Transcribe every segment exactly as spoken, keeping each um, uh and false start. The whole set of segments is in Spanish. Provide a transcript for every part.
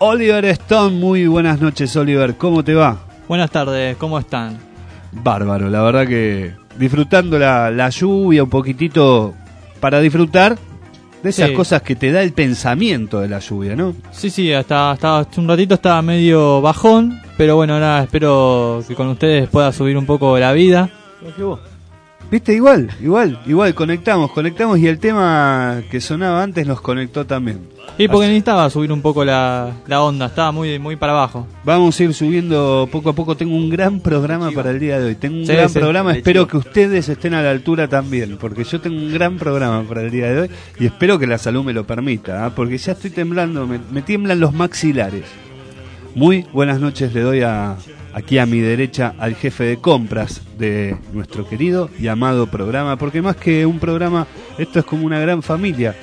Oliver Stone. Muy buenas noches, Oliver, ¿cómo te va? Buenas tardes, ¿cómo están? Bárbaro, la verdad que disfrutando la, la lluvia un poquitito para disfrutar de esas Sí. cosas que te da el pensamiento de la lluvia, ¿no? Sí, sí, hasta, hasta hace un ratito estaba medio bajón, pero bueno, nada, espero que con ustedes pueda subir un poco la vida. Viste, igual, igual, igual, conectamos, conectamos y el tema que sonaba antes nos conectó también. Y porque Así- necesitaba subir un poco la, la onda, estaba muy, muy para abajo. Vamos a ir subiendo poco a poco. Tengo un gran programa para el día de hoy. Tengo un Sí, gran sí. programa. De Espero chivo. que ustedes estén a la altura también, porque yo tengo un gran programa para el día de hoy y espero que la salud me lo permita, ¿ah? Porque ya estoy temblando, me, me tiemblan los maxilares. Muy buenas noches le doy a, aquí a mi derecha al jefe de compras de nuestro querido y amado programa, porque más que un programa, esto es como una gran familia.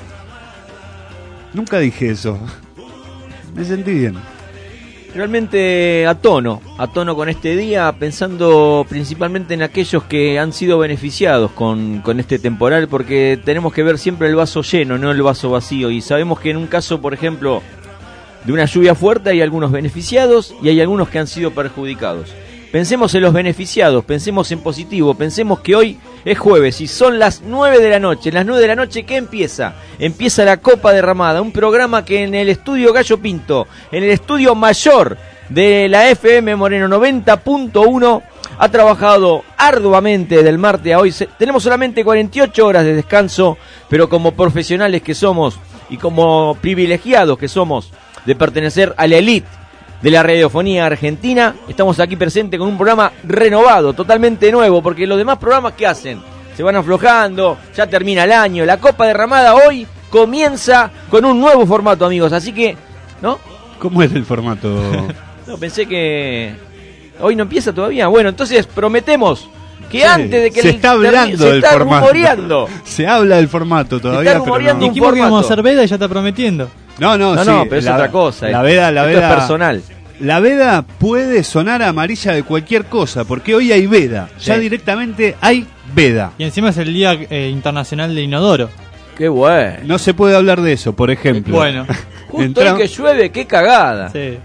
Nunca dije eso. Me sentí bien. Realmente a tono, a tono con este día, pensando principalmente en aquellos que han sido beneficiados con, con este temporal, porque tenemos que ver siempre el vaso lleno, no el vaso vacío, y sabemos que en un caso, por ejemplo, de una lluvia fuerte hay algunos beneficiados y hay algunos que han sido perjudicados. Pensemos en los beneficiados, pensemos en positivo, pensemos que hoy es jueves y son las nueve de la noche. Las nueve de la noche, ¿qué empieza? Empieza la Copa Derramada, un programa que en el estudio Gallo Pinto, en el estudio mayor de la F M Moreno noventa punto uno, ha trabajado arduamente del martes a hoy. Se- Tenemos solamente cuarenta y ocho horas de descanso, pero como profesionales que somos y como privilegiados que somos de pertenecer a la elite de la radiofonía argentina, estamos aquí presentes con un programa renovado, totalmente nuevo, porque los demás programas que hacen se van aflojando, ya termina el año. La Copa Derramada hoy comienza con un nuevo formato, amigos, así que, ¿no? ¿Cómo es el formato? No, pensé que hoy no empieza todavía. Bueno, entonces prometemos que Sí, antes de que se el- está termi- hablando se del está formato. rumoreando. Se habla del formato todavía, pero rumoreando no. un Dijimos que íbamos a formato. hacer veda y ya está prometiendo. No, no, No, sí, no, pero es la- otra cosa. La eh. veda, la Esto veda es personal. La veda puede sonar amarilla de cualquier cosa, porque hoy hay veda. Ya Sí. directamente hay veda. Y encima es el Día eh, Internacional de Inodoro. Qué bueno. No se puede hablar de eso, por ejemplo. Bueno, Justo Entra- hoy que llueve, qué cagada. sí.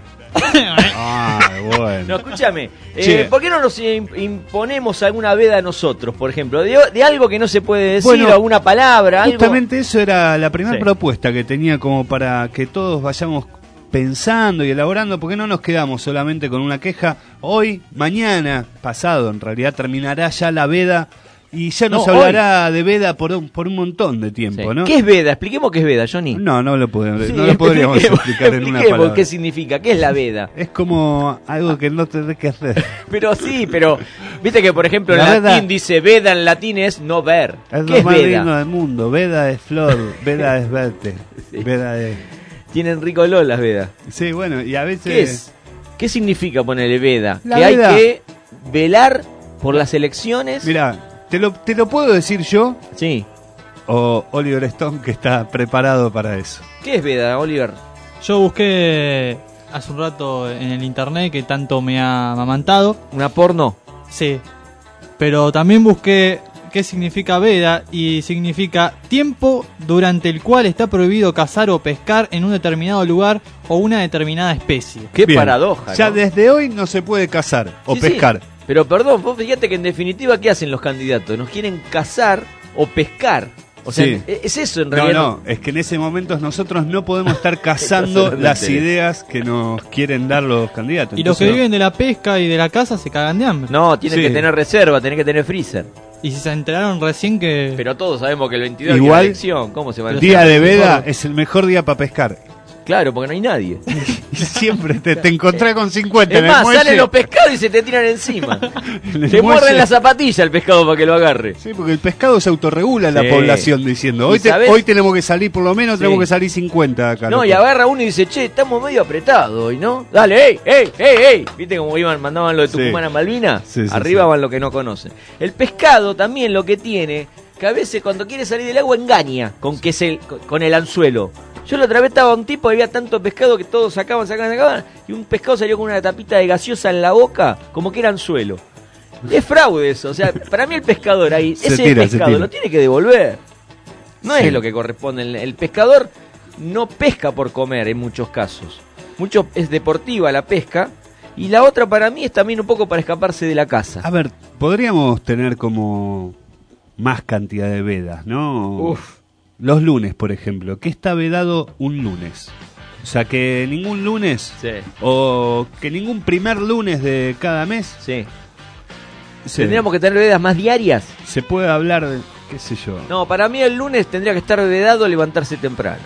Ah, bueno. No, escúchame, Che. eh, ¿por qué no nos im- imponemos alguna veda nosotros, por ejemplo? De, de algo que no se puede decir, Bueno, alguna palabra, algo. Justamente eso era la primera Sí. propuesta que tenía como para que todos vayamos pensando y elaborando, porque no nos quedamos solamente con una queja. Hoy, mañana, pasado en realidad, terminará ya la veda y ya nos No, hablará de veda por un, por un montón de tiempo, Sí. ¿no? ¿Qué es veda? Expliquemos qué es veda, Johnny. No, no lo podemos, Sí, no lo podríamos expliquemos- explicar en una expliquemos palabra. qué significa, qué es la veda. Es como algo que no tenés que hacer. Pero sí, pero viste que por ejemplo en La latín veda- dice veda en latín es no ver. Es ¿Qué lo es más lindo veda? del mundo. Veda es flor, veda es verte. Sí. Veda es... Tienen rico olor las vedas. Sí, bueno, y a veces... ¿Qué es? ¿Qué significa ponerle veda? La que veda- hay que velar por las elecciones. Mira, te lo, te lo puedo decir yo Sí. o Oliver Stone, que está preparado para eso. ¿Qué es veda, Oliver? Yo busqué hace un rato en el internet que tanto me ha amamantado. ¿Una porno? Sí. Pero también busqué qué significa veda y significa tiempo durante el cual está prohibido cazar o pescar en un determinado lugar o una determinada especie. Qué Bien, paradoja, Ya ¿no? desde hoy no se puede cazar o Sí, sí. pescar. Pero perdón, vos fíjate que en definitiva, ¿qué hacen los candidatos? Nos quieren cazar o pescar. O sea, Sí. es eso en No, realidad. no, es que en ese momento nosotros no podemos estar cazando Totalmente. las ideas que nos quieren dar los candidatos. Y los que Entonces, viven de la pesca y de la caza se cagan de hambre. No, tienen Sí. que tener reserva, tienen que tener freezer. Y si se enteraron recién que... Pero todos sabemos que el veintidós Igual, es la elección. ¿Cómo se va a Pero Día de veda Mejor. es el mejor día para pescar. Claro, porque no hay nadie. Y siempre te, te encontrás con cincuenta Es en el más, muelle. salen los pescados y se te tiran encima. En el Te muerden muelle. la zapatilla el pescado para que lo agarre. Sí, porque el pescado se autorregula en Sí. la población diciendo, ¿Y hoy, te- sabés? hoy tenemos que salir, por lo menos Sí. tenemos que salir cincuenta acá. No, loco. y agarra uno y dice, che, estamos medio apretados hoy, ¿no? Dale, ey, ey, ey, ey. ¿Viste cómo iban, mandaban lo de Sí. Tucumán a Malvinas? Sí, sí, Arriba sí. van lo que no conocen. El pescado también lo que tiene, que a veces cuando quiere salir del agua engaña con que se, con el anzuelo. Yo la otra vez estaba un tipo, había tanto pescado que todos sacaban, sacaban, sacaban, y un pescado salió con una tapita de gaseosa en la boca, como que era anzuelo. Es fraude eso, o sea, para mí el pescador ahí, Se ese tira, se pescado tira. lo tiene que devolver. No Sí. es lo que corresponde. El, el pescador no pesca por comer en muchos casos. mucho es deportiva la pesca. Y la otra para mí es también un poco para escaparse de la casa. A ver, podríamos tener como más cantidad de vedas, ¿no? Uf. Los lunes, por ejemplo. ¿Qué está vedado un lunes? O sea, que ningún lunes, Sí. o que ningún primer lunes de cada mes, Sí. se, Tendríamos que tener vedas más diarias. se puede hablar de, qué sé yo. No, para mí el lunes tendría que estar vedado levantarse temprano.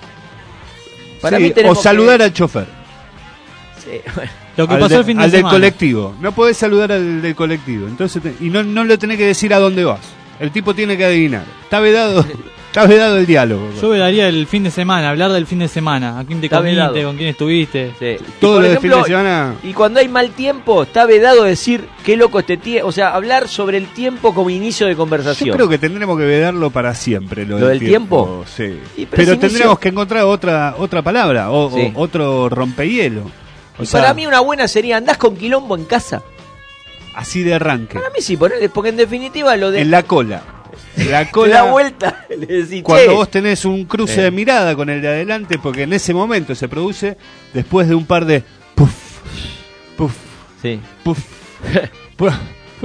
Para Sí, mí o tenemos saludar que... al chofer. Sí, bueno. Lo que al pasó de- el fin de al del semana. colectivo. No podés saludar al del colectivo. Entonces te- y no, no le tenés que decir a dónde vas. El tipo tiene que adivinar. Está vedado, está vedado el diálogo. Yo vedaría el fin de semana, hablar del fin de semana. ¿A quién te Está comiste? vedado. ¿Con quién estuviste? Sí. Y Todo por lo de ejemplo, fin de semana. Y cuando hay mal tiempo, está vedado decir qué loco este tiempo. O sea, hablar sobre el tiempo como inicio de conversación. Yo creo que tendremos que vedarlo para siempre. Lo, ¿Lo del tiempo? Sí. Y, pero pero ese tendremos inicio- que encontrar otra otra palabra o, Sí. o otro rompehielo. O Y sea, para mí una buena sería, ¿andás con quilombo en casa? así de arranque. Para mí sí, ponele, porque en definitiva lo de... En la cola. En la te cola. da vuelta, le decís, Cuando che, vos tenés un cruce Eh. de mirada con el de adelante, porque en ese momento se produce después de un par de puff, puff, Sí. puff, puff.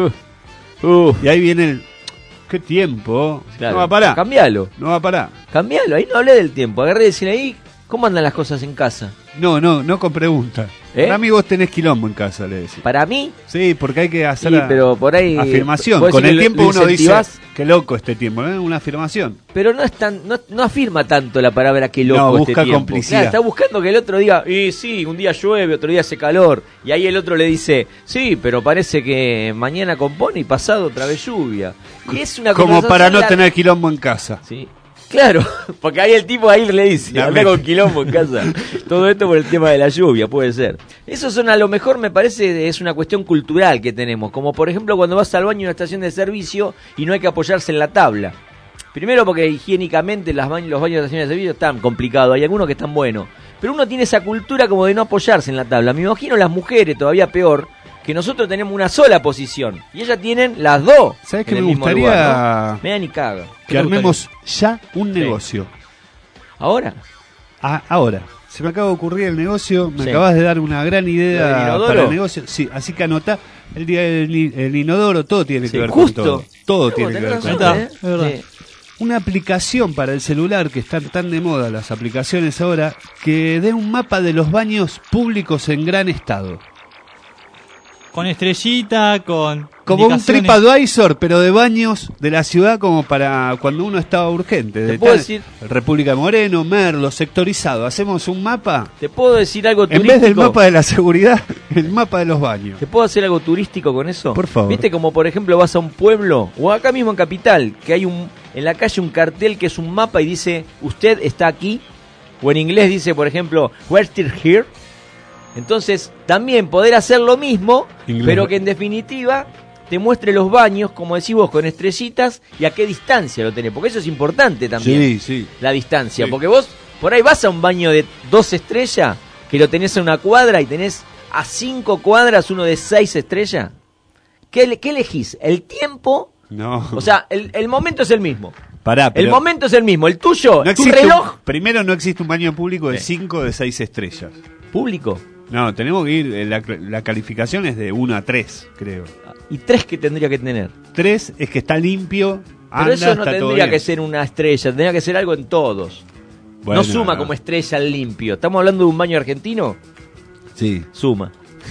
Uh, Y ahí viene el qué tiempo. claro. No va a parar. Cambialo, No va a parar. cambialo. Ahí no hablé del tiempo. Agarré y decir ahí, ¿cómo andan las cosas en casa? No, no, no con preguntas. ¿Eh? Para mí vos tenés quilombo en casa, le decís. Para mí, Sí, porque hay que hacer sí, la pero por ahí... afirmación. vos Con decís el que tiempo lo uno dice, incentivás, qué loco este tiempo, ¿eh? Una afirmación. pero no es tan, no, no afirma tanto la palabra que loco No, este busca tiempo. complicidad. Claro, está buscando que el otro diga, y sí, un día llueve, otro día hace calor, y ahí el otro le dice, sí, pero parece que mañana compone y pasado otra vez lluvia. Y es una Como conversación para no larga. tener quilombo en casa. Sí. Claro, porque ahí el tipo ahí le dice, La anda mente. con quilombo en casa. Todo esto por el tema de la lluvia, puede ser. Eso son a lo mejor, me parece, es una cuestión cultural que tenemos. Como por ejemplo cuando vas al baño en una estación de servicio y no hay que apoyarse en la tabla. Primero porque higiénicamente las baños, los baños de estaciones de servicio están complicados, hay algunos que están buenos. Pero uno tiene esa cultura como de no apoyarse en la tabla. Me imagino las mujeres, todavía peor, que nosotros tenemos una sola posición. Y ellas tienen las dos. ¿Sabés en qué el me mismo gustaría? lugar, ¿no? Me da ni caga. Que te armemos ya un Sí. negocio. ¿Ahora? Ah, ahora, se me acaba de ocurrir el negocio, me Sí. acabas de dar una gran ¿Lo del idea inodoro? para el negocio. Sí, así que anotá el día del ni- el inodoro, todo tiene Sí, que ver justo. con todo. Todo Pero tiene vos que ver tenés con razón, todo. ¿eh? Es verdad. Sí. Una aplicación para el celular que están tan de moda las aplicaciones ahora, que dé un mapa de los baños públicos en gran estado. Con estrellita, con. Como un indicaciones. TripAdvisor, pero de baños de la ciudad, como para cuando uno estaba urgente. De puedo tal- decir- República de Moreno, Merlo, sectorizado. Hacemos un mapa. ¿Te puedo decir algo En turístico? vez del mapa de la seguridad, el mapa de los baños. ¿Te puedo hacer algo turístico con eso? Por favor. ¿Viste como por ejemplo vas a un pueblo o acá mismo en Capital, que hay un en la calle un cartel que es un mapa y dice, "Usted está aquí"? O en inglés dice, por ejemplo, "We're still here". Entonces, también poder hacer lo mismo, Inglés. pero que en definitiva te muestre los baños, como decís vos, con estrellitas y a qué distancia lo tenés, porque eso es importante también. Sí, sí. La distancia, Sí. porque vos por ahí vas a un baño de dos estrellas, que lo tenés a una cuadra y tenés a cinco cuadras uno de seis estrellas. ¿Qué, le- qué elegís? ¿El tiempo? No. O sea, el, el momento es el mismo. Pará, pero El momento es el mismo. El tuyo, no tu existe un- reloj primero, no existe un baño público de Sí. cinco o de seis estrellas. público. No, tenemos que ir. eh, La, la calificación es de uno a tres, creo. Y tres que tendría que tener. tres es que está limpio. Pero anda, eso no está todo tendría bien. que ser una estrella, tendría que ser algo en todos. Bueno, no suma como estrella al limpio. ¿Estamos hablando de un baño argentino? Sí. Suma.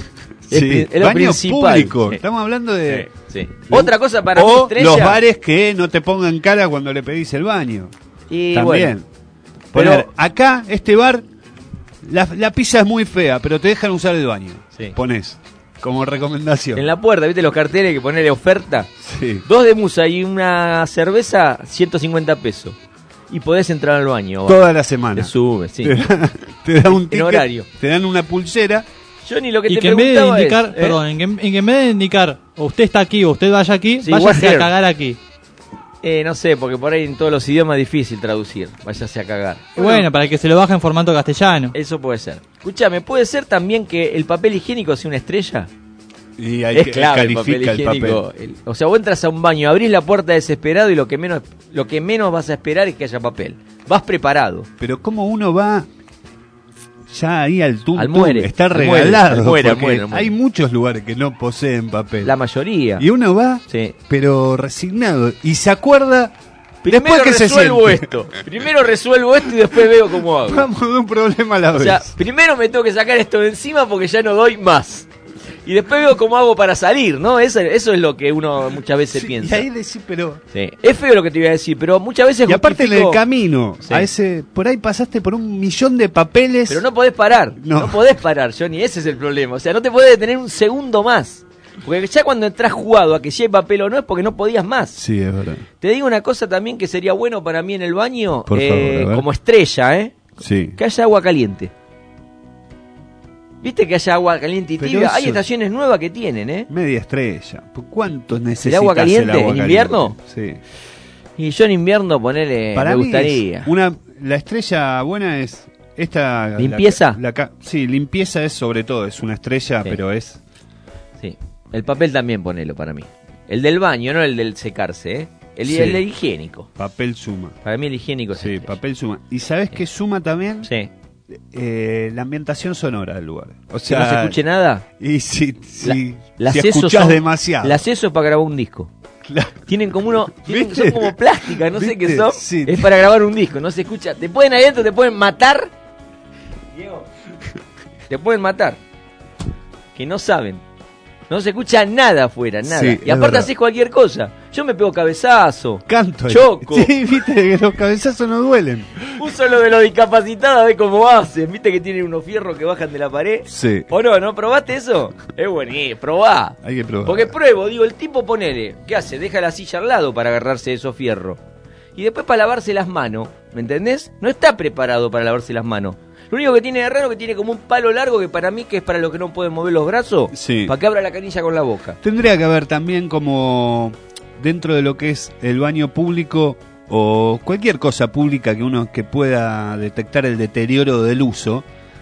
Es Sí. pri- es lo Baño principal. público. Sí. Estamos hablando de. Sí, sí. Otra cosa para mí, O estrella. los bares que no te pongan cara cuando le pedís el baño. Y También. bueno, Poner, pero- acá, este bar, la, la pizza es muy fea, pero te dejan usar el baño. Sí. Ponés como recomendación. en la puerta, ¿viste los carteles que ponerle oferta? Sí. Dos de musa y una cerveza, ciento cincuenta pesos. Y podés entrar al baño. va. Toda la semana. Te sube, sí. Te, da- te da un En ticket, horario. te dan una pulsera. Yo ni lo que Y te que en vez de preguntaba indicar, es, ¿eh? perdón, en que, en que en vez de indicar, o usted está aquí o usted vaya aquí, Sí, váyase we're a here. cagar aquí. Eh, no sé, porque por ahí en todos los idiomas es difícil traducir. Váyase a cagar. Y bueno, para que se lo baje en formato castellano. Eso puede ser. Escúchame, ¿puede ser también que el papel higiénico sea una estrella? Y ahí Es que clave el papel califica el higiénico. papel. El- o sea, vos entras a un baño, abrís la puerta desesperado y lo que menos lo que menos vas a esperar es que haya papel. Vas preparado. Pero ¿cómo uno va ya ahí al tum, Al tum, muere, está al muere, regalado. al muere, al porque muere, al muere. hay muchos lugares que no poseen papel. La mayoría. Y uno va, Sí. pero resignado. Y se acuerda Primero después que se resuelvo siente. esto. Primero resuelvo esto y después veo cómo hago. Vamos de un problema a la O vez. sea, primero me tengo que sacar esto de encima porque ya no doy más. Y después veo cómo hago para salir, ¿no? Eso, eso es lo que uno muchas veces Sí, piensa. y ahí decís, pero... Sí. Es feo lo que te voy a decir, pero muchas veces Y aparte en justifico- el camino, Sí. a ese, por ahí pasaste por un millón de papeles. Pero no podés parar, No. no. podés parar, Johnny, ese es el problema. O sea, no te podés detener un segundo más. Porque ya cuando entras jugado a que si hay papel o no es porque no podías más. Sí, es verdad. Te digo una cosa también que sería bueno para mí en el baño, Por eh, favor, a ver. como estrella, ¿eh? Sí. Que haya agua caliente. ¿Viste que haya agua caliente y Pero tibia? Hay eso- estaciones nuevas que tienen, ¿eh? Media estrella. ¿Cuántos necesitas agua caliente el agua en invierno? caliente? Sí. Y yo en invierno ponele, Para me mí gustaría. es una, la estrella buena es esta... la- ¿Limpieza? la ca- sí, limpieza es sobre todo, es una estrella, Sí. pero es... Sí. El papel también ponelo para mí. El del baño, no el del secarse, ¿eh? El, Sí. el del higiénico. Papel suma. Para mí el higiénico es Sí, estrella. papel suma. ¿Y sabes qué suma también? Sí. Eh, la ambientación sonora del lugar. O Que sea, no se escuche nada. Y si, si, Las si sesos escuchás son- demasiado. Las sesos para grabar un disco. Claro. Tienen como uno, tienen- ¿Viste? son como plásticas, no sé ¿Viste? qué son. Sí. Es para grabar un disco, no se escucha. Te pueden ahí adentro, te pueden matar. Diego, te pueden matar. Que no saben. No se escucha nada afuera, nada. Sí, y es aparte verdad. haces cualquier cosa. Yo me pego cabezazo. Canto. ahí. Choco. Sí, viste que los cabezazos no duelen. Uso lo de los discapacitados, a ver cómo hacen. ¿Viste que tienen unos fierros que bajan de la pared? Sí. ¿O no? ¿No probaste eso? Es buenísimo, probá. Hay que probar. Porque pruebo, digo, el tipo ponele, ¿qué hace? Deja la silla al lado para agarrarse de esos fierros. Y después para lavarse las manos, ¿me entendés? No está preparado para lavarse las manos. Lo único que tiene de raro es que tiene como un palo largo que para mí que es para los que no pueden mover los brazos, Sí. para que abra la canilla con la boca. Tendría que haber también como dentro de lo que es el baño público o cualquier cosa pública que uno que pueda detectar el deterioro del uso,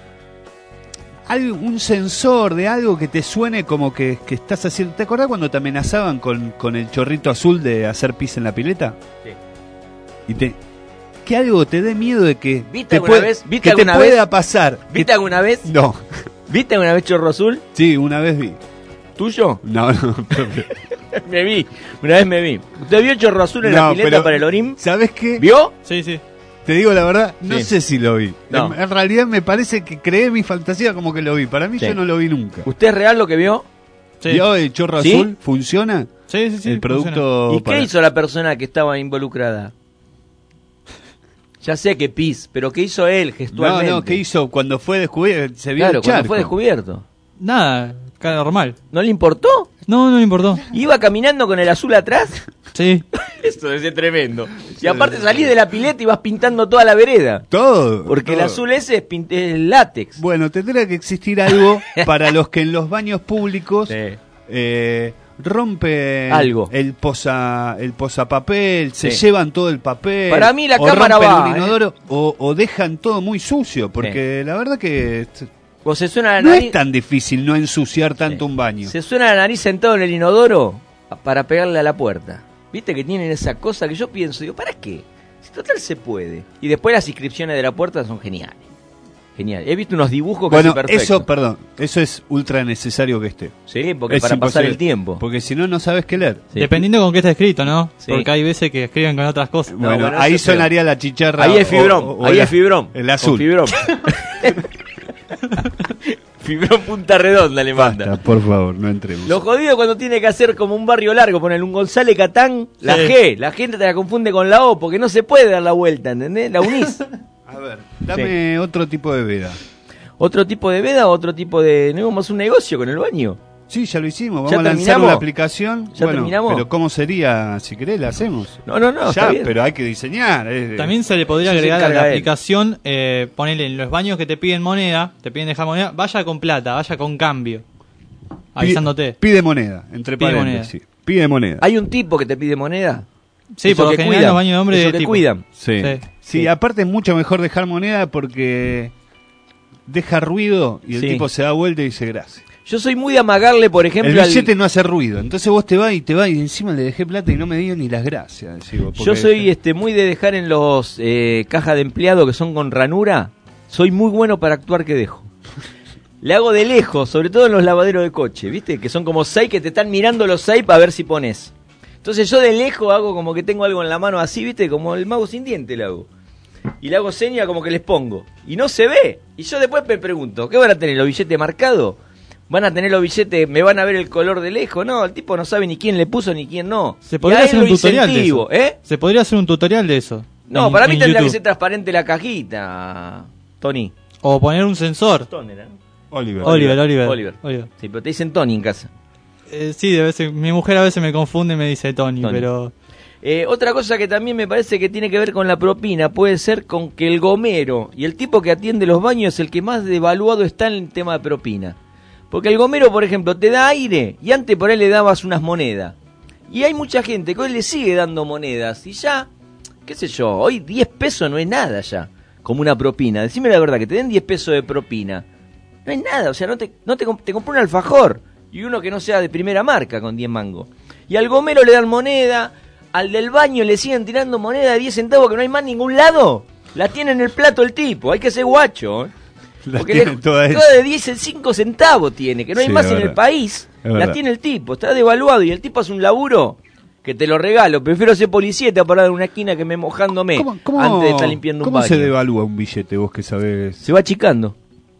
hay un sensor de algo que te suene como que, que estás haciendo. ¿Te acordás cuando te amenazaban con, con el chorrito azul de hacer pis en la pileta? Sí. Y te que algo te dé miedo de que ¿Viste te, alguna puede- vez? ¿Viste que te alguna pueda vez? pasar. ¿Viste Que- alguna vez? No. ¿Viste alguna vez chorro azul? Sí, una vez vi. ¿Tuyo? No, no. me vi, una vez me vi. ¿Usted vio chorro azul en No, la pileta pero- para el orín? ¿Sabes qué? ¿Vio? Sí, sí. Te digo la verdad, no Sí. sé si lo vi. No. En, en realidad me parece que creé mi fantasía como que lo vi. Para mí Sí. yo no lo vi nunca. ¿Usted es real lo que vio? Sí, ¿Vio el chorro ¿Sí? azul? ¿Funciona? sí, sí, sí, el funciona. producto... ¿Y para- qué hizo la persona que estaba involucrada? Ya sé que pis, pero ¿qué hizo él No, gestualmente? no, ¿qué hizo? Cuando fue descubierto, se vio Claro, el cuando charco. fue descubierto. Nada, cara normal. ¿No le importó? No, no le importó. ¿Iba caminando con el azul atrás? Sí. Eso debe ser tremendo. Y aparte salís de la pileta y vas pintando toda la vereda. Todo. Porque el todo. azul ese es, pin- es látex. Bueno, tendría que existir algo para los que en los baños públicos Sí. eh, rompen Algo. el posa el posapapel, se Sí. llevan todo el papel. Para mí la o cámara rompen va, un inodoro, o, o dejan todo muy sucio, porque la verdad que t- O se suena la no nariz. es tan difícil no ensuciar tanto Sí. un baño. Se suena la nariz sentado en el inodoro para pegarle a la puerta. ¿Viste que tienen esa cosa que yo pienso? Digo, ¿para qué? Si total se puede. Y después las inscripciones de la puerta son geniales. Genial. He visto unos dibujos que Bueno, son perfectos. eso, perdón, eso es ultra necesario que esté. Sí, porque Es para pasar imposible, el tiempo. Porque si no, no sabes qué leer. Sí. Dependiendo con qué está escrito, ¿no? Sí. Porque hay veces que escriben con otras cosas. No, bueno, bueno, ahí eso es sonaría la chicharra. Ahí es o- fibrón, o- o ahí el- es fibrón. El Con azul. fibrón. Fibrón punta redonda le manda. Basta, por favor, no entremos. Lo jodido cuando tiene que hacer como un barrio largo, ponerle un González Catán, la Sí. G, la gente te la confunde con la O, porque no se puede dar la vuelta, ¿entendés? La unís. A ver, dame otro tipo de veda. ¿Otro tipo de veda o otro tipo de... ¿No vamos a un negocio con el baño? Sí, ya lo hicimos. Vamos ¿Ya a lanzar terminamos? una aplicación. ¿Ya bueno, terminamos? pero ¿cómo sería? Si querés, la hacemos. No, no, no, está ya, bien. pero hay que diseñar. eh. También se le podría Eso se agregar a encarga la él. aplicación, eh, ponerle en los baños que te piden moneda, te piden dejar moneda, vaya con plata, vaya con cambio. Pi- Avisándote. Pide moneda, entre Pide paréntesis. Pide moneda. ¿Hay un tipo que te pide moneda? Sí, Eso por lo que general cuidan, los baños de hombres eso de que tipo. cuidan. Sí. Sí. Sí, Sí. aparte es mucho mejor dejar moneda porque deja ruido y el Sí. tipo se da vuelta y dice gracias. Yo soy muy de amagarle, por ejemplo, El al- billete no hace ruido, entonces vos te vas y te vas y encima le dejé plata y no me dio ni las gracias. decís vos, Yo porque- soy este muy de dejar en los eh, cajas de empleado que son con ranura, soy muy bueno para actuar que dejo. Le hago de lejos, sobre todo en los lavaderos de coche, ¿viste? Que son como seis que te están mirando los seis para ver si pones. Entonces yo de lejos hago como que tengo algo en la mano así, ¿viste? Como el mago sin diente le hago. Y le hago seña como que les pongo. Y no se ve. Y yo después me pregunto, ¿qué van a tener, los billetes marcados? ¿Van a tener los billetes, me van a ver el color de lejos? No, el tipo no sabe ni quién le puso ni quién no. Se podría hacer un tutorial de eso. ¿Eh? Se podría hacer un tutorial de eso. No, en, para mí en tendría YouTube. que ser transparente la cajita, Tony. O poner un sensor. Tony, ¿no? Oliver. Oliver, Oliver. Oliver. Oliver. Sí, pero te dicen Tony en casa. Eh, sí, de veces, mi mujer a veces me confunde y me dice Tony, Tony. pero... Eh, otra cosa que también me parece que tiene que ver con la propina puede ser con que el gomero y el tipo que atiende los baños es el que más devaluado está en el tema de propina. Porque el gomero, por ejemplo, te da aire y antes por él le dabas unas monedas. Y hay mucha gente que hoy le sigue dando monedas y ya, qué sé yo, hoy diez pesos no es nada ya, como una propina. Decime la verdad, que te den diez pesos de propina. No es nada, o sea, no te, no te, te compré un alfajor y uno que no sea de primera marca con diez mangos. Y al gomero le dan moneda, al del baño le siguen tirando moneda de diez centavos que no hay más en ningún lado. La tiene en el plato el tipo, hay que ser guacho, ¿eh? La Porque tiene le, toda toda de diez en cinco centavos tiene, que no hay Sí, más es en el verdad. país. Es La verdad. tiene el tipo, está devaluado y el tipo hace un laburo que te lo regalo. Prefiero ser policía y te parar en una esquina que me mojándome ¿Cómo, cómo, antes de estar limpiando un ¿Cómo baño. se devalúa un billete, vos que sabés? Se va achicando.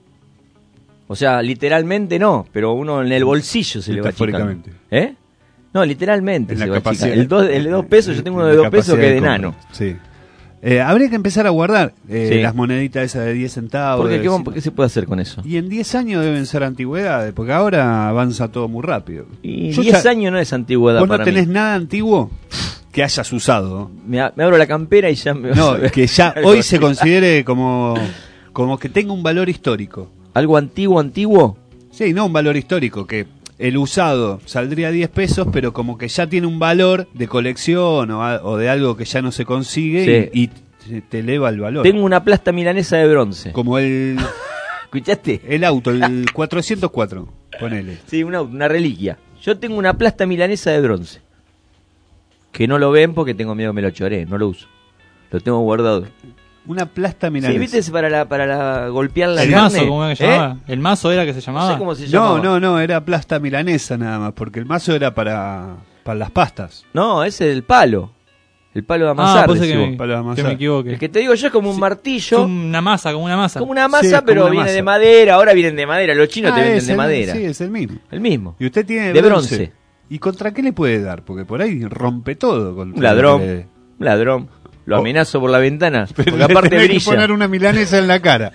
O sea, literalmente no, pero uno en el bolsillo se le va achicando. Metafóricamente. ¿Eh? No, literalmente En se la va capacidad- achicando. El, dos, el de dos pesos, yo tengo uno en de la dos pesos capacidad que es de compra. enano. Sí. Eh, habría que empezar a guardar eh, Sí. las moneditas esas de diez centavos. ¿Por qué? de ¿Qué, cinco. ¿Qué se puede hacer con eso? Y en diez años deben ser antigüedades, porque ahora avanza todo muy rápido. Y Yo diez ya- años no es antigüedad ¿Vos no para tenés mí. nada antiguo que hayas usado? Me, a- me abro la campera y ya me vas a No, ver. que ya Algo hoy así. se considere como, como que tenga un valor histórico. ¿Algo antiguo, antiguo? Sí, no un valor histórico, que el usado saldría diez pesos, pero como que ya tiene un valor de colección o, a- o de algo que ya no se consigue Sí. y, y te- te eleva el valor. Tengo una plasta milanesa de bronce. Como el, ¿Escuchaste? el auto, el cuatrocientos cuatro, ponele. Sí, una, una reliquia. Yo tengo una plasta milanesa de bronce. Que no lo ven porque tengo miedo que me lo choré, no lo uso. Lo tengo guardado. Una plasta milanesa. Sí, ¿viste? Es para, la, para la, golpear la El carne. mazo, ¿cómo era que ¿Eh? llamaba? ¿El mazo era que se No llamaba? sé cómo se No, llama. no, no, era plasta milanesa nada más, porque el mazo era para, para las pastas. No, ese es el palo. El palo de Ah, amasar. puede ser que decís me, vos. Palo de que amasar. me equivoque. El que te digo yo es como un Sí, martillo. Es una masa, como una masa. Como una Sí, masa, es como pero una viene masa. de madera. Ahora vienen de madera. Los chinos Ah, te venden es de el- madera. Sí, es el mismo. El mismo. Y usted tiene De bronce. bronce. ¿Y contra qué le puede dar? Porque por ahí rompe todo. Contra Un ladrón. lo que- Un ladrón. Lo Oh. amenazo por la ventana. Pero Porque le aparte tenés que brilla. poner una milanesa en la cara.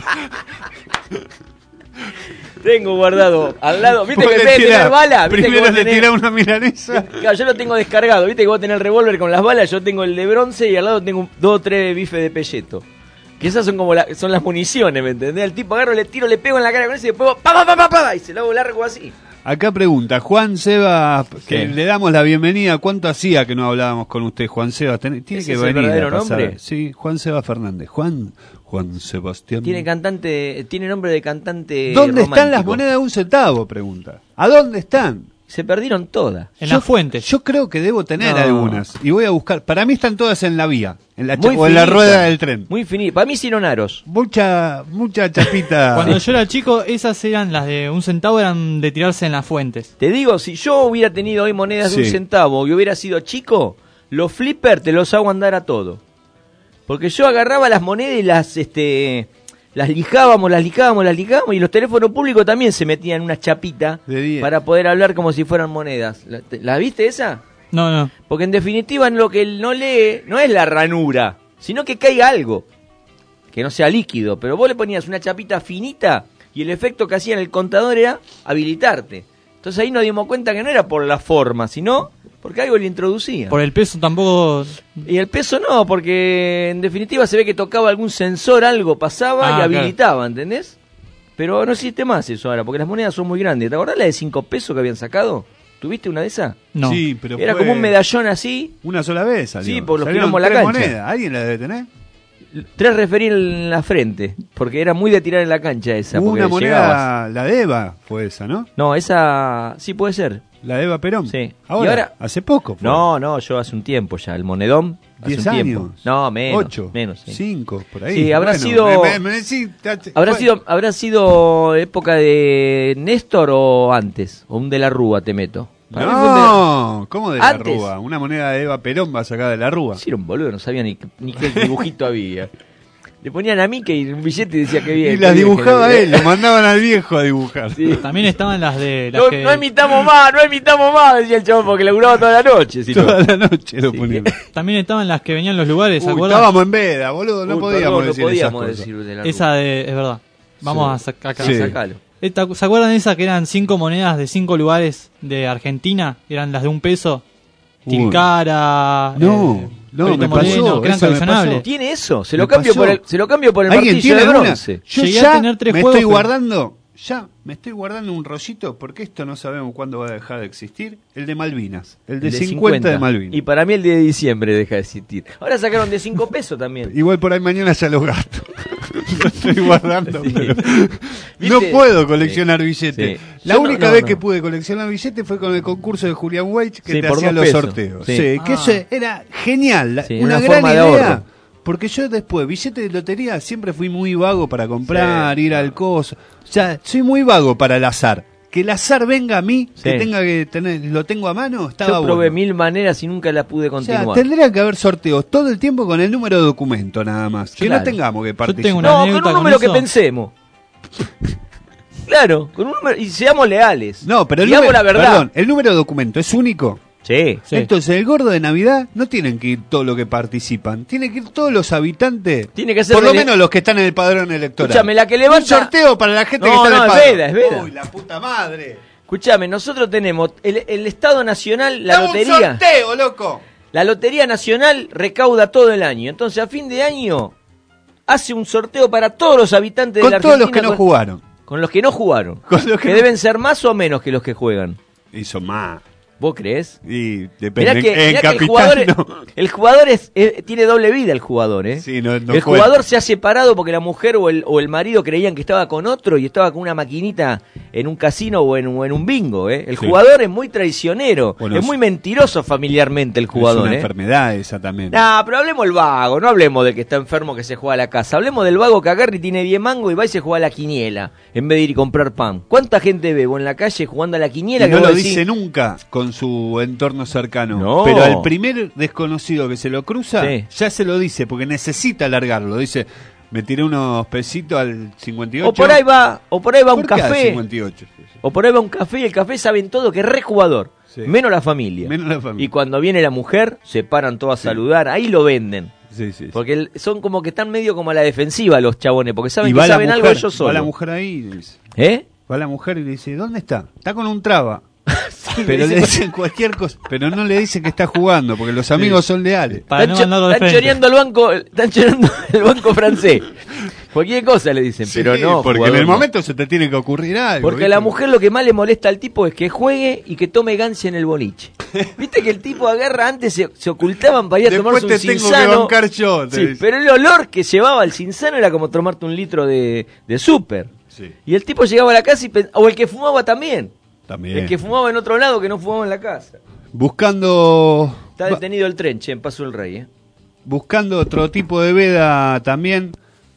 Tengo guardado al lado. ¿Viste Vos que en le vez de tirás- tener bala? ¿Viste que primero vos le tenés- tirás una milanesa. Claro, yo lo tengo descargado. Viste que vos tenés el revólver con las balas. Yo tengo el de bronce y al lado tengo un- dos o tres bifes de pelleto. Que esas son como la- son las municiones, ¿me entendés? El tipo agarro, le tiro, le pego en la cara con eso y después pa, pa, pa, pa, pa, y se lo hago largo así. Acá pregunta, Juan Seba, que Sí. le damos la bienvenida. ¿Cuánto hacía que no hablábamos con usted, Juan Seba? Ten- Tiene ¿Ese que es el venir a verdadero pasar. nombre? Sí, Juan Seba Fernández. Juan, Juan Sebastián. Tiene cantante, tiene nombre de cantante. ¿Dónde están las romántico. monedas de un centavo? Pregunta. ¿A dónde están? Se perdieron todas. En Yo- las fuentes. Yo creo que debo tener No. algunas. Y voy a buscar. Para mí están todas en la vía. En la cha- Muy o en la finita. rueda del tren. Muy finito. Para mí hicieron aros. Mucha, mucha chapita. Cuando yo era chico, esas eran las de un centavo, eran de tirarse en las fuentes. Te digo, si yo hubiera tenido hoy monedas de Sí. un centavo y hubiera sido chico, los flippers te los hago andar a todo. Porque yo agarraba las monedas y las, este, las lijábamos, las lijábamos, las lijábamos y los teléfonos públicos también se metían en una chapita De diez. para poder hablar como si fueran monedas. ¿La, te- ¿la viste esa? No, no. Porque en definitiva lo que él no lee no es la ranura, sino que caiga algo. Que no sea líquido. Pero vos le ponías una chapita finita y el efecto que hacía en el contador era habilitarte. Entonces ahí nos dimos cuenta que no era por la forma, sino porque algo le introducía. Por el peso tampoco. Y el peso no, porque en definitiva se ve que tocaba algún sensor, algo pasaba Ah, y claro. habilitaba, ¿entendés? Pero no existe más eso ahora, porque las monedas son muy grandes. ¿Te acordás la de cinco pesos que habían sacado? ¿Tuviste una de esas? No. Sí, pero Era fue como un medallón así, Una sola vez salió. Sí, por los Salieron quilombos en la tres cancha. monedas. ¿Alguien la debe tener? tres referir en la frente, porque era muy de tirar en la cancha esa. Hubo porque una moneda, llegabas. la de Eva fue esa, ¿no? No, esa sí puede ser. La de Eva Perón. Sí. Ahora, Y ahora- hace poco. fue. No, no, yo hace un tiempo ya, el monedón Hace diez un tiempo. años. No, menos. ocho. Menos, sí. cinco, por ahí. Sí, habrá Bueno, sido- me- me- me- sí, ta- ta- ¿Habrá bueno. sido, ¿Habrá sido época de Néstor o antes? O un de la Rúa, te meto. Para mí fue un de la- No, ¿cómo de la Antes. Rúa? Una moneda de Eva Perón va a sacar de la Rúa. Sí, era un boludo, no sabía ni, ni qué dibujito había. Le ponían a mí que un billete y decía que bien. Y las qué bien, dibujaba que- él, lo mandaban al viejo a dibujar. Sí. También estaban las de las No, que... no imitamos más, no imitamos más, decía el chabón, porque laburaba toda la noche. Si no. Toda la noche lo Sí. ponían. También estaban las que venían los lugares, ¿se Uy, acuerdan? estábamos en veda, boludo, no Uy, podíamos perdón, decir no podíamos esas decir cosas. de la Esa Rúa. de... es verdad. Vamos Sí. a sacar acá. Sí. Sacalo. Esta- ¿Se acuerdan de esa que eran cinco monedas de cinco lugares de Argentina? Eran las de un peso. Uy. Tilcara, No, eh, no, Perito me Moreno, pasó, que eran eso me coleccionables. pasó. ¿Tiene eso? Se lo Me cambio pasó. por el, se lo cambio por el ¿Alguien martillo tiene de alguna? bronce. Yo Llegué a ya tener tres me juegos, estoy pero- guardando, ya me estoy guardando un rollito porque esto no sabemos cuándo va a dejar de existir. El de Malvinas, el de, El cincuenta, de Malvinas. Y para mí el de diciembre deja de existir. Ahora sacaron de cinco pesos también. Igual por ahí mañana ya los gasto. Lo estoy guardando, Sí. pero ¿Viste? no puedo coleccionar billetes. Sí. La Yo no- única no, vez no. que pude coleccionar billetes fue con el concurso de Julián Weich que Sí, te por hacía dos los pesos. sorteos. Sí. Sí, que Ah. eso era genial, la- Sí, una, una gran forma de idea. ahorro. Porque yo después, billetes de lotería, siempre fui muy vago para comprar, Sí. ir al coso. O sea, soy muy vago para el azar. Que el azar venga a mí, Sí. que tenga que tener, lo tengo a mano, estaba Yo probé bueno. mil maneras y nunca la pude O sea, continuar. tendría que haber sorteos todo el tiempo con el número de documento nada más. Que Claro. no tengamos que tengo participar. una No, con anécdota un con número que eso. pensemos. Claro, con un número y seamos leales. No, pero el digamos número, la verdad. perdón, el número de documento es único. Sí. Sí. Entonces, el gordo de Navidad no tienen que ir todos los que participan, tienen que ir todos los habitantes. Tiene que ser por lo de- menos los que están en el padrón electoral. Escúchame, la que Un levanta. sorteo para la gente No, que está no, en el es padrón. veda, es veda. Uy, la puta madre. Escúchame, nosotros tenemos el, el Estado Nacional, la ¡Da un lotería. sorteo, loco! La Lotería Nacional recauda todo el año. Entonces, a fin de año, hace un sorteo para todos los habitantes Con de la todos los Argentina. que no con- jugaron. Con los que no jugaron. Con los que que no- deben ser más o menos que los que juegan. Hizo más. ¿Vos creés? Y depende. Mirá que, en mirá que el Capital, jugador, es- no. el jugador es, eh, tiene doble vida, el jugador, ¿eh? Sí, no- no el cuenta. jugador se ha separado porque la mujer o el, o el marido creían que estaba con otro y estaba con una maquinita en un casino o en, o en un bingo, ¿eh? El Sí. jugador es muy traicionero, Bueno, es es- muy mentiroso familiarmente el Es jugador, una ¿eh? enfermedad esa también. Nah, pero hablemos del vago, no hablemos del que está enfermo que se juega a la casa. Hablemos del vago que agarra y tiene diez mangos y va y se juega a la quiniela en vez de ir y comprar pan. ¿Cuánta gente ve vos en la calle jugando a la quiniela Y que no vos lo decís, dice nunca con su entorno cercano. No. Pero al primer desconocido que se lo cruza, Sí. ya se lo dice, porque necesita alargarlo. Dice, me tiré unos pesitos al cincuenta y ocho. o por ahí va, o por ahí va un ¿Por qué al café, cincuenta y ocho? Sí, sí. o por ahí va un café y el café saben todo que es re jugador, Sí. menos la familia. Menos la familia. Y cuando viene la mujer, se paran todos a saludar, ahí lo venden. Sí, sí, sí. Porque el- son como que están medio como a la defensiva los chabones, porque saben Y que va la saben mujer, algo ellos va la solos. mujer ahí y dice, ¿Eh? va la mujer y le dice, ¿dónde está? Está con un traba. le Pero le dicen- dicen cualquier cosa. Pero no le dicen que está jugando, porque los amigos son leales. Para no están, cho- mandarlo de están frente. choreando el banco, están choreando el banco francés. Cualquier cosa le dicen, pero Sí, no. porque en jugador el no. momento se te tiene que ocurrir algo. Porque a ¿viste? la mujer lo que más le molesta al tipo es que juegue y que tome gancia en el boliche. Viste que el tipo agarra antes, se, se ocultaban para ir a Después tomarse te un tengo que cinzano. bancar yo. te Sí, dice. pero el olor que llevaba el cinzano era como tomarte un litro de, de súper. Sí, Y el tipo llegaba a la casa y pen- o el que fumaba también. también. El que fumaba en otro lado que no fumaba en la casa. Buscando... Está detenido el tren, che, en Paso del Rey, ¿eh? buscando otro tipo de veda también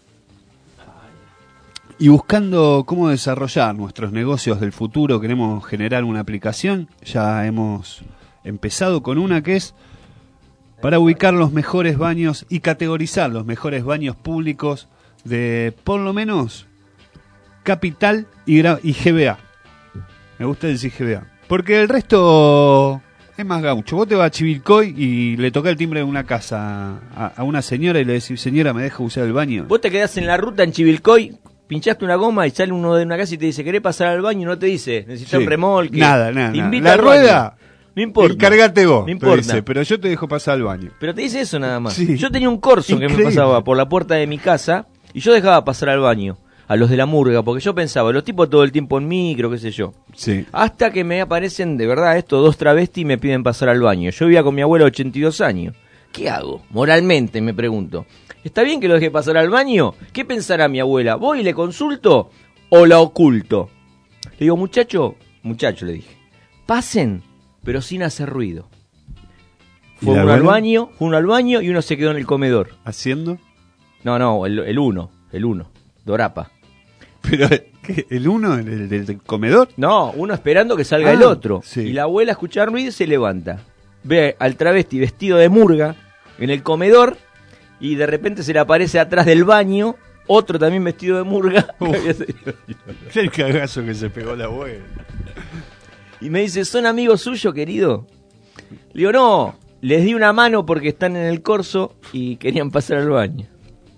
y buscando cómo desarrollar nuestros negocios del futuro. Queremos generar una aplicación, ya hemos empezado con una que es para ubicar los mejores baños y categorizar los mejores baños públicos de por lo menos Capital y, Gra- y G B A. Me gusta decir G B A porque el resto es más gaucho. Vos te vas a Chivilcoy y le toca el timbre de una casa a, a una señora y le decís, señora, ¿me deja usar el baño? Vos te quedás en la ruta en Chivilcoy, pinchaste una goma y sale uno de una casa y te dice, ¿querés pasar al baño? Y no te dice, necesitas Sí. un remolque. Nada, nada, Te nada. invita La al rueda, baño. No importa. encárgate vos, No te importa. dice, pero yo te dejo pasar al baño. Pero te dice eso nada más. Sí. Yo tenía un corso que me Increíble. pasaba por la puerta de mi casa y yo dejaba pasar al baño a los de la murga, porque yo pensaba, los tipos todo el tiempo en micro, qué sé yo. Sí. Hasta que me aparecen, de verdad, estos dos travestis y me piden pasar al baño. Yo vivía con mi abuelo de ochenta y dos años. ¿Qué hago? Moralmente, me pregunto. ¿Está bien que lo deje pasar al baño? ¿Qué pensará mi abuela? ¿Voy y le consulto o la oculto? Le digo, muchacho, muchacho, le dije, pasen, pero sin hacer ruido. Fue uno al baño, uno al baño y uno se quedó en el comedor. ¿Haciendo? No, no, el, el uno, el uno, Dorapa. ¿Pero qué? ¿El uno del, del, del comedor? No, uno esperando que salga ah, el otro. Sí. Y la abuela escucha ruido y se levanta. Ve al travesti vestido de murga en el comedor y de repente se le aparece atrás del baño otro también vestido de murga. El cagazo que se pegó la abuela. Y me dice, ¿son amigos suyos, querido? Le digo, no, les di una mano porque están en el corso y querían pasar al baño.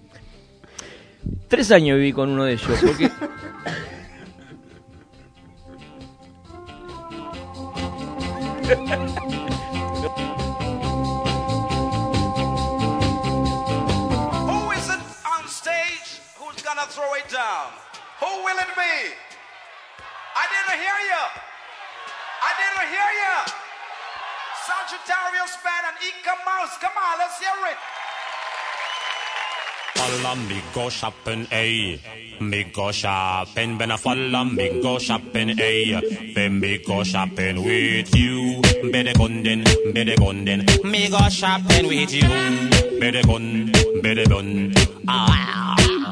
Tres años viví con uno de ellos, porque... Who is it on stage who's gonna throw it down? Who will it be? I didn't hear you. I didn't hear you. Sagittarius Band and Ika Mouse. Come on, let's hear it. Follow me go shopping, ayy. Me go shopping, when I follow me go shopping, ayy. Then me go shopping with you. Better gun then, better gun then. Me go shopping with you. Better gun, better gun. Ah.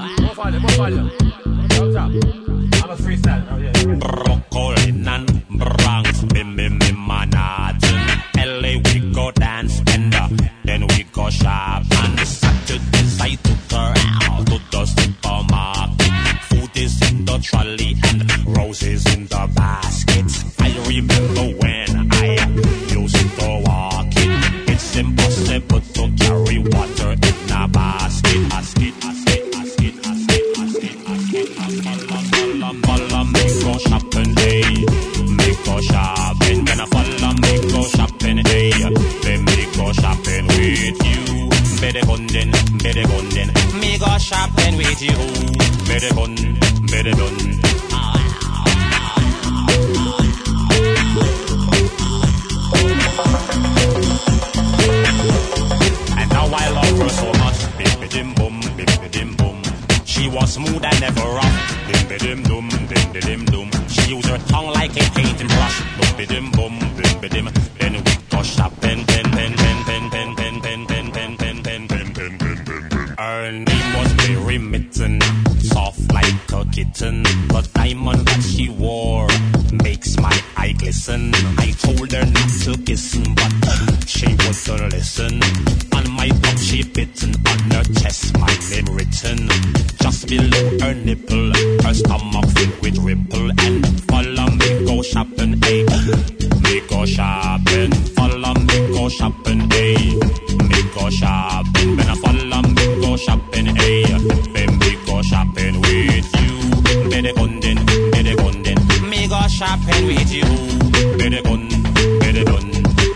I'm a freestyle. Brooklyn and Bronx, me me me Manhattan. L A we go dance and uh, then we go shop and Saturdays I took her out to the supermarket. Food is in the trolley and roses in the basket. I remember when I used to walk it. It's impossible to carry water in a basket. Basket, basket, basket, basket, basket, basket, basket. Follow, follow me go shopping, hey. Me go shopping, when I follow me go shopping, hey. Then me go shopping with you. Better gun then, better gun then. Me go shopping with you. Better gun, better gun. And now I love her so much. Bim dim boom, bim dim boom. She was smooth and never rough. Bim dim dum, bim dim dum. She used her tongue like a painting brush. Bim dim boom, bim dim. Then we go shopping, pen pen pen pen pen pen pen pen pen pen pen pen pen pen pen. Her name was Mary Mitten, soft like a kitten. The diamond that she wore makes my eye glisten. I told her not to kiss, but she wouldn't listen. On my tongue she bitten, on her chest my name written. Just below her nipple, her stomach filled with ripple. And follow me go shopping, hey. Me go shopping, follow me go shopping, hey. Me go shopping, when I follow me go shopping, hey. Then me go shopping with you. Better gun then, better gun then. Me go shopping with you. Better gun, better gun.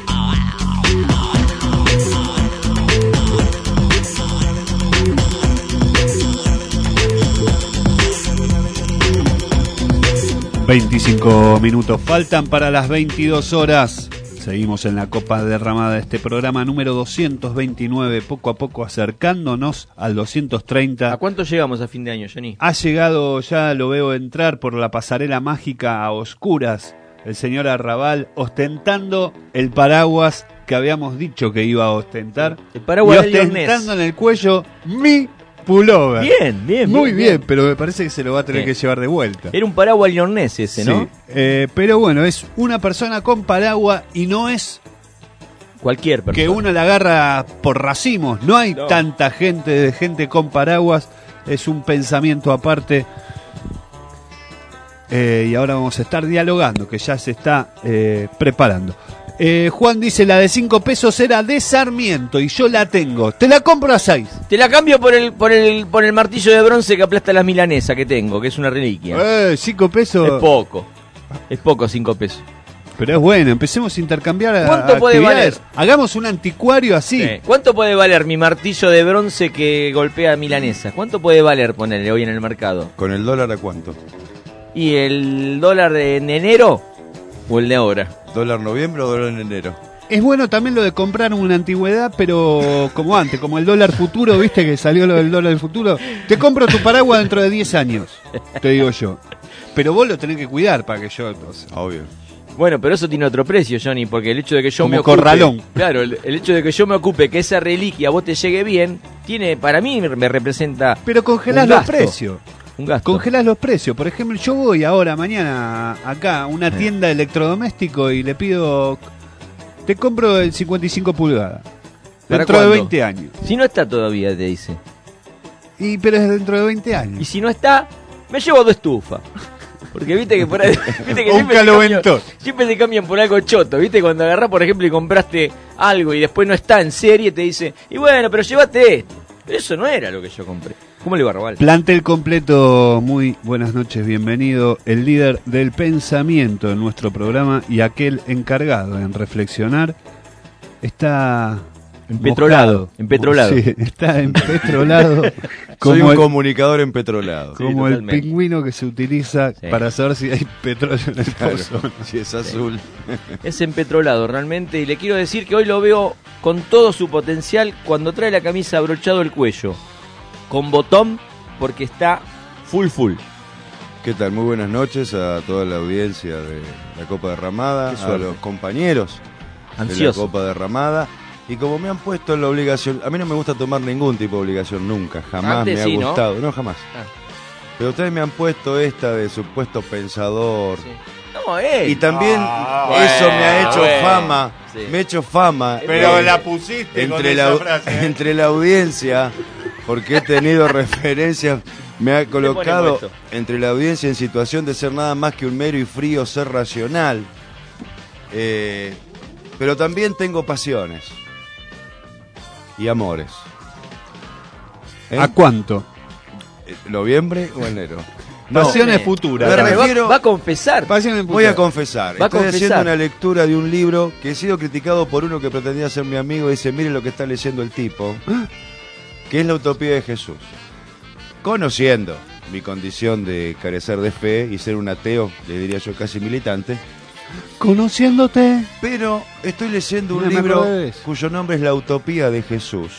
veinticinco minutos faltan para las veintidós horas. Seguimos en la copa derramada de este programa número doscientos veintinueve, poco a poco acercándonos al doscientos treinta. ¿A cuánto llegamos a fin de año, Johnny? Ha llegado, ya lo veo entrar por la pasarela mágica a oscuras, el señor Arrabal ostentando el paraguas que habíamos dicho que iba a ostentar. El paraguas y del ostentando en el cuello mi pullover. Bien, bien, Muy bien, bien, bien. pero me parece que se lo va a tener Bien. que llevar de vuelta. Era un paraguas liornés ese, ¿no? Sí, eh, pero bueno, es una persona con paraguas y no es Cualquier persona. que uno la agarra por racimos. No hay No. tanta gente de gente con paraguas. Es un pensamiento aparte. Eh, y ahora vamos a estar dialogando, que ya se está eh, preparando. Eh, Juan dice, la de cinco pesos era de Sarmiento y yo la tengo. Te la compro a seis. Te la cambio por el, por el, por el martillo de bronce que aplasta la milanesa que tengo, que es una reliquia. Eh, cinco pesos. Es poco. Es poco cinco pesos. Pero es bueno, empecemos a intercambiar a- ¿Cuánto puede actividades. Hagamos un anticuario así. Sí. ¿Cuánto puede valer mi martillo de bronce que golpea milanesa? ¿Cuánto puede valer ponerle hoy en el mercado? ¿Con el dólar a cuánto? ¿Y el dólar de en enero o el de ahora? ¿Dólar noviembre o dólar en enero? Es bueno también lo de comprar una antigüedad, pero como antes, como el dólar futuro, ¿viste que salió lo del dólar del futuro? Te compro tu paraguas dentro de diez años, te digo yo. Pero vos lo tenés que cuidar para que yo... o sea, Obvio. Bueno, pero eso tiene otro precio, Johnny, porque el hecho de que yo Como me ocupe... corralón. Claro, el, el hecho de que yo me ocupe que esa reliquia a vos te llegue bien, tiene, para mí me representa Pero congelás un los gasto, precios. un gasto. Congelás los precios. Por ejemplo, yo voy ahora, mañana, acá a una tienda de electrodoméstico y le pido... Te compro el cincuenta y cinco pulgadas. ¿Para Dentro de cuándo? veinte años. Si no está todavía, te dice. Y pero es dentro de veinte Y años. si no está, me llevo dos estufas. Porque viste que por ahí... Viste que Un siempre se caloventor. cambian- Siempre se cambian por algo choto. Viste, cuando agarrás, por ejemplo, y compraste algo y después no está en serie, te dice, y bueno, pero llévate esto. Pero eso no era lo que yo compré. ¿Cómo le iba a robar? Plantel completo, muy buenas noches, bienvenido. El líder del pensamiento en nuestro programa y aquel encargado en reflexionar está... Empetrolado, mojado. empetrolado. Sí, está empetrolado. Soy como un el, comunicador empetrolado. Sí, como el totalmente. pingüino que se utiliza Sí. para saber si hay petróleo en el Claro, pozo. si es azul. Es empetrolado realmente, y le quiero decir que hoy lo veo con todo su potencial cuando trae la camisa abrochado el cuello, con botón, porque está full full. ¿Qué tal? Muy buenas noches a toda la audiencia de la Copa Derramada, Qué a suerte. los compañeros Ansioso. de la Copa Derramada. Y como me han puesto en la obligación, a mí no me gusta tomar ningún tipo de obligación nunca, jamás Antes me ha sí, ¿no? gustado, no, jamás. Ah. Pero ustedes me han puesto esta de supuesto pensador. Sí. No, él. Y también Ah, eso me ha hecho bueno, fama, sí. me ha hecho fama. Pero eh, la pusiste con entre esa la, frase, ¿eh? entre la audiencia, porque he tenido referencias, me ha colocado puesto? entre la audiencia en situación de ser nada más que un mero y frío ser racional. Eh, pero también tengo pasiones y amores. ¿Eh? ¿A cuánto? ¿Noviembre o enero? Pasiones Me- futuras. me Ahora me va, refiero- va a confesar. Pasiones Voy a futuras. confesar, Va a estoy confesar. haciendo una lectura de un libro que he sido criticado por uno que pretendía ser mi amigo y dice, mire lo que está leyendo el tipo, que es la utopía de Jesús. Conociendo mi condición de carecer de fe y ser un ateo, le diría yo casi militante, Conociéndote. pero estoy leyendo un Mira, me libro acordé de eso. cuyo nombre es La utopía de Jesús,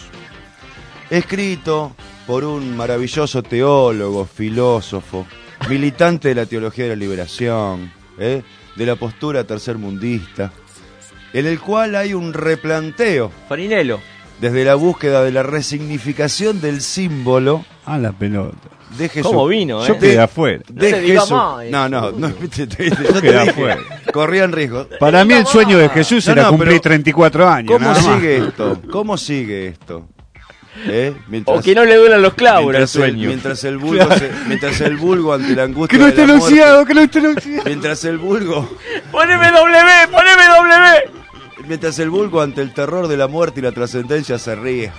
escrito por un maravilloso teólogo, filósofo, militante de la teología de la liberación, ¿eh? de la postura tercermundista, en el cual hay un replanteo Farinello. desde la búsqueda de la resignificación del símbolo A la pelota. de Jesús. ¿Cómo vino, eh? Yo quedé afuera. De No le diga Jesús. más, No, no, no, te- te- te- yo te quedé dije, afuera. corrían riesgo. Para mí el sueño de Jesús No, era no, cumplir pero treinta y cuatro años. ¿Cómo nada más. sigue esto? ¿Cómo sigue esto? ¿Eh? Mientras- O que no le duelan los clavos al mientras el, sueño. mientras el vulgo se- mientras el vulgo ante la angustia Que no de esté la muerte- anunciado, que no esté anunciado. mientras el vulgo ¡Poneme W! ¡Poneme W! mientras el vulgo ante el terror de la muerte y la trascendencia se ríe.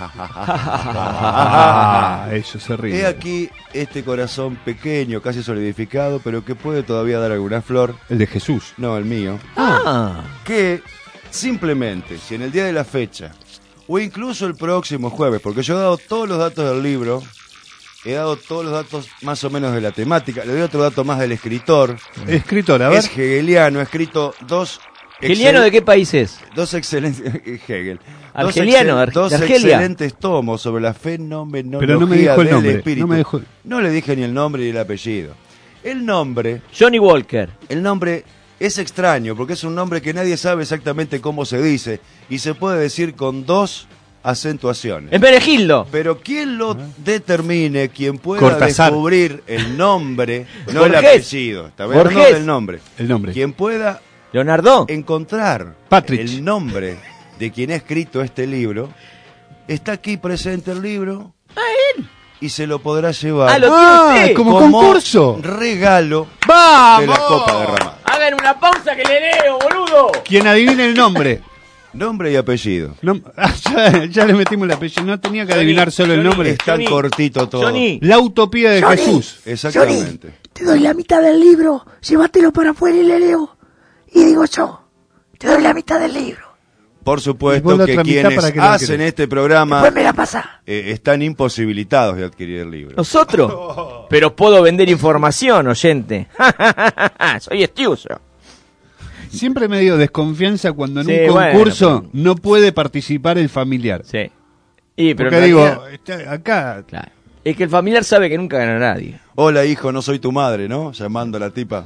Ah, ellos se He ríen. aquí este corazón pequeño, casi solidificado, pero que puede todavía dar alguna flor. El de Jesús. No, el mío. Ah. Que simplemente, si en el día de la fecha, o incluso el próximo jueves, porque yo he dado todos los datos del libro, he dado todos los datos más o menos de la temática, le doy otro dato más del escritor, Escritor, a ver. es hegeliano, ha escrito dos... ¿Geliano excel- de qué país es? Dos excelentes... Hegel. Dos Argeliano, excel- Ar- dos de Argelia. excelentes tomos sobre la fenomenología Pero no me dijo el del nombre, espíritu. no me dijo- No le dije ni el nombre ni el apellido. El nombre... Johnny Walker. El nombre es extraño porque es un nombre que nadie sabe exactamente cómo se dice y se puede decir con dos acentuaciones. ¡Es Menegildo! Pero quien lo determine, quien pueda Cortázar. descubrir el nombre, no el Borges. apellido, está hablando Borges. del nombre. El nombre. Quien pueda Leonardo. encontrar Patrick. el nombre de quien ha escrito este libro, está aquí presente el libro. Y se lo podrá llevar Ah, lo Ah, tiene usted. como concurso. regalo de ¡Vamos! la Copa Derramada. Hagan una pausa que le leo, boludo. Quien adivine el nombre. Nombre y apellido. No, ah, ya, ya le metimos el apellido. No tenía que adivinar Johnny, solo el Johnny, nombre. Es tan Johnny, cortito todo. Johnny. La utopía de Johnny. Jesús. Exactamente. Johnny, te doy la mitad del libro, llévatelo para afuera y le leo. Y digo yo, te doy la mitad del libro, Por Y vos supuesto la que otra mitad, quienes ¿para qué lo hacen querés? este programa después me la pasa. eh, están imposibilitados de adquirir el libro. ¿Nosotros? Pero puedo vender información, oyente. Soy estiuso. Siempre me dio desconfianza cuando en Sí, un bueno, concurso pero- no puede participar el familiar. Sí. Y, pero Porque en digo, realidad- está acá Claro. Es que el familiar sabe que nunca gana nadie. Hola, hijo, no soy tu madre, ¿no? Llamando a la tipa.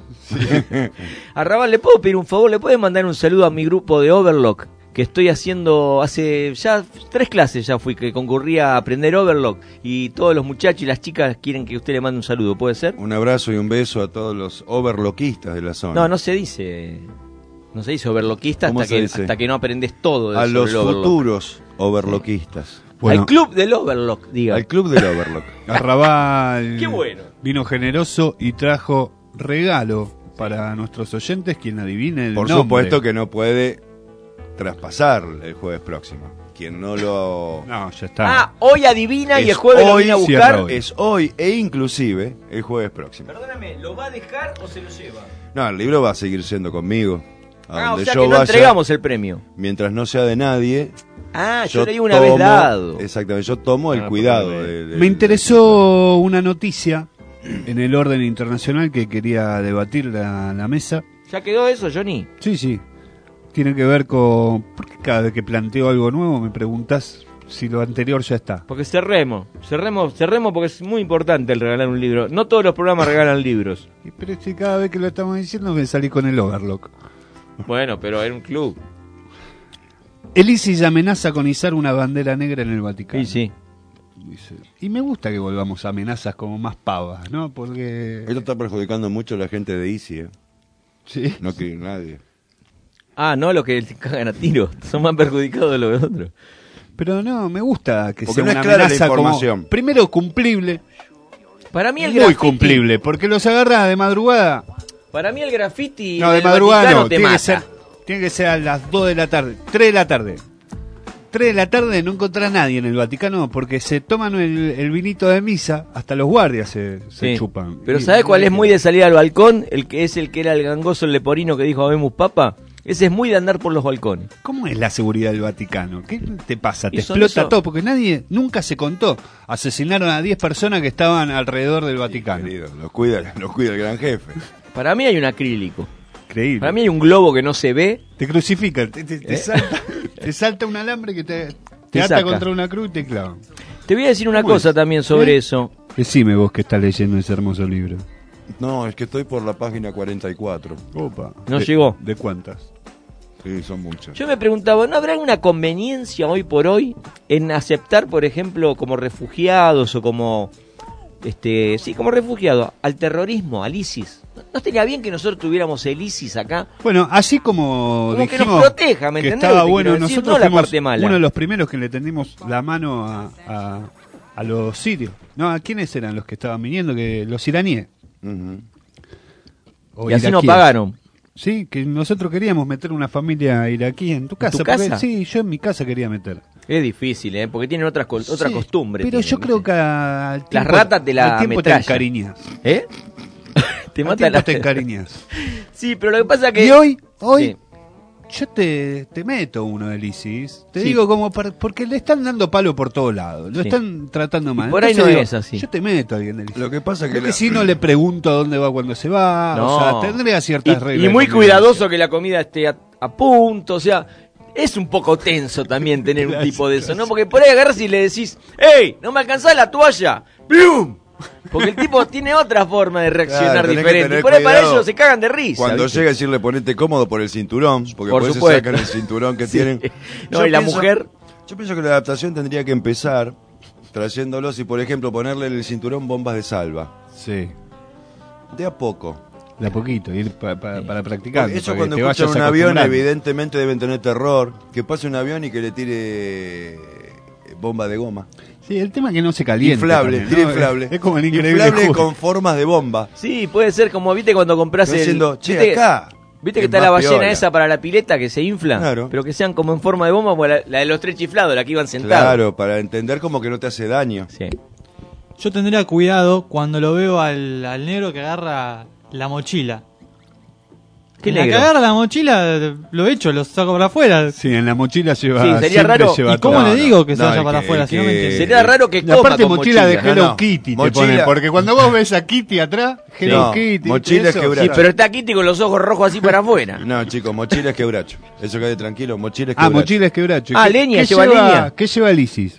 A Raval, ¿le puedo pedir un favor? ¿Le puedes mandar un saludo a mi grupo de Overlock? Que estoy haciendo hace ya tres clases ya fui, que concurría a aprender Overlock. Y todos los muchachos y las chicas quieren que usted le mande un saludo, ¿puede ser? Un abrazo y un beso a todos los overlockistas de la zona. No, no se dice... No se dice overlockista ¿Cómo hasta se que, dice? hasta que no aprendes todo de A sobre los el Overlock. futuros overlockistas. Bueno. Al club del Overlock, diga. Al club del overlock. Arrabal. Qué bueno. Vino generoso y trajo regalo para nuestros oyentes, quien adivine el Por nombre. supuesto que no puede traspasar el jueves próximo. Quien no lo... No, ya está. Ah, hoy adivina y Es el jueves lo hoy, viene a buscar. cierra hoy. Es hoy e inclusive el jueves próximo. Perdóname, ¿lo va a dejar o se lo lleva? No, el libro va a seguir siendo conmigo. A Ah, o donde sea yo que no vaya, entregamos el premio. mientras no sea de nadie. Ah, yo, leí una vez tomo- dado. Exactamente, yo tomo el Ah, cuidado. porque me- de- de- Me interesó una noticia en el orden internacional que quería debatir la, la mesa. ¿Ya quedó eso, Johnny? Sí, sí. Tiene que ver con... ¿Por qué cada vez que planteo algo nuevo me preguntas si lo anterior ya está? Porque cerremos, cerremos, cerremos porque es muy importante el regalar un libro. No todos los programas regalan libros. Y Pero es que cada vez que lo estamos diciendo me salí con el Overlock. Bueno, pero era un club. El ISIS amenaza con izar una bandera negra en el Vaticano. Sí, sí. Dice. Y me gusta que volvamos a amenazas como más pavas, ¿no? Porque... Esto está perjudicando mucho a la gente de Easy, ¿eh? Sí. No quiere nadie. Ah, no, los que te cagan a tiro. Son más perjudicados de los otros. Pero no, me gusta que Porque sea no una es clara la amenaza como... información. Primero, cumplible. Para mí el Muy graffiti, cumplible, porque los agarra de madrugada. Para mí el graffiti No, de del madrugada Vaticano no. te Tiene mata. que, ser, tiene que ser a las dos de la tarde. tres de la tarde. tres de la tarde no encontrás a nadie en el Vaticano porque se toman el, el vinito de misa, hasta los guardias se, se Sí. chupan. Pero Y- ¿sabes cuál es muy de salir al balcón? El que es el que era el gangoso, el leporino que dijo Habemus Papa. Ese es muy de andar por los balcones. ¿Cómo es la seguridad del Vaticano? ¿Qué te pasa? Te Y son explota eso- todo, porque nadie, nunca se contó. Asesinaron a diez personas que estaban alrededor del Vaticano. Querido, los cuida, los cuida el gran jefe. Para mí hay un acrílico. Increíble. Para mí hay un globo que no se ve. Te crucifican, te, te- te ¿Eh? salta, te salta un alambre que te, te, Te ata saca. contra una cruz y te clavan. Te voy a decir una ¿Cómo cosa es? también sobre ¿Eh? eso. Decime vos que estás leyendo ese hermoso libro. No, es que estoy por la página cuarenta y cuatro. Opa. No ¿De- llegó. ¿De cuántas? Sí, son muchas. Yo me preguntaba, ¿no habrá alguna conveniencia hoy por hoy en aceptar, por ejemplo, como refugiados o como, este, sí, como refugiados, al terrorismo, al ISIS? ¿No, no estaría bien que nosotros tuviéramos el ISIS acá? Bueno, así como, Como que dijimos nos proteja, ¿me que entendés estaba lo que bueno, quiero decir? nosotros No la fuimos parte mala. uno de los primeros que le tendimos la mano a, a, a los sirios. No, ¿a quiénes eran los que estaban viniendo? Que los iraníes. Ujú. O Y así nos iraquíes. pagaron. Sí, que nosotros queríamos meter una familia iraquí en tu casa. tu porque- casa? sí, yo en mi casa quería meter. Es difícil, ¿eh? Porque tienen otras, col- otra Sí, costumbre. Pero tienen, yo creo ¿viste? que al tiempo, ratas te la al tiempo te ametrallan. encariñas. ¿Eh? te Al mata tiempo la... te encariñas. Sí, pero lo que pasa que... Y hoy, hoy, Sí. yo te, te meto uno del ISIS. Te Sí. digo como par- porque le están dando palo por todos lados. Lo Sí. están tratando mal. Y por ahí Entonces no digo, es así. Yo te meto a alguien del ISIS. Lo que pasa es que Porque la- si no le pregunto a dónde va cuando se va. No. O sea, tendría ciertas y, reglas. y de muy convivencia. cuidadoso que la comida esté a, a punto, o sea, es un poco tenso también tener un Gracias, tipo de eso, ¿no? gracias. Porque por ahí agarras y le decís, ¡Ey! ¿No me alcanzás la toalla? ¡Plum! Porque el tipo tiene otra forma de reaccionar Claro, tenés que diferente. tener Y por ahí para cuidado ellos se cagan de risa. Cuando ¿viste? llega a decirle ponete cómodo por el cinturón, porque Por después se supuesto. sacan el cinturón que Sí. tienen. No, Yo y la pienso- mujer... Yo pienso que la adaptación tendría que empezar trayéndolos y, por ejemplo, ponerle en el cinturón bombas de salva. Sí. De a poco. De a poquito, ir pa- pa- para practicar. Porque eso para que cuando te escuchan vayas un avión, acostumbrando. evidentemente deben tener terror. Que pase un avión y que le tire eh, bomba de goma. Sí, el tema es que no se caliente. Inflable, también, tire ¿no? inflable. Es, es como el increíble Inflable Hulk. con formas de bomba. Sí, puede ser como, viste, cuando compras Estoy el... diciendo, che, ¿viste, acá. ¿Viste que es está la más ballena piola. esa para la pileta que se infla? Claro. Pero que sean como en forma de bomba, como la, la de los tres chiflados, la que iban sentados. Claro, para entender como que no te hace daño. Sí. Yo tendría cuidado cuando lo veo al, al negro que agarra la mochila. ¿Qué la negro? que agarra la mochila, lo echo, lo saco para afuera. Sí, en la mochila lleva. Sí, sería siempre raro. lleva ¿Y cómo todo. le digo que se No, vaya el para que- afuera? el Si no me que- entiende. Sería raro que Y coma aparte con mochila, de mochila. Hello No, no. Kitty te Mochila- ponen, porque cuando vos ves a Kitty atrás, Hello No, Kitty. mochila eso, es quebracho. Sí, pero está Kitty con los ojos rojos así para afuera. No, chicos, mochila es quebracho. Eso quede tranquilo, mochila es Ah, quebracho. mochila es quebracho. Ah, ¿Qué- leña, qué lleva leña. ¿Qué lleva el ISIS?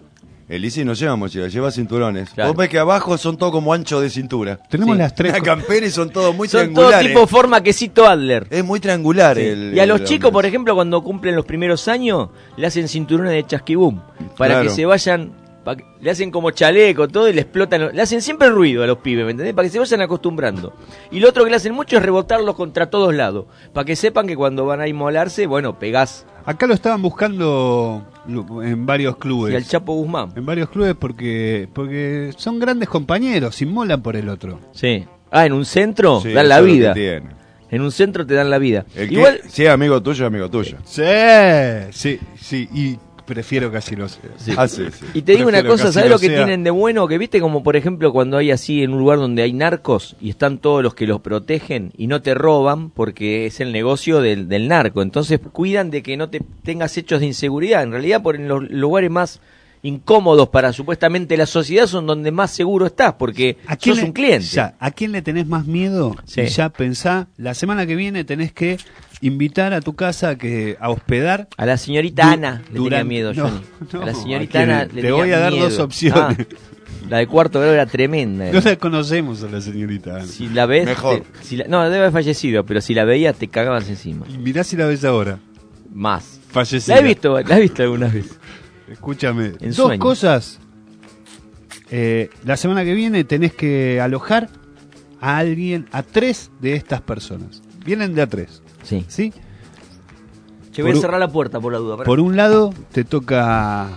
El Isi no lleva mochila, lleva cinturones. Claro. Vos ves que abajo son todos como anchos de cintura. Tenemos Sí. las tres. Una co- campera y son todos muy Son todo triangulares. tipo forma quesito Adler. Es muy triangular Sí. el. Y a los el chicos, por hombre. ejemplo, cuando cumplen los primeros años, le hacen cinturones de chasquibum. Para Claro. que se vayan. pa' que- le hacen como chaleco, todo, y le explotan. los- le hacen siempre ruido a los pibes, ¿me entendés? Para que se vayan acostumbrando. Y lo otro que le hacen mucho es rebotarlos contra todos lados. Para que sepan que cuando van a inmolarse, bueno, pegás. Acá lo estaban buscando lo- en varios clubes. Y al Chapo Guzmán. En varios clubes porque porque son grandes compañeros, inmolan por el otro. Sí. Ah, en un centro Sí, dan la eso es lo vida. que tiene. En un centro te dan la vida. El que- Igual. si es amigo tuyo, es amigo tuyo. Sí, sí, sí, y prefiero que así lo sea. Sí. Ah, sí, sí. Y te digo una Prefiero que cosa, así ¿sabes lo lo que sea. tienen de bueno? Que viste como por ejemplo cuando hay así en un lugar donde hay narcos y están todos los que los protegen y no te roban porque es el negocio del, del narco. Entonces cuidan de que no te tengas hechos de inseguridad. En realidad por en los lugares más incómodos para supuestamente la sociedad son donde más seguro estás porque ¿A quién sos le- un cliente. Ya, ¿a quién le tenés más miedo? Sí. Y ya pensá, la semana que viene tenés que invitar a tu casa a que a hospedar. A la señorita Du- Ana le tenía durante- miedo, no, Johnny. no, a la ¿a señorita quién? Ana le Te tenía voy a dar miedo. dos opciones. Ah, la de cuarto grado era tremenda. No la conocemos a la señorita Ana. Si la ves, Mejor. te- si la- no, debe haber fallecido, pero si la veías te cagabas encima. Y mirá si la ves ahora. Más. Fallecida. La he visto, la he visto algunas veces. Escúchame, En dos sueños. cosas. Eh, la semana que viene tenés que alojar a alguien, a tres de estas personas. Vienen de a tres, Sí. ¿sí? Che, voy Por a un- cerrar la puerta por la duda. pará. Por un lado, te toca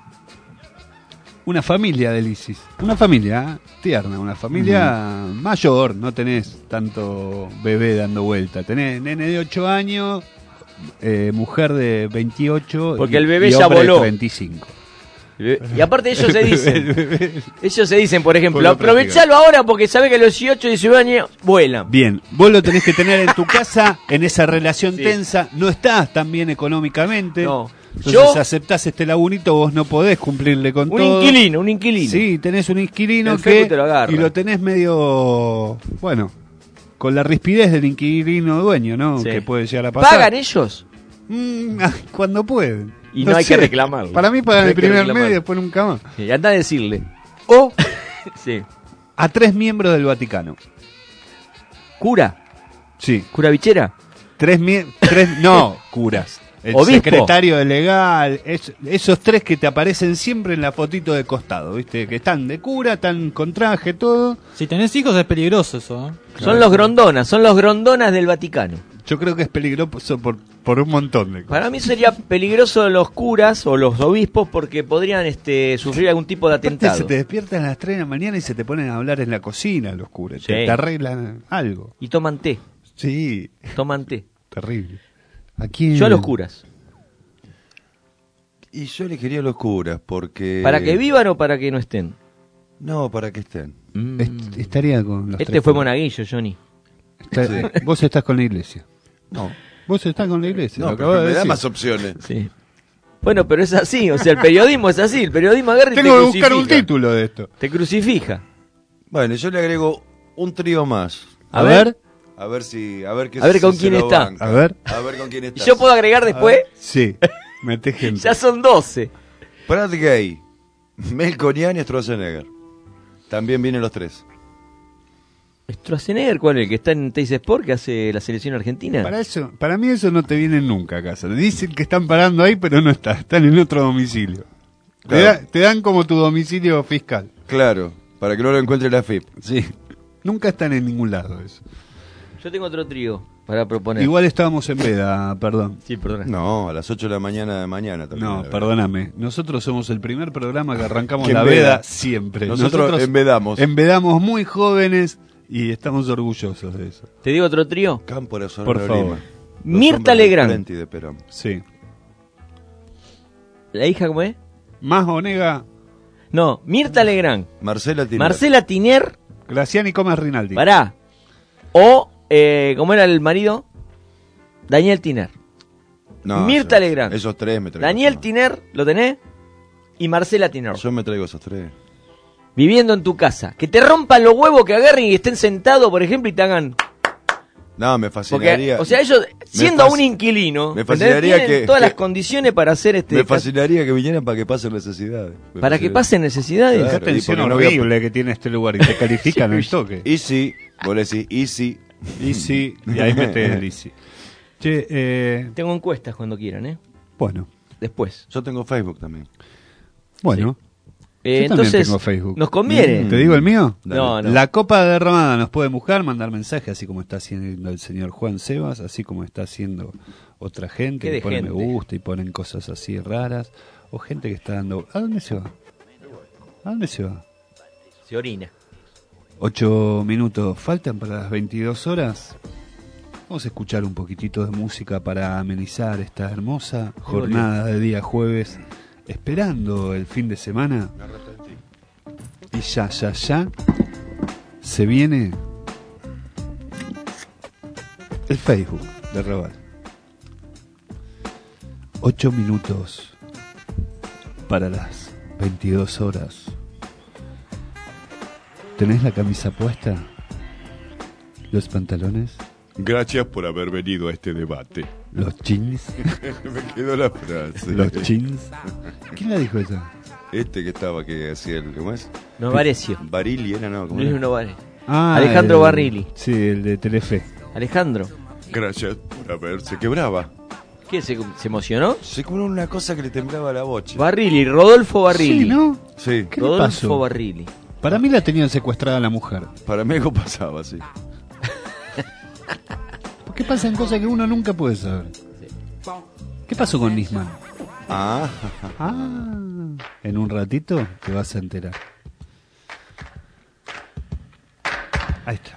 una familia del ISIS. Una familia ¿eh? tierna, una familia mayor. No tenés tanto bebé dando vuelta. Tenés nene de ocho años, eh, mujer de veintiocho. Porque y- el bebé y ya hombre de voló. treinta y cinco. Y aparte ellos se dicen, ellos se dicen, por ejemplo, Por lo aprovechalo ahora porque sabe que a los dieciocho, diecinueve años vuelan. Bien, vos lo tenés que tener en tu casa, en esa relación Sí. tensa. No estás tan bien económicamente. No. Entonces Yo- aceptás este laburito, vos no podés cumplirle con Un todo. inquilino, un inquilino. Sí, tenés un inquilino El que Facebook te lo agarra. y lo tenés medio, bueno, con la rispidez del inquilino dueño, ¿no? Sí. Que puede llegar a pasar. ¿Pagan ellos? Mm, ah, cuando pueden. Y no hay que reclamarlo. Para mí pagan No hay el que primer reclamar. mes y después nunca más. Sí, anda a decirle. O Sí. a tres miembros del Vaticano. ¿Cura? Sí, ¿Cura bichera? tres mie- tres no, curas. El Obispo. secretario de legal, es- esos tres que te aparecen siempre en la fotito de costado, ¿viste? Que están de cura, están con traje, todo. Si tenés hijos es peligroso eso, ¿eh? Son los grondonas, son los grondonas del Vaticano. Yo creo que es peligroso por, por un montón de cosas. Para mí sería peligroso los curas o los obispos porque podrían este, sufrir algún tipo de Aparte, atentado. se te despiertan a las tres de la mañana y se te ponen a hablar en la cocina los curas. Sí. Te, te arreglan algo. Y toman té, Sí, toman té. terrible. Aquí Yo a los curas. Y yo elegiría a los curas porque. ¿Para que vivan o para que no estén? No, para que estén. Mm. Est- estaría con los Este tres fue curas. monaguillo, Johnny. Está- Sí. Vos estás con la iglesia. No, Vos estás con la iglesia. no lo pero acabas de me da decir. más opciones. Sí. Bueno, pero es así, o sea, el periodismo es así, el periodismo agarra y te Tengo que buscar un crucifica. título de esto. Te crucifica. Bueno, yo le agrego un trío más. A, A ver. ver. A ver si. A ver, qué A ver si con se quién lo está. banca. A ver. A ver con quién está. ¿Y yo puedo agregar después? Sí, mete gente. Ya son doce. Brad Gay, Melconian y Schwarzenegger. También vienen los tres. Schwarzenegger, ¿cuál es? ¿El que está en Teis Sport que hace la selección argentina? Para eso, para mí eso no te viene nunca a casa. Dicen que están parando ahí, pero no están, están en otro domicilio. Te, Claro. da- te dan como tu domicilio fiscal. Claro, para que no lo encuentre la F I P. Sí. Nunca están en ningún lado eso. Yo tengo otro trío para proponer. Igual estábamos en veda, perdón. Sí, perdona. No, a las ocho de la mañana de mañana también. No, la verdad. perdóname. Nosotros somos el primer programa que arrancamos Que la enveda. veda siempre. Nosotros envedamos. Envedamos muy jóvenes y estamos orgullosos de eso. ¿Te digo otro trío? Campo de la zona Por de favor. Lima. Los Mirta hombres de Legrand. Frente y de Perón. Sí. ¿La hija cómo es? Más Onega, No, Mirta Legrand. Marcela Tiner. Marcela Tiner, Graciani Comas Rinaldi. pará. O, eh, ¿cómo era el marido? Daniel Tiner. No, Mirta esos- Legrand. Esos tres me traigo. Daniel No. Tiner, ¿lo tenés? Y Marcela Tiner. Yo me traigo esos tres. Viviendo en tu casa. Que te rompan los huevos, que agarren y estén sentados, por ejemplo, y te hagan... No, me Porque, fascinaría. o sea, ellos, siendo fasc- un inquilino, me ¿entendés? fascinaría tienen que- todas que- las condiciones para hacer este... Me fascinaría que vinieran para que pasen necesidades. Me Para que fascinaría. pasen necesidades. Claro. Qué y atención porque no voy a- horrible que tiene este lugar y te califican el toque. Easy, vos le decís easy. Easy, y ahí metes el easy. Che, eh, Tengo encuestas cuando quieran, ¿eh? bueno, Después. Yo tengo Facebook también. bueno. Eh, Yo también entonces, tengo Facebook. nos conviene. Mm. ¿Te digo el mío? No, no. La Copa Derramada nos puede buscar, mandar mensajes, así como está haciendo el señor Juan Sebas, así como está haciendo otra gente, ¿Qué que de pone gente? me gusta y ponen cosas así raras, o gente que está dando... ¿A dónde se va? ¿A dónde se va? Se orina. Ocho minutos faltan para las veintidós horas. Vamos a escuchar un poquitito de música para amenizar esta hermosa jornada de día jueves, esperando el fin de semana. Y ya, ya, ya se viene el Facebook de Raval. Ocho minutos para las veintidós horas. ¿Tenés la camisa puesta? ¿Los pantalones? Gracias por haber venido a este debate. ¿Los jeans? Me quedó la frase. ¿Los jeans? ¿Quién la dijo esa? Este que estaba, que hacía el... ¿Cómo es? Novarecio. Barili era, ¿no? ¿Cómo Luis era? Novarecio. Ah, Alejandro el- Barrilli. Sí, el de Telefe. Alejandro. Gracias por haber... Se quebraba. ¿Qué? ¿Se, se emocionó? Se quebró una cosa que le temblaba la bocha. Barrilli, Rodolfo Barrilli. Sí, ¿no? Sí. ¿Qué le Rodolfo pasó? Barrilli. Para mí la tenían secuestrada la mujer. Para mí algo pasaba, sí. ¿Por qué pasan cosas que uno nunca puede saber? ¿Qué pasó con Nisman? Ah, Ah, en un ratito te vas a enterar. Ahí está.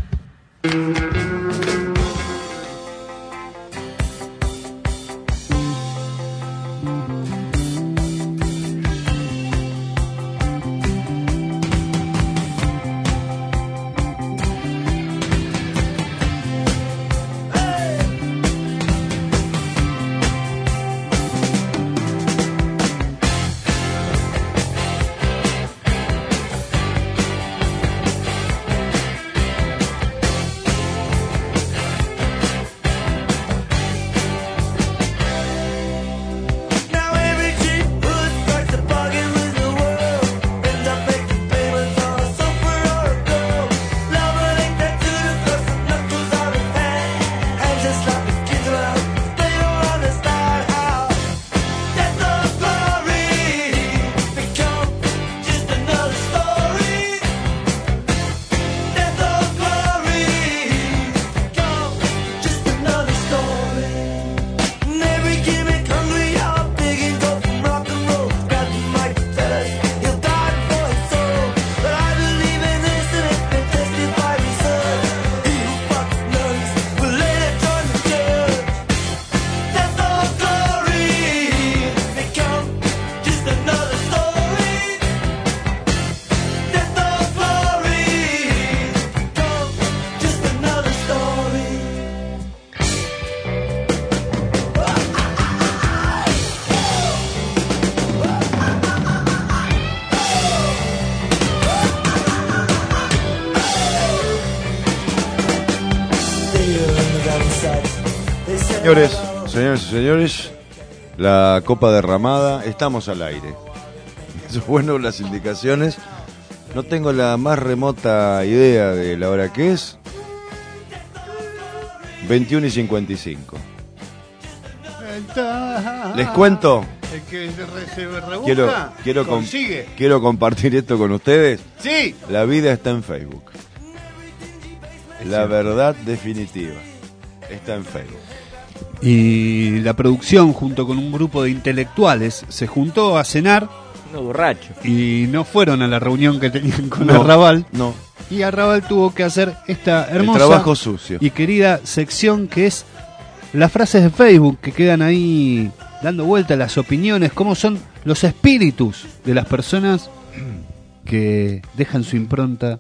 Señores, señores y señores, la copa derramada, estamos al aire. Eso es bueno, las indicaciones. No tengo la más remota idea de la hora que es. veintiuno y cincuenta y cinco. Les cuento, El que se rebusca, quiero, quiero, com- consigue. quiero compartir esto con ustedes. Sí. La vida está en Facebook. La verdad definitiva está en Facebook. Y la producción, junto con un grupo de intelectuales, se juntó a cenar No, borracho. y no fueron a la reunión que tenían con No, Arrabal. No, Y Arrabal tuvo que hacer esta hermosa el trabajo sucio. y querida sección que es las frases de Facebook que quedan ahí dando vuelta, las opiniones, cómo son los espíritus de las personas que dejan su impronta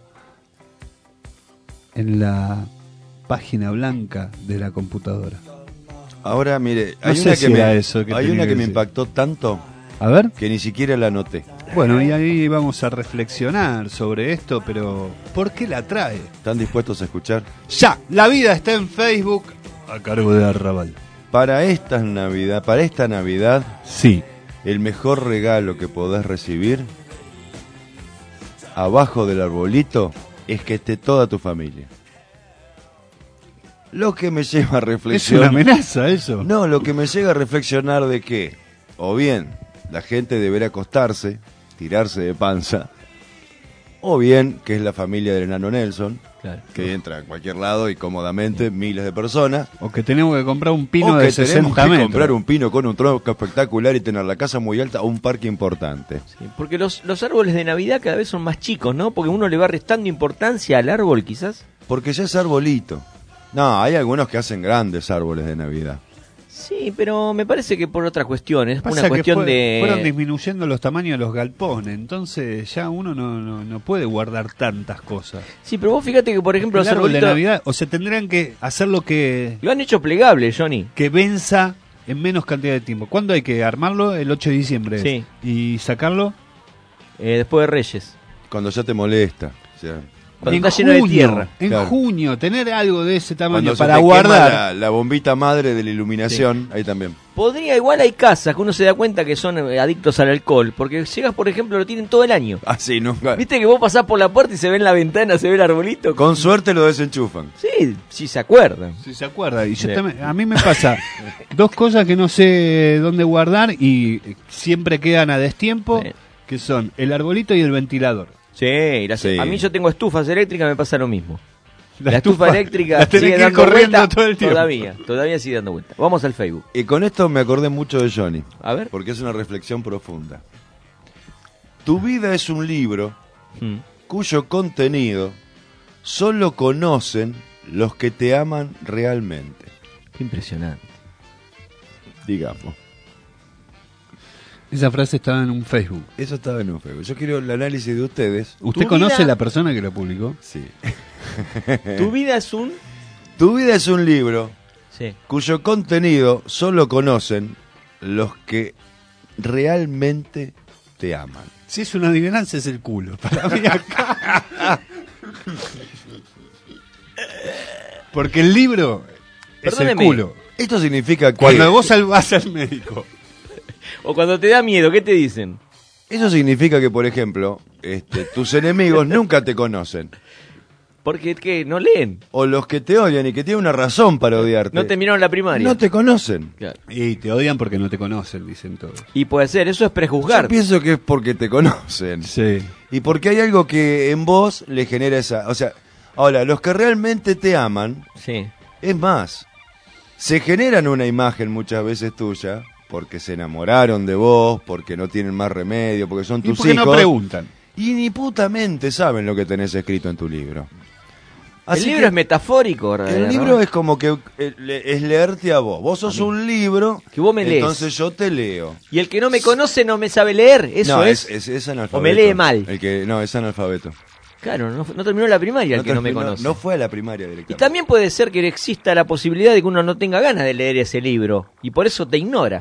en la página blanca de la computadora. Ahora, mire, No hay sé una si que, era me, eso que hay tenía una que que me decir. impactó tanto A ver. que ni siquiera la anoté. Bueno, y ahí vamos a reflexionar sobre esto, pero ¿por qué la trae? ¿Están dispuestos a escuchar? Ya, la vida está en Facebook a cargo de Arrabal. Para esta Navidad, para esta Navidad, Sí. el mejor regalo que podés recibir abajo del arbolito es que esté toda tu familia. Lo que me lleva a Es reflexionar. una amenaza eso. No, lo que me llega a reflexionar de que, o bien, la gente deberá acostarse, tirarse de panza, o bien, que es la familia del enano Nelson, Claro. que entra a cualquier lado y cómodamente miles de personas, O que tenemos que comprar un pino o de que tenemos sesenta que metros. comprar un pino con un tronco espectacular y tener la casa muy alta o un parque importante. Sí, porque los, los árboles de Navidad cada vez son más chicos, ¿no? Porque uno le va restando importancia al árbol, quizás. Porque ya es arbolito. No, hay algunos que hacen grandes árboles de Navidad. Sí, pero me parece que por otras cuestiones. Pasa Una que cuestión fue- de... fueron disminuyendo los tamaños de los galpones, entonces ya uno no, no, no puede guardar tantas cosas. Sí, pero vos fíjate que, por ejemplo, El los árbol de arbolitos... Navidad, o sea, tendrían que hacer lo que, Lo han hecho plegable, Johnny. que venza en menos cantidad de tiempo. ¿Cuándo hay que armarlo? El ocho de diciembre. Sí. ¿Y sacarlo? Eh, después de Reyes. Cuando ya te molesta. O sea, Cuando en está lleno de junio, tierra. En Claro. junio, tener algo de ese tamaño cuando se para te quema guardar. la, la bombita madre de la iluminación, ahí también. Podría, igual hay casas que uno se da cuenta que son eh, adictos al alcohol. Porque llegas, por ejemplo, lo tienen todo el año. Así nunca. ¿Viste que vos pasás por la puerta y se ve en la ventana, se ve el arbolito? Con suerte lo desenchufan. Sí, sí se acuerdan. Si se acuerda. Y yo Sí. también- a mí me pasa dos cosas que no sé dónde guardar y siempre quedan a destiempo, Sí. que son el arbolito y el ventilador. Sí, y las- Sí. a mí yo tengo estufas eléctricas, me pasa lo mismo. La La, estufa, estufa eléctrica la tenés sigue que ir dando corriendo vuelta todo el tiempo. Todavía, todavía sigue dando vuelta. Vamos al Facebook. Y con esto me acordé mucho de Johnny. A ver. Porque es una reflexión profunda. Tu vida es un libro Mm. cuyo contenido solo conocen los que te aman realmente. Qué impresionante. Digamos. Esa frase estaba en un Facebook. Eso estaba en un Facebook. Yo quiero el análisis de ustedes. ¿Usted Tu conoce vida- la persona que lo publicó? Sí. Tu vida es un... Tu vida es un libro Sí. cuyo contenido solo conocen los que realmente te aman. Si es una adivinanza es el culo. Para mí acá. Porque el libro es el Perdóneme. culo. Esto significa que... Cuando vos al- vas al médico. O cuando te da miedo, ¿qué te dicen? Eso significa que, por ejemplo, este, tus enemigos nunca te conocen. Porque, ¿qué? ¿No leen? O los que te odian y que tienen una razón para odiarte. No terminaron la primaria. No te conocen. Claro. Y te odian porque no te conocen, dicen todos. Y puede ser, eso es prejuzgar. Yo pienso que es porque te conocen. Sí. Y porque hay algo que en vos le genera esa... O sea, ahora, los que realmente te aman, Sí. es más, se generan una imagen muchas veces tuya, porque se enamoraron de vos, porque no tienen más remedio, porque son ¿Y tus por qué hijos. no preguntan? Y ni putamente saben lo que tenés escrito en tu libro. El Así libro que es metafórico, el ¿verdad? libro es como que eh, le- es leerte a vos. Vos sos un libro, Que vos me lees. entonces yo te leo. Y el que no me conoce no me sabe leer, eso no, es. es, es, es analfabeto. O me lee mal. El que, no, es analfabeto. Claro, no, no terminó la primaria el que no me terminó- conoce. No fue a la primaria Y directamente. también puede ser que exista la posibilidad de que uno no tenga ganas de leer ese libro y por eso te ignora.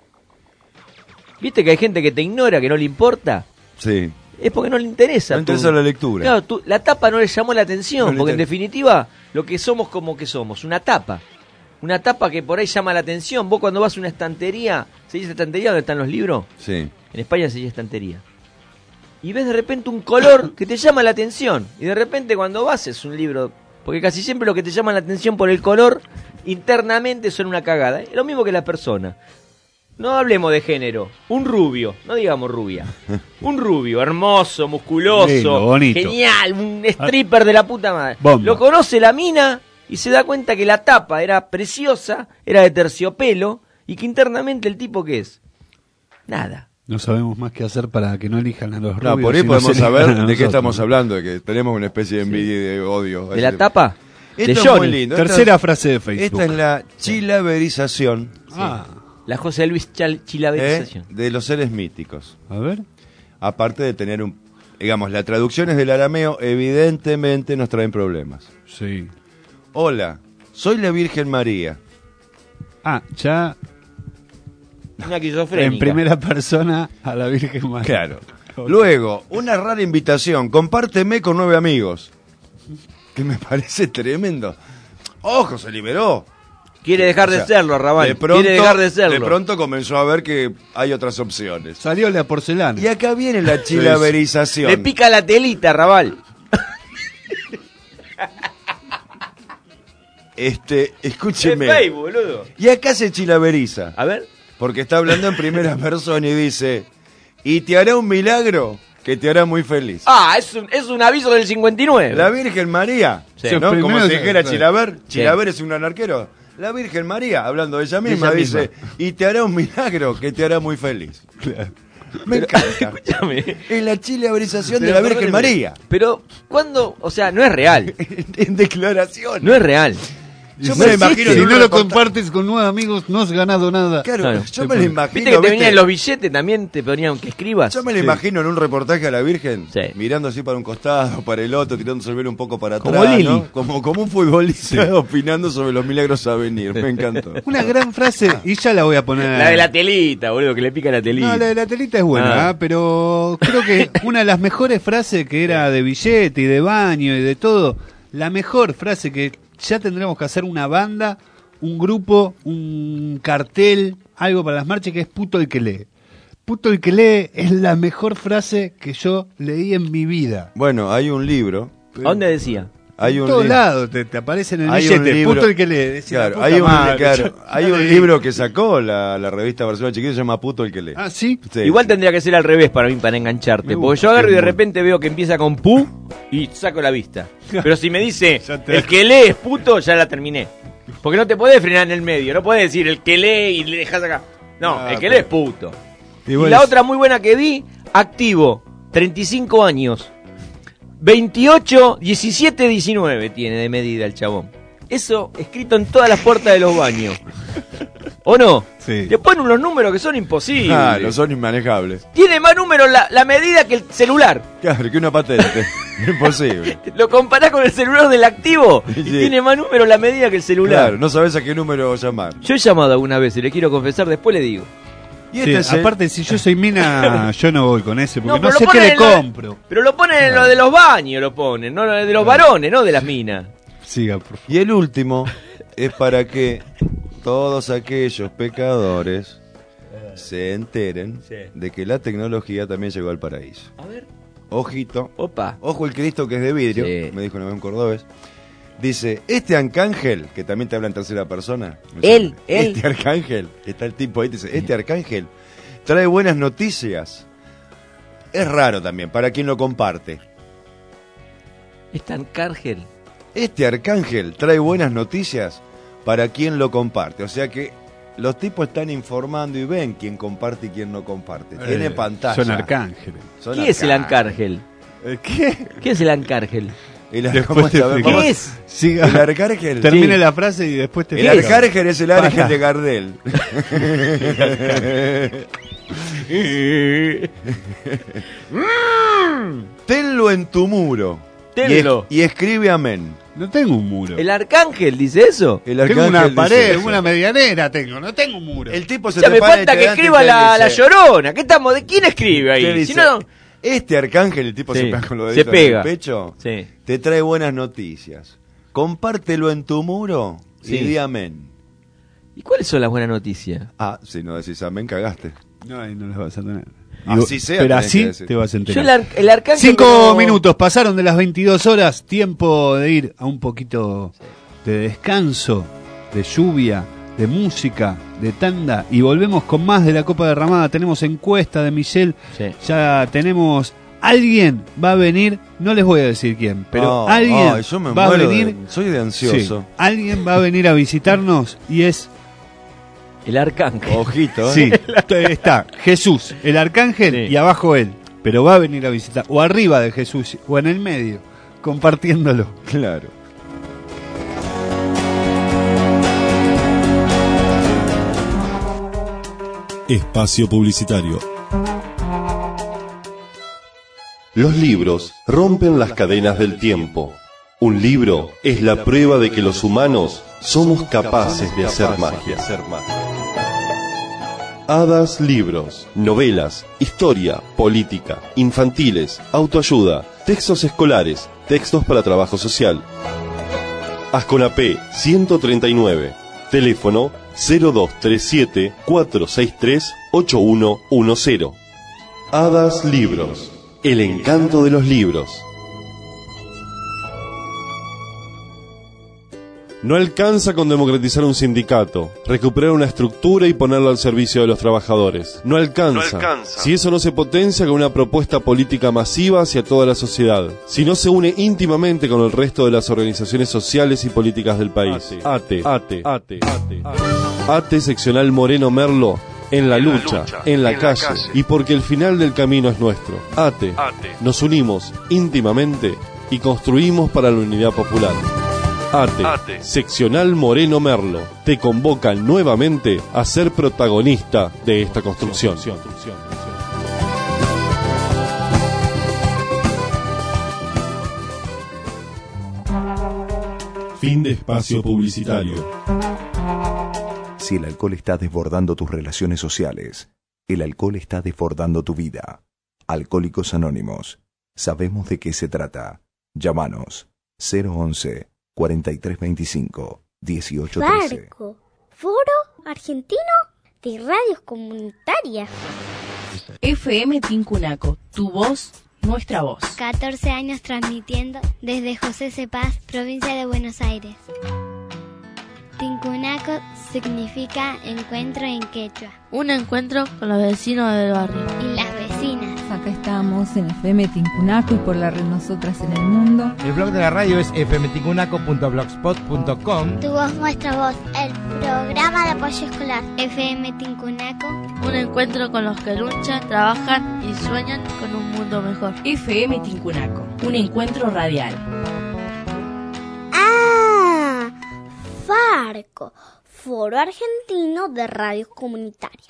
¿Viste que hay gente que te ignora, que no le importa? Sí. Es porque no le interesa. No tu- interesa la lectura. Claro, tu- la tapa no le llamó la atención, No le porque en inter- definitiva lo que somos como que somos, una tapa. Una tapa que por ahí llama la atención. Vos cuando vas a una estantería, ¿se dice estantería donde están los libros? Sí. En España se dice estantería. Y ves de repente un color que te llama la atención. Y de repente cuando vas es un libro... Porque casi siempre lo que te llama la atención por el color, internamente son una cagada. Es lo mismo que la persona. No hablemos de género. Un rubio, no digamos rubia. Un rubio, hermoso, musculoso, Lindo, bonito. genial, un stripper de la puta madre. Bomba. Lo conoce la mina y se da cuenta que la tapa era preciosa, era de terciopelo, y que internamente el tipo ¿qué es? Nada. No sabemos más qué hacer para que no elijan a los No, rubios. por ahí y no podemos se elijan saber a de qué nosotros. estamos hablando, de que tenemos una especie de envidia y de odio. ¿De la tapa? Esto De es Johnny. muy lindo. Esta Tercera es- frase de Facebook. Esta es la chilaverización Ah, La José Luis Chal- ¿eh? Chilaverización. de los seres míticos. a ver. Aparte de tener un... Digamos, las traducciones del arameo evidentemente nos traen problemas. Sí. Hola, soy la Virgen María. Ah, ya Una esquizofrénica. en primera persona a la Virgen María. Claro. Luego, una rara invitación, compárteme con nueve amigos. Que me parece tremendo. Ojo, se liberó. Quiere dejar O sea, de serlo, Arrabal. De pronto, Quiere dejar de serlo. de pronto comenzó a ver que hay otras opciones. Salió la porcelana. Y acá viene la chilaverización. Le pica la telita, Arrabal. Este, escúcheme. Es Facebook, boludo. Y acá se chilaveriza. A ver. Porque está hablando en primera persona y dice, y te hará un milagro que te hará muy feliz. Ah, es un, es un aviso del cincuenta y nueve. La Virgen María, Sí. ¿no? Primero Como si se- dijera sí. Chilaver, Sí. Chilaver es un anarquero. La Virgen María, hablando de ella misma, ella dice, misma. y te hará un milagro que te hará muy feliz. Me encanta. Escúchame. Es la chilaverización de Pero la Virgen perdóneme. María. Pero, ¿cuándo? O sea, no es real. En declaración. No es real. Yo No me lo existe. imagino. Si en no una lo reporta- compartes con nueve amigos, no has ganado nada. Claro, Claro. yo me lo imagino. ¿Viste que te ¿viste? venían los billetes también? Te ponían que escribas. Yo me lo Sí. imagino en un reportaje a la Virgen, Sí. mirando así para un costado, para el otro, tirándose el velo un poco para Como atrás, Lili. ¿no? Como, como un futbolista opinando sobre los milagros a venir. Me encantó. Una gran frase, y ya la voy a poner. La de la telita, boludo, que le pica la telita. No, la de la telita es buena, Ah. ¿ah? Pero creo que una de las mejores frases que era de billete y de baño y de todo, la mejor frase que ya tendremos que hacer una banda, un grupo, un cartel, algo para las marchas, que es puto el que lee. Puto el que lee es la mejor frase que yo leí en mi vida. Bueno, hay un libro. ¿A dónde decía? Hay en un todos li- lados te, te aparece en el hay un billete, libro- puto el que lee. Decía, Claro, la hay puta un, madre, claro, yo- hay yo un leí. libro que sacó la, la revista Barcelona Chiquito, se llama Puto el que lee. Ah, ¿sí? Sí. Igual tendría que ser al revés para mí, para engancharte. Me Porque gusta, yo agarro y de qué bueno. repente veo que empieza con pu y saco la vista. Pero si me dice, Ya te- el que lee es puto, ya la terminé. Porque no te podés frenar en el medio. No podés decir el que lee y le dejas acá. No, Ah, el que pero- lee es puto. Igual y la es- otra muy buena que vi, activo, treinta y cinco años. veintiocho, diecisiete, diecinueve tiene de medida el chabón. Eso escrito en todas las puertas de los baños. ¿O no? Sí. Le ponen unos números que son imposibles. Ah, no son inmanejables. Tiene más números la, la medida que el celular. Claro, que una patente. Imposible. Lo comparás con el celular del activo y Sí. tiene más números la medida que el celular. Claro, no sabes a qué número llamar. Yo he llamado alguna vez y le quiero confesar, después le digo. Y Sí, este es el- aparte, si yo soy mina, yo no voy con ese, porque no, pero lo sé qué ponen le en lo- compro. Pero lo ponen en lo de los baños, lo ponen, no de los varones, no de las minas. Siga, por favor. Y el último es para que todos aquellos pecadores se enteren Sí. de que la tecnología también llegó al paraíso. A ver. Ojito, Opa. ojo el Cristo que es de vidrio, Sí. me dijo una vez un cordobés. Dice, este arcángel, que también te habla en tercera persona. Él, él. Este arcángel, está el tipo ahí, dice, este arcángel trae buenas noticias. Es raro también, para quien lo comparte. Es tan cárgel. Este arcángel trae buenas noticias para quien lo comparte. O sea que los tipos están informando y ven quién comparte y quién no comparte. Tiene Eh, pantalla. Son arcángeles. Son ¿Qué es el arcángeles. ancárgel? ¿Qué? ¿Qué es el ancárgel? El, Después ¿cómo te se llama? explico. ¿Qué Vamos- es? Siga. El arcángel. Termine Sí. la frase y después te El explico. arcángel es el ángel Para. de Gardel. Tenlo en tu muro. Tenlo. Y, es- y escribe amén. No tengo un muro. ¿El arcángel dice eso? El Tengo arcángel una dice pared, eso. una medianera tengo, no tengo un muro. El tipo se Ya te me para y falta te que delante y escriba te la, la dice- llorona. ¿Qué estamos? ¿De quién escribe te ahí? dice, Si no, este arcángel, el tipo Sí, se pega con los se deditos pega. en el pecho, Sí. te trae buenas noticias. Compártelo en tu muro Sí. y di amén. ¿Y cuáles son las buenas noticias? Ah, si no decís amén, cagaste. No, ahí no las vas a tener. Así sea, Pero tenés que así decir. te vas a Yo enterar. el, ar- el arcángel. Cinco como- minutos pasaron de las veintidós horas. Tiempo de ir a un poquito de descanso, de lluvia, de música, de tanda. Y volvemos con más de la Copa Derramada. Tenemos encuesta de Michelle. Sí. Ya tenemos. Alguien va a venir. No les voy a decir quién, pero Oh, alguien ay, yo me va a muero de- venir. soy de ansioso. Sí, alguien va a venir a visitarnos y es. El arcángel. Ojito, ¿eh? Sí, está Jesús, el arcángel, Sí. y abajo él. Pero va a venir a visitar. O arriba de Jesús, o en el medio, compartiéndolo. Claro. Espacio publicitario. Los libros rompen las cadenas del tiempo. Un libro es la prueba de que los humanos somos capaces de hacer magia. Hadas Libros, novelas, historia, política, infantiles, autoayuda, textos escolares, textos para trabajo social. Asconapé ciento treinta y nueve, teléfono cero dos tres siete, cuatro seis tres, ocho uno uno cero. Hadas Libros, el encanto de los libros. No alcanza con democratizar un sindicato, recuperar una estructura y ponerla al servicio de los trabajadores. No alcanza, no alcanza. Si eso no se potencia con una propuesta política masiva hacia toda la sociedad. Si no se une íntimamente con el resto de las organizaciones sociales y políticas del país. ATE, ATE, ATE, ATE, ATE. ATE seccional Moreno Merlo, en la, en lucha, la lucha, en la, en calle, la calle, y porque el final del camino es nuestro. ATE, ATE. Nos unimos íntimamente y construimos para la unidad popular. ATE, ATE, seccional Moreno Merlo, te convocan nuevamente a ser protagonista de esta construcción. Fin de espacio publicitario. Si el alcohol está desbordando tus relaciones sociales, el alcohol está desbordando tu vida. Alcohólicos Anónimos. Sabemos de qué se trata. Llámanos cero once, cuarenta y tres veinticinco, dieciocho trece. Farco, Foro Argentino de Radios Comunitarias. F M Tincunaco, tu voz, nuestra voz. catorce años transmitiendo desde José Cepaz, provincia de Buenos Aires. Tincunaco significa encuentro en quechua. Un encuentro con los vecinos del barrio. Y las vecinas. Acá estamos en F M Tincunaco y por la red Nosotras en el Mundo. El blog de la radio es f m tincunaco punto blogspot punto com. Tu voz, nuestra voz. El programa de apoyo escolar. F M Tincunaco. Un encuentro con los que luchan, trabajan y sueñan con un mundo mejor. F M Tincunaco. Un encuentro radial. ¡Ah! Farco, Foro Argentino de Radios Comunitarias.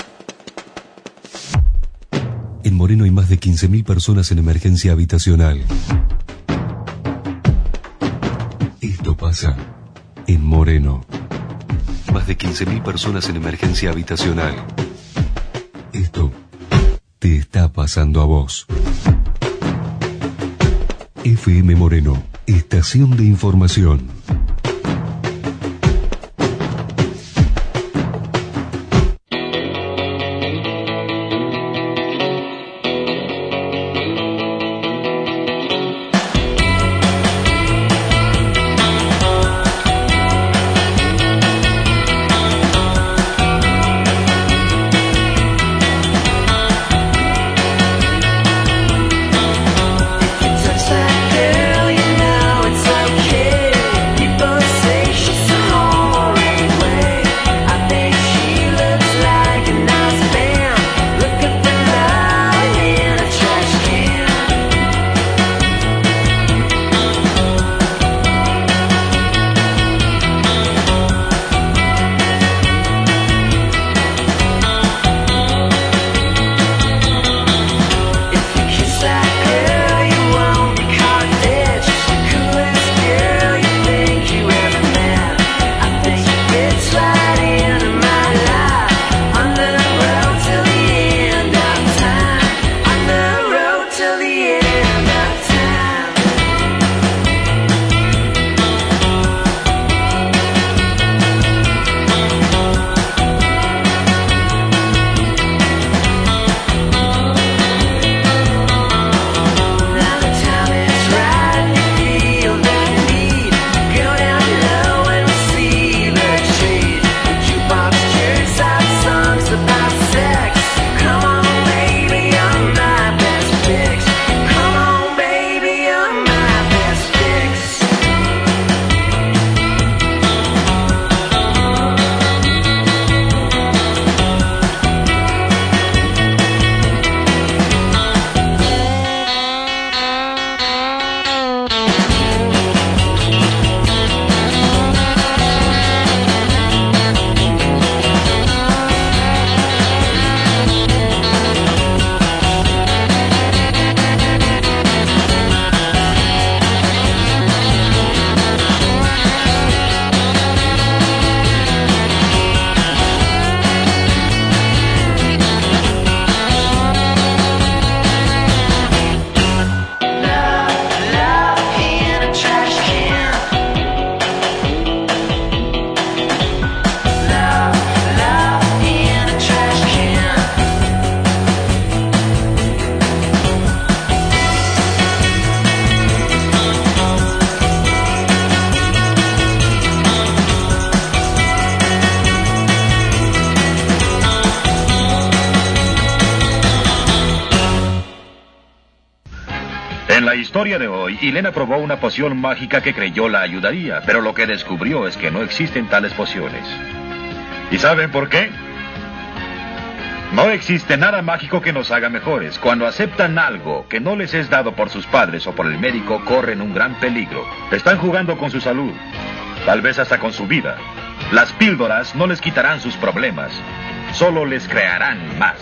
En Moreno hay más de quince mil personas en emergencia habitacional. Esto pasa en Moreno. Más de quince mil personas en emergencia habitacional. Esto te está pasando a vos. F M Moreno, estación de información. Girl, you know it's okay. la historia de hoy, Elena probó una poción mágica que creyó la ayudaría, pero lo que descubrió es que no existen tales pociones. ¿Y saben por qué? No existe nada mágico que nos haga mejores. Cuando aceptan algo que no les es dado por sus padres o por el médico, corren un gran peligro. Están jugando con su salud, tal vez hasta con su vida. Las píldoras no les quitarán sus problemas, solo les crearán más.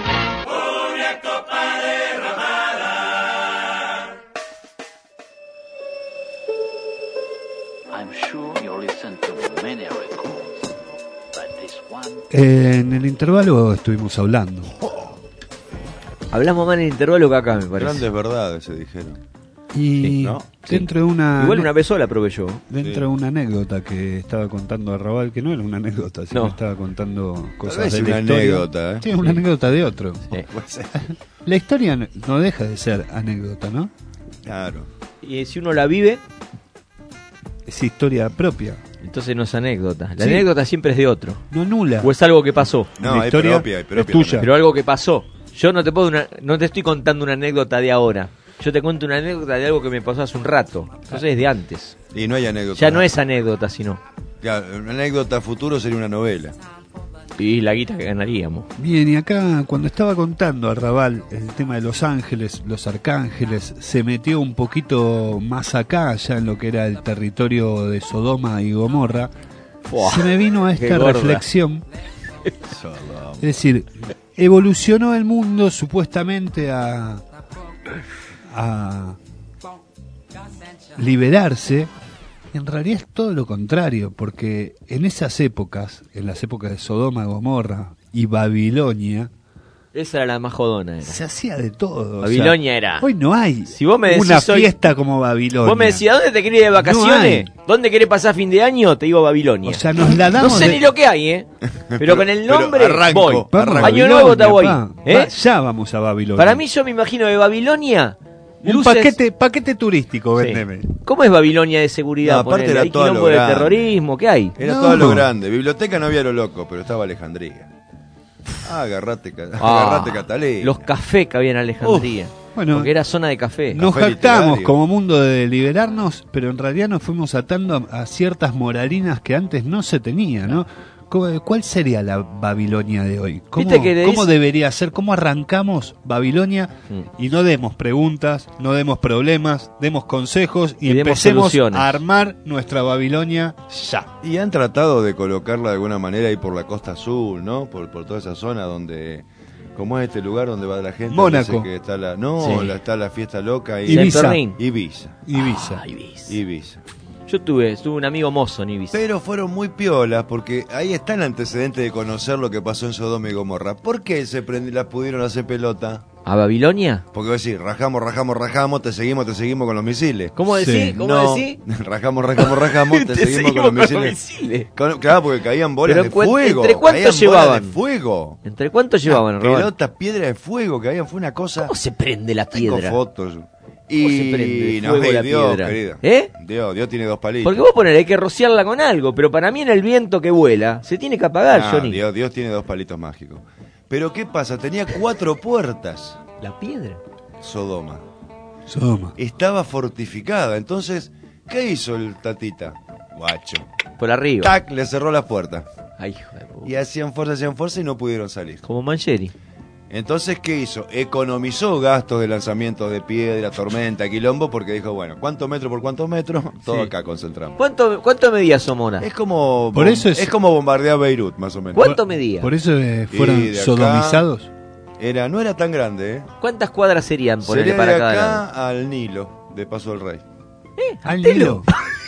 I'm sure you listen to many records, but this one... En el intervalo estuvimos hablando. Hablamos más en el intervalo que acá, me parece. Grandes verdades se dijeron. Y Sí, ¿no? dentro Sí. de una... Igual una vez sola probé yo. Dentro Sí. de una anécdota que estaba contando Arrabal, que no era una anécdota, sino No. que estaba contando cosas vez de una la historia. anécdota, ¿eh? Sí, una Sí. anécdota de otro. Sí. La historia no- no deja de ser anécdota, ¿no? Claro. Y si uno la vive, es historia propia. Entonces no es anécdota. La Sí. anécdota siempre es de otro. No anula. O es algo que pasó. No, La hay historia propia, hay propia es tuya. también. Pero algo que pasó. Yo no te puedo una, no te estoy contando una anécdota de ahora. Yo te cuento una anécdota de algo que me pasó hace un rato. Entonces es de antes. Y no hay anécdota. Ya no es anécdota, sino. Claro, una anécdota futuro sería una novela. Y la guita que ganaríamos. Bien, y acá cuando estaba contando Arrabal el tema de los ángeles, los arcángeles, se metió un poquito más acá, ya en lo que era el territorio de Sodoma y Gomorra. Fua, se me vino a qué esta gorda. reflexión. Es decir, evolucionó el mundo supuestamente a, a liberarse. En realidad es todo lo contrario, porque en esas épocas, en las épocas de Sodoma, Gomorra y Babilonia, Esa era la más jodona. Era. se hacía de todo. o Babilonia sea, era. Hoy no hay Si vos me decís una hoy- fiesta como Babilonia. Vos me decías, ¿dónde te querés ir de vacaciones? No ¿Dónde querés pasar fin de año? Te digo Babilonia. O sea, nos la damos No sé de- ni lo que hay, ¿eh? Pero con el Pero nombre arranco, voy. arranco. Año nuevo te voy. pa. ¿eh? Va, ya vamos a Babilonia. Para mí yo me imagino de Babilonia... un luces- paquete, paquete turístico, Sí. vendeme. ¿Cómo es Babilonia de seguridad? No, aparte Ponele, era ¿hay todo quilombo lo de grande. terrorismo? ¿Qué hay? Era No. todo lo grande. Biblioteca no había lo loco, pero estaba Alejandría. Ah, agarrate, ca- Ah, agarrate Catalina. Los cafés que había en Alejandría. Uf, bueno, porque era zona de café. Nos Café jactamos literario. como mundo de liberarnos, pero en realidad nos fuimos atando a, a ciertas moralinas que antes no se tenía, ¿no? ¿Cómo- ¿Cuál sería la Babilonia de hoy? ¿Cómo, Viste que le cómo dice- debería ser? ¿Cómo arrancamos Babilonia Mm. y no demos preguntas, no demos problemas, demos consejos y, Y demos empecemos soluciones. a armar nuestra Babilonia ya? Y han tratado de colocarla de alguna manera ahí por la Costa Azul, ¿no? Por, por toda esa zona donde... ¿Cómo es este lugar donde va la gente? Mónaco. Dice que está la, no, Sí. la, está la fiesta loca. Y, Ibiza. Saint-Fermín. Ibiza. Ibiza. Ah, Ibiza. Ibiza. Yo tuve, tuve un amigo mozo en Ibiza. Pero fueron muy piolas porque ahí está el antecedente de conocer lo que pasó en Sodoma y Gomorra. ¿Por qué se prendi- las pudieron hacer pelota? ¿A Babilonia? Porque vos decís, rajamos, rajamos, rajamos, te seguimos, te seguimos con los misiles. ¿Cómo decís? Sí. ¿Cómo No, decís? rajamos, rajamos, rajamos, te, seguimos, con los misiles. misiles. Con- claro, porque caían bolas Pero de ¿cuán- fuego. entre cuántos caían bolas llevaban? de fuego. ¿Entre cuántos llevaban, Robert? Pelotas, piedra de fuego que habían, fue una cosa... ¿Cómo se prende la Tengo piedra? fotos. ¿Cómo Y se prende no, fuego hey, la Dios, piedra? querida. ¿Eh? Dios, Dios tiene dos palitos. Porque vos ponés, hay que rociarla con algo, pero para mí en el viento que vuela, se tiene que apagar, Ah, Johnny. Dios, Dios tiene dos palitos mágicos. Pero ¿qué pasa? Tenía cuatro puertas. La piedra. Sodoma. Sodoma. Estaba fortificada. Entonces, ¿qué hizo el tatita? Guacho. Por arriba. Tac, le cerró las puertas. Ay, hijo de puta. Y hacían fuerza, hacían fuerza y no pudieron salir. Como Mancheri. Entonces, ¿qué hizo? Economizó gastos de lanzamiento de piedra, tormenta, quilombo, porque dijo, bueno, ¿cuántos metros por cuántos metros? Todo Sí. acá concentramos. ¿Cuánto, cuánto medía Somona? Es como, Por eso es- como bombardear Beirut, más o menos. ¿Cuánto medía? Por eso eh, Y fueron de acá- sodomizados. Era, no era tan grande, ¿eh? ¿Cuántas cuadras serían? Ponerle Sería para de cada acá lado. al Nilo, de Paso del Rey. Al Telo. Nilo.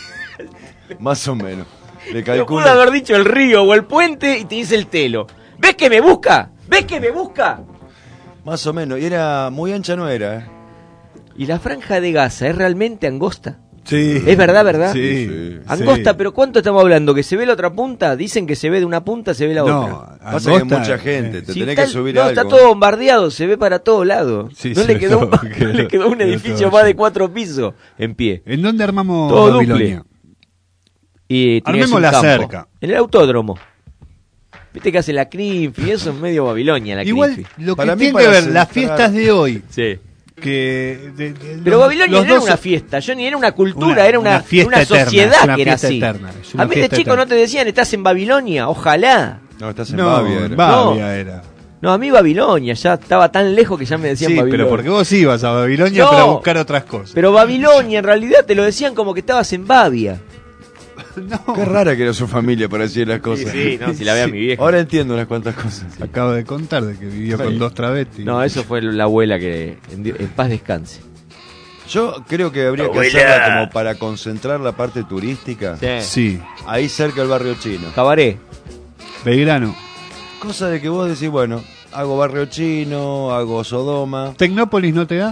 Más o menos. Le Pero pudo calculo. haber dicho el río o el puente y te dice el telo. ¿Ves que me busca? ¿Ves que me busca? Más o menos. Y era muy ancha, no era, ¿eh? ¿Y la franja de Gaza es realmente angosta? Sí. ¿Es verdad, verdad? Sí. Sí. Angosta, Sí. pero ¿cuánto estamos hablando? ¿Que se ve la otra punta? Dicen que se ve de una punta, se ve la No, otra. Pasa que hay angosta, mucha gente, eh, te Si tenés está- que subir no, a está algo. todo bombardeado, se ve para todos lados. Sí, no sí, le quedó, todo, no quedó- le quedó un quedó edificio todo más de así. cuatro pisos en pie. ¿En dónde armamos Todo Babilonia? Y tenés Armemos un la campo. cerca. En el autódromo. Viste que hace la Crinfi y eso es medio Babilonia la Igual Crinfi. lo que Para mí, tiene para que ver centrar- las fiestas de hoy Sí. que de, de, Pero los- Babilonia los no era dos- una fiesta, Johnny, era una cultura, Una- era una, una fiesta una eterna, sociedad es una que era fiesta así. eterna, es una A mí de fiesta chico eterna. no te decían, estás en Babilonia, ojalá. No, estás en No, Bavia. en era. Bavia No. era. No, a mí Babilonia, ya estaba tan lejos que ya me decían Sí, Babilonia. pero porque vos ibas a Babilonia No. para buscar otras cosas. Pero Babilonia en realidad te lo decían como que estabas en Bavia. Qué rara que era su familia para decir las cosas. Sí, sí, no, si la ve a mi vieja. Ahora entiendo unas cuantas cosas. Acabo de contar de que vivió Sí. con dos travestis. No, eso fue la abuela que en, en paz descanse. Yo creo que habría que Abuela. hacerla como para concentrar la parte turística. Sí. Ahí cerca del barrio chino. Cabaret. Belgrano. Cosa de que vos decís, bueno, hago barrio chino, hago Sodoma. ¿Tecnópolis no te da?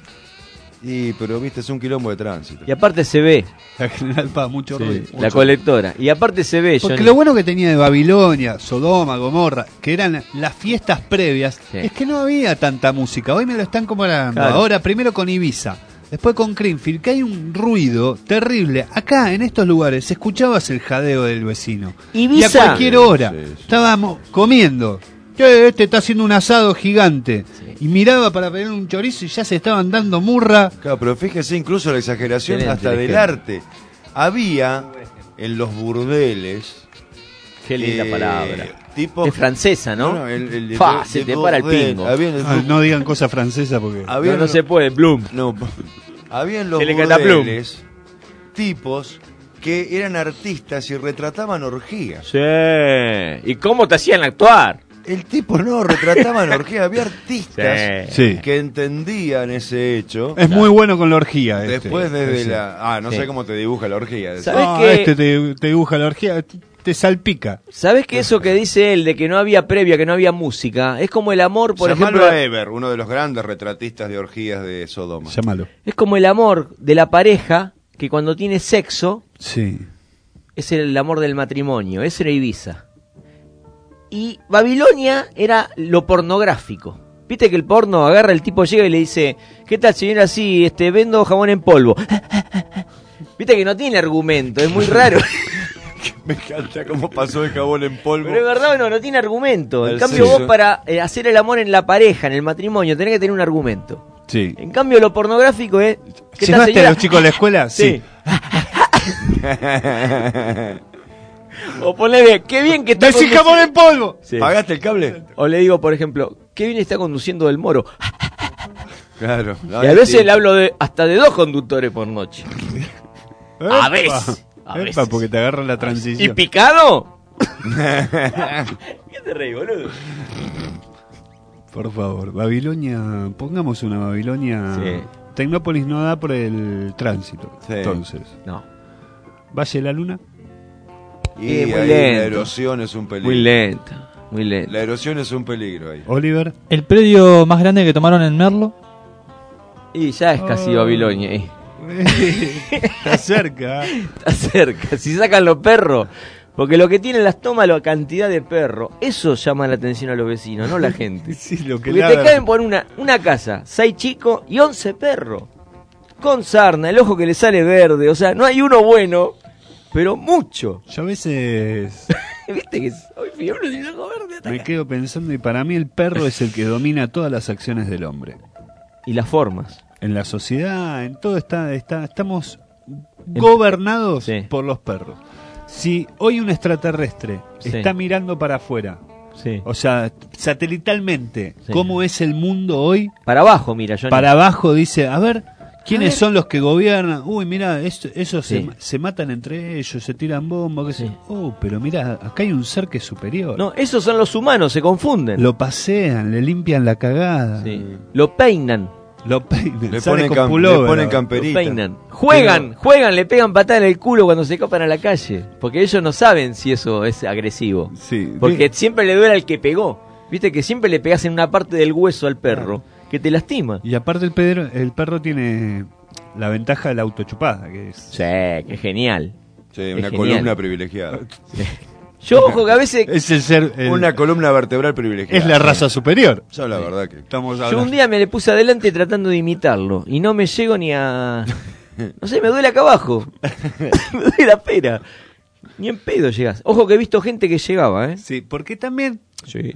Y, pero viste, es un quilombo de tránsito. Y aparte se ve. La General Paz, mucho Sí, ruido. la colectora. Y aparte se ve, Porque Johnny. lo bueno que tenía de Babilonia, Sodoma, Gomorra, que eran las fiestas previas, Sí. es que no había tanta música. Hoy me lo están comparando. Claro. Ahora primero con Ibiza, después con Greenfield, que hay un ruido terrible. Acá, en estos lugares, escuchabas el jadeo del vecino. Ibiza. Y a cualquier hora Sí, sí. estábamos comiendo. Che, este está haciendo un asado gigante. Y miraba para pedir un chorizo y ya se estaban dando murra. Claro, pero fíjese incluso la exageración Excelente hasta el del ejemplo. arte. Había en los burdeles. Qué linda eh, palabra. Tipo, Es francesa, ¿no? No, no, el- el- Fa, el- se el te para el burdel. pingo. Había en el- Ah, no digan cosa francesa porque... había No, en no los- se puede, Bloom. No, había en los Se le cata Plum. burdeles tipos que eran artistas y retrataban orgías. Sí. ¿Y cómo te hacían actuar? El tipo no, retrataban orgías. Había artistas Sí. que entendían ese hecho. Es muy bueno con la orgía. Este. Después desde Ese. la... Ah, no Sí. sé cómo te dibuja la orgía. ¿Sabés Ah, qué? este te, te dibuja la orgía, te salpica. ¿Sabés que eso que dice él de que no había previa, que no había música, es como el amor, por Llamalo ejemplo, a Eber, uno de los grandes retratistas de orgías de Sodoma. Llámalo. es como el amor de la pareja que cuando tiene sexo Sí. es el amor del matrimonio, ese era Ibiza. Y Babilonia era lo pornográfico. Viste que el porno agarra, el tipo llega y le dice, ¿qué tal señora? Sí, este, vendo jabón en polvo. Viste que no tiene argumento, es muy raro. Me encanta cómo pasó el jabón en polvo. Pero es verdad o no, no tiene argumento. En El cambio sexo. vos para eh, hacer el amor en la pareja, en el matrimonio, tenés que tener un argumento. Sí. En cambio lo pornográfico es... ¿qué tal, ¿Llevaste señora? a los chicos a la escuela? Sí. O ponele, qué bien que está ¡Decí conduci- jabón en polvo! Sí. ¿Pagaste el cable? O le digo, por ejemplo, qué bien está conduciendo del Moro. Claro. Y a veces le hablo de hasta de dos conductores por noche. A Epa. veces. A Epa, veces. porque te agarran la ¿Y transición. picado? ¿Qué te reí, boludo? Por favor, Babilonia, pongamos una Babilonia. Sí. Tecnópolis no da por el tránsito. Sí. Entonces, No. Valle de la Luna. Y Eh, muy ahí lento. la erosión es un peligro. Muy lento. Muy lento. La erosión es un peligro ahí. Oliver. El predio más grande que tomaron en Merlo. Y ya es casi Oh. Babilonia ahí. Está cerca. Está cerca. Si sacan los perros. Porque lo que tienen las tomas, la cantidad de perros, eso llama la atención a los vecinos, no la gente. Sí, lo que Porque te ladra. caen por una, una casa, seis chicos y once perros. Con sarna, el ojo que le sale verde. O sea, no hay uno bueno, pero mucho. Yo a veces ¿Viste que es- hoy fiebre sin ojo verde ataca? me quedo pensando y para mí el perro es el que domina todas las acciones del hombre. Y las formas. En la sociedad, en todo está, está estamos gobernados Sí. por los perros. Si hoy un extraterrestre Sí. está mirando para afuera, Sí. o sea, satelitalmente, Sí. cómo es el mundo hoy, Para abajo, mira, Johnny. para abajo dice, a ver, ¿quiénes A ver. son los que gobiernan? Uy, mira, esto, esos Sí. se, se matan entre ellos, se tiran bombas, qué sé Sí. yo. Oh, pero mira, acá hay un ser que es superior. No, esos son los humanos, se confunden. Lo pasean, le limpian la cagada, Sí. Lo peinan. lo peinan, Le sale ponen, con cam- le pullover, ponen ahora. camperita. Lo peinan. Juegan, juegan, le pegan patada en el culo cuando se copan a la calle. Porque ellos no saben si eso es agresivo. Sí. Porque siempre le duele al que pegó. Viste que siempre le pegas en una parte del hueso al perro que te lastima. Y aparte el, pedro, el perro tiene la ventaja de la autochupada, que es... Sí, qué genial. Sí, Es una genial. columna privilegiada. Yo, ojo, que a veces. Es el ser... el- Una columna vertebral privilegiada. es la raza superior. Yo la verdad que... Estamos Yo hablando. un día me le puse adelante tratando de imitarlo. Y no me llego ni a. No sé, me duele acá abajo. Me duele la pera. Ni en pedo llegás. Ojo que he visto gente que llegaba, ¿eh? Sí, porque también Sí.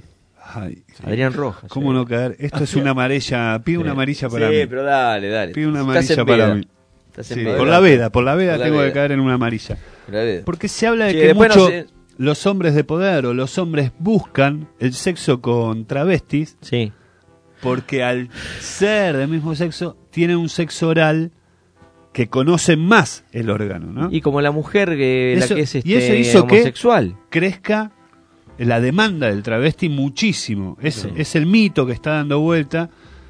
Ay, Adrián Rojas. ¿Cómo sí. no caer? Esto es una amarilla. Pide una amarilla para sí, mí. Sí, pero dale, dale. Pide una Estás amarilla en para veda. mí. Estás en Sí, veda. por la veda, por la veda Por la tengo veda. que caer en una amarilla. Por la veda. Porque se habla de Sí, que después no mucho sé- los hombres de poder o los hombres buscan el sexo con travestis. Sí. Porque al ser del mismo sexo, tienen un sexo oral que conocen más el órgano, ¿no? Y como la mujer que, Eso- la que es este, y eso hizo homosexual. que crezca la demanda del travesti muchísimo. Es, Sí. es el mito que está dando vuelta.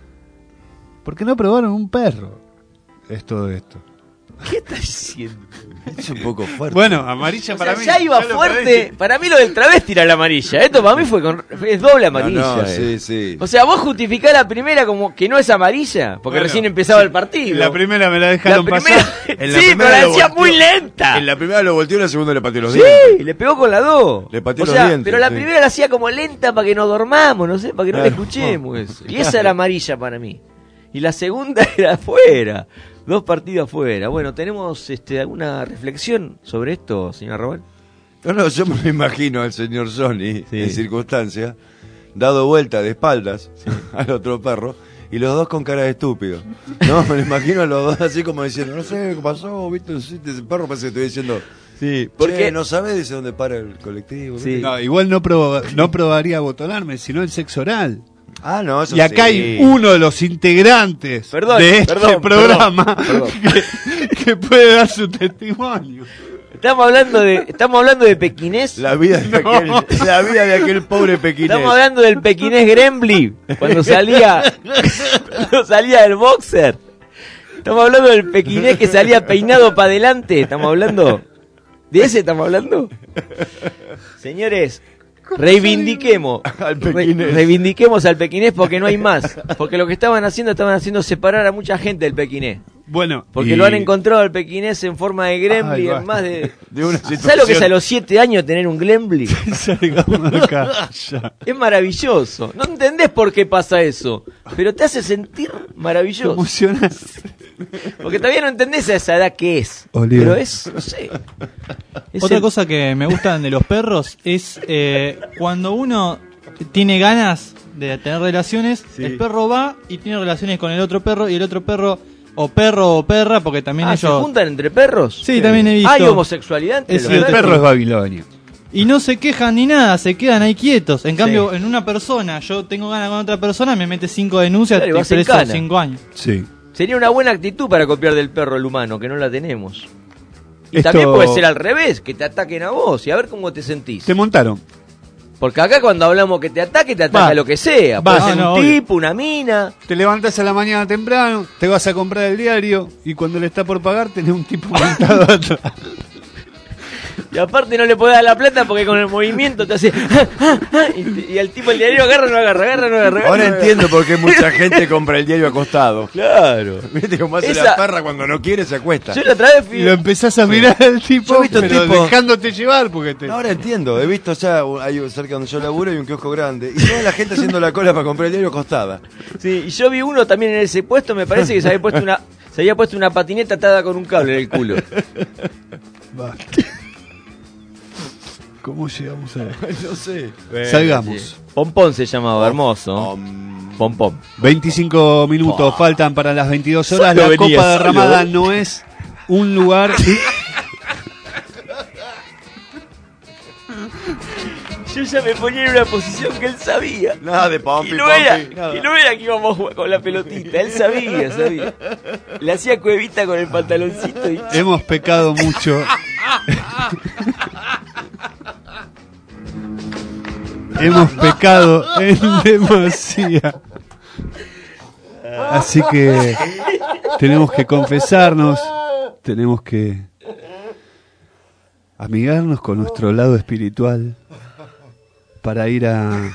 ¿Por qué no probaron un perro? Es todo esto. ¿Qué estás diciendo? Es un poco fuerte. Bueno, amarilla O para sea, mí. ya iba ya lo fuerte. parece. Para mí lo del travesti era la amarilla. Esto para mí fue con, es doble amarilla. No, no, eh. sí, sí. O sea, vos justificás la primera como que no es amarilla, porque Bueno, recién empezaba el partido. La primera me la dejaron La primera- pasar. En la sí, primera pero la lo decía volteó. muy lenta. En la primera lo volteó y en la segunda le pateó los Sí, dientes. le pegó con la dos. Le pateó o los sea, dientes, pero la sí. primera la hacía como lenta para que no dormamos, no sé, para que no la Claro. escuchemos. eso. Y Claro. esa era amarilla para mí. Y la segunda era afuera. Dos partidos afuera. Bueno, ¿tenemos este, alguna reflexión sobre esto, señor Robal? No, no, yo me imagino al señor Sony en circunstancia, dado vuelta de espaldas al otro perro, y los dos con cara de estúpido. No, me lo imagino a los dos así como diciendo, no sé qué pasó, viste, ese perro parece que estoy diciendo, sí, porque porque no sabes, dice dónde para el colectivo. Sí. No, igual no, proba- no probaría botonarme, sino el sexo oral. Ah, no, eso Y acá sí. hay uno de los integrantes Perdón, de este perdón, programa perdón, Que, que puede dar su testimonio. estamos hablando de estamos hablando de pequinés. La vida de, No. aquel, la vida de aquel pobre pequinés. Estamos hablando del pequinés Grembly cuando salía cuando salía del boxer. Estamos hablando del pequinés que salía peinado para adelante. Estamos hablando de ese estamos hablando. Señores, reivindiquemos Al re- pequinés. reivindiquemos al pequinés porque no hay más. Porque lo que estaban haciendo estaban haciendo separar a mucha gente del pequinés. Bueno, Porque y- lo han encontrado al pequinés en forma de Grembly, Ay, en más de... De una ¿Sabes lo que es a los siete años tener un Grembly? Salgamos de acá, ya. Es maravilloso. No entendés por qué pasa eso, pero te hace sentir maravilloso. Emocionás. Porque todavía no entendés a esa edad qué es. Oliver. Pero es, no sé. es Otra el- cosa que me gustan de los perros es eh, cuando uno tiene ganas de tener relaciones, Sí. el perro va y tiene relaciones con el otro perro y el otro perro, o perro o perra, porque también Ah, ¿se ellos... juntan entre perros? Sí, también he visto. ¿Hay homosexualidad entre Es los El cierto. perro es babilonio. Y no se quejan ni nada, se quedan ahí quietos. En cambio, en una persona, yo tengo ganas con otra persona, me mete cinco denuncias Claro, y y vas en preso cana. cinco años. Sí. Sería una buena actitud para copiar del perro al humano, que no la tenemos. Y Esto- también puede ser al revés, que te ataquen a vos y a ver cómo te sentís. Te montaron. Porque acá cuando hablamos que te ataque, te ataca Va. lo que sea. Va, Puede ser no, un obvio. tipo, una mina. Te levantás a la mañana temprano, te vas a comprar el diario y cuando le está por pagar tenés un tipo montado atrás. Y aparte no le podés dar la plata porque con el movimiento te hace... y, te- y al tipo el diario agarra, no agarra, agarra, no agarra. Ahora agarra, no entiendo por qué mucha gente compra el diario acostado. Claro. ¿Viste cómo hace Esa- la perra cuando no quiere se acuesta? Yo la otra vez fui... Y lo empezás a mirar al tipo, Yo he visto pero tipos- dejándote llevar porque te... No, ahora entiendo, he visto ya, hay cerca donde yo laburo hay un kiosco grande y toda la gente haciendo la cola para comprar el diario acostada. Sí, y yo vi uno también en ese puesto, me parece que se había puesto una... Se había puesto una patineta atada con un cable en el culo. Va. ¿Cómo llegamos a No sé. Salgamos. Sí. Pompón se llamaba, hermoso. Pompón. veinticinco minutos faltan para las veintidós horas. Solo La venía, Copa Derramada solo. no es un lugar... Yo ya me ponía en una posición que él sabía. Nada de pompi, Y no, era, pompi, nada. y no era que íbamos a jugar con la pelotita, él sabía, sabía. Le hacía cuevita con el pantaloncito y... Hemos pecado mucho. Hemos pecado en demasía. Así que tenemos que confesarnos, tenemos que amigarnos con nuestro lado espiritual para ir a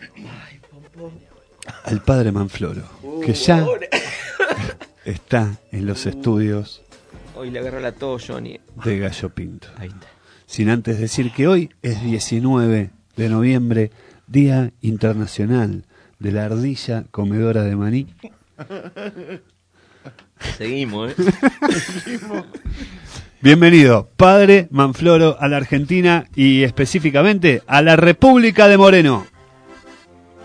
al Padre Manfloro, que ya está en los estudios Hoy le agarró la tos, Johnny. de Gallo Pinto. Ahí está. Sin antes decir que hoy es diecinueve de noviembre, Día Internacional de la Ardilla Comedora de Maní. Seguimos, ¿eh? Bienvenido, Padre Manfloro, a la Argentina y específicamente a la República de Moreno.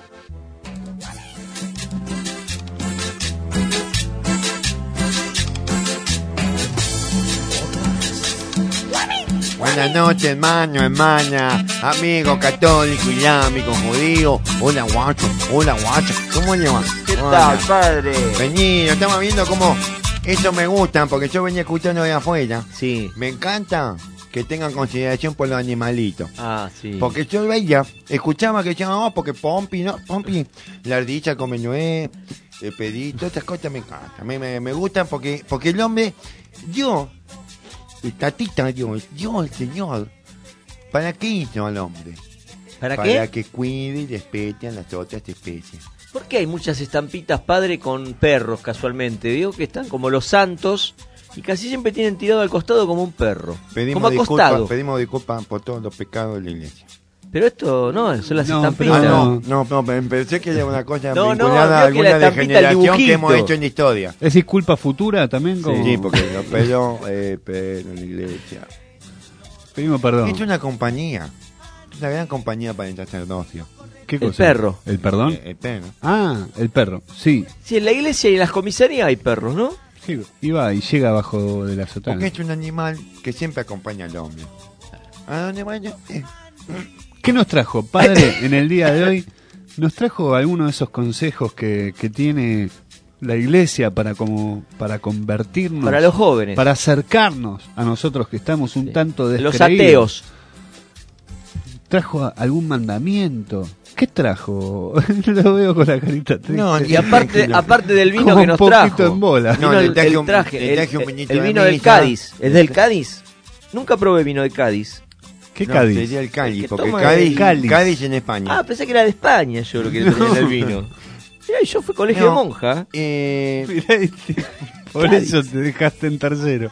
buenas noches, hermano, hermana, amigo católico, islámico, judío. Hola, guacho, hola, guacho. ¿Cómo le va? ¿Qué Hola. tal, padre? Vení, estamos viendo cómo eso me gusta, porque yo venía escuchando de afuera. Sí. Me encanta que tengan consideración por los animalitos. Ah, sí. Porque yo veía, escuchaba que decían, no, porque Pompi, no, Pompi, la ardilla come nuez, el pedito, estas cosas me encantan. A mí me, me gustan porque, porque el hombre, Dios, el tatita Dios, Dios, el Señor, ¿para qué hizo al hombre? ¿Para, Para qué? Para que cuide y respete a las otras especies. ¿Por qué hay muchas estampitas, padre, con perros casualmente? Digo que están como los santos y casi siempre tienen tirado al costado como un perro. Pedimos como acostado. disculpas, pedimos disculpas por todos los pecados de la iglesia. Pero esto no, son las No, estampitas. Ah, no, no, no, pero pensé que era una cosa No, no, vinculada a veo que la alguna estampita, el degeneración que dibujito. hemos hecho en la historia. ¿Es disculpa futura también? Como... Sí, porque los pelos, eh, pero en la iglesia. Pedimos perdón. Es una compañía, es una gran compañía para el sacerdocio. ¿Qué El cosa? perro. ¿El perdón? Eh, el perro. Ah, el perro, sí. Sí, en la iglesia y en las comisarías hay perros, ¿no? Sí, iba y llega abajo de la sotana. Porque es un animal que siempre acompaña al hombre. ¿A dónde vaya? Eh. ¿Qué nos trajo, padre, en el día de hoy? ¿Nos trajo alguno de esos consejos que, que tiene la iglesia para como para convertirnos? Para los jóvenes. Para acercarnos a nosotros que estamos un tanto descreídos. Los ateos. ¿Trajo algún mandamiento? ¿Qué trajo? Lo veo con la carita triste. No, Y aparte, aparte del vino Como que nos un poquito trajo. en bola. Vino No, le el, traje el un- traje, le traje el, un vinito el de vino del misa. Cádiz. ¿Es del Cádiz? Nunca probé vino de Cádiz. ¿Qué No, Cádiz? sería el Cádiz, El que porque toma Cádiz, el Cádiz. Cádiz en España. Ah, pensé que era de España yo lo que tenía en el vino. Mirá, yo fui colegio No. de monja. Eh, Mirá, este, por eso te dejaste en tercero.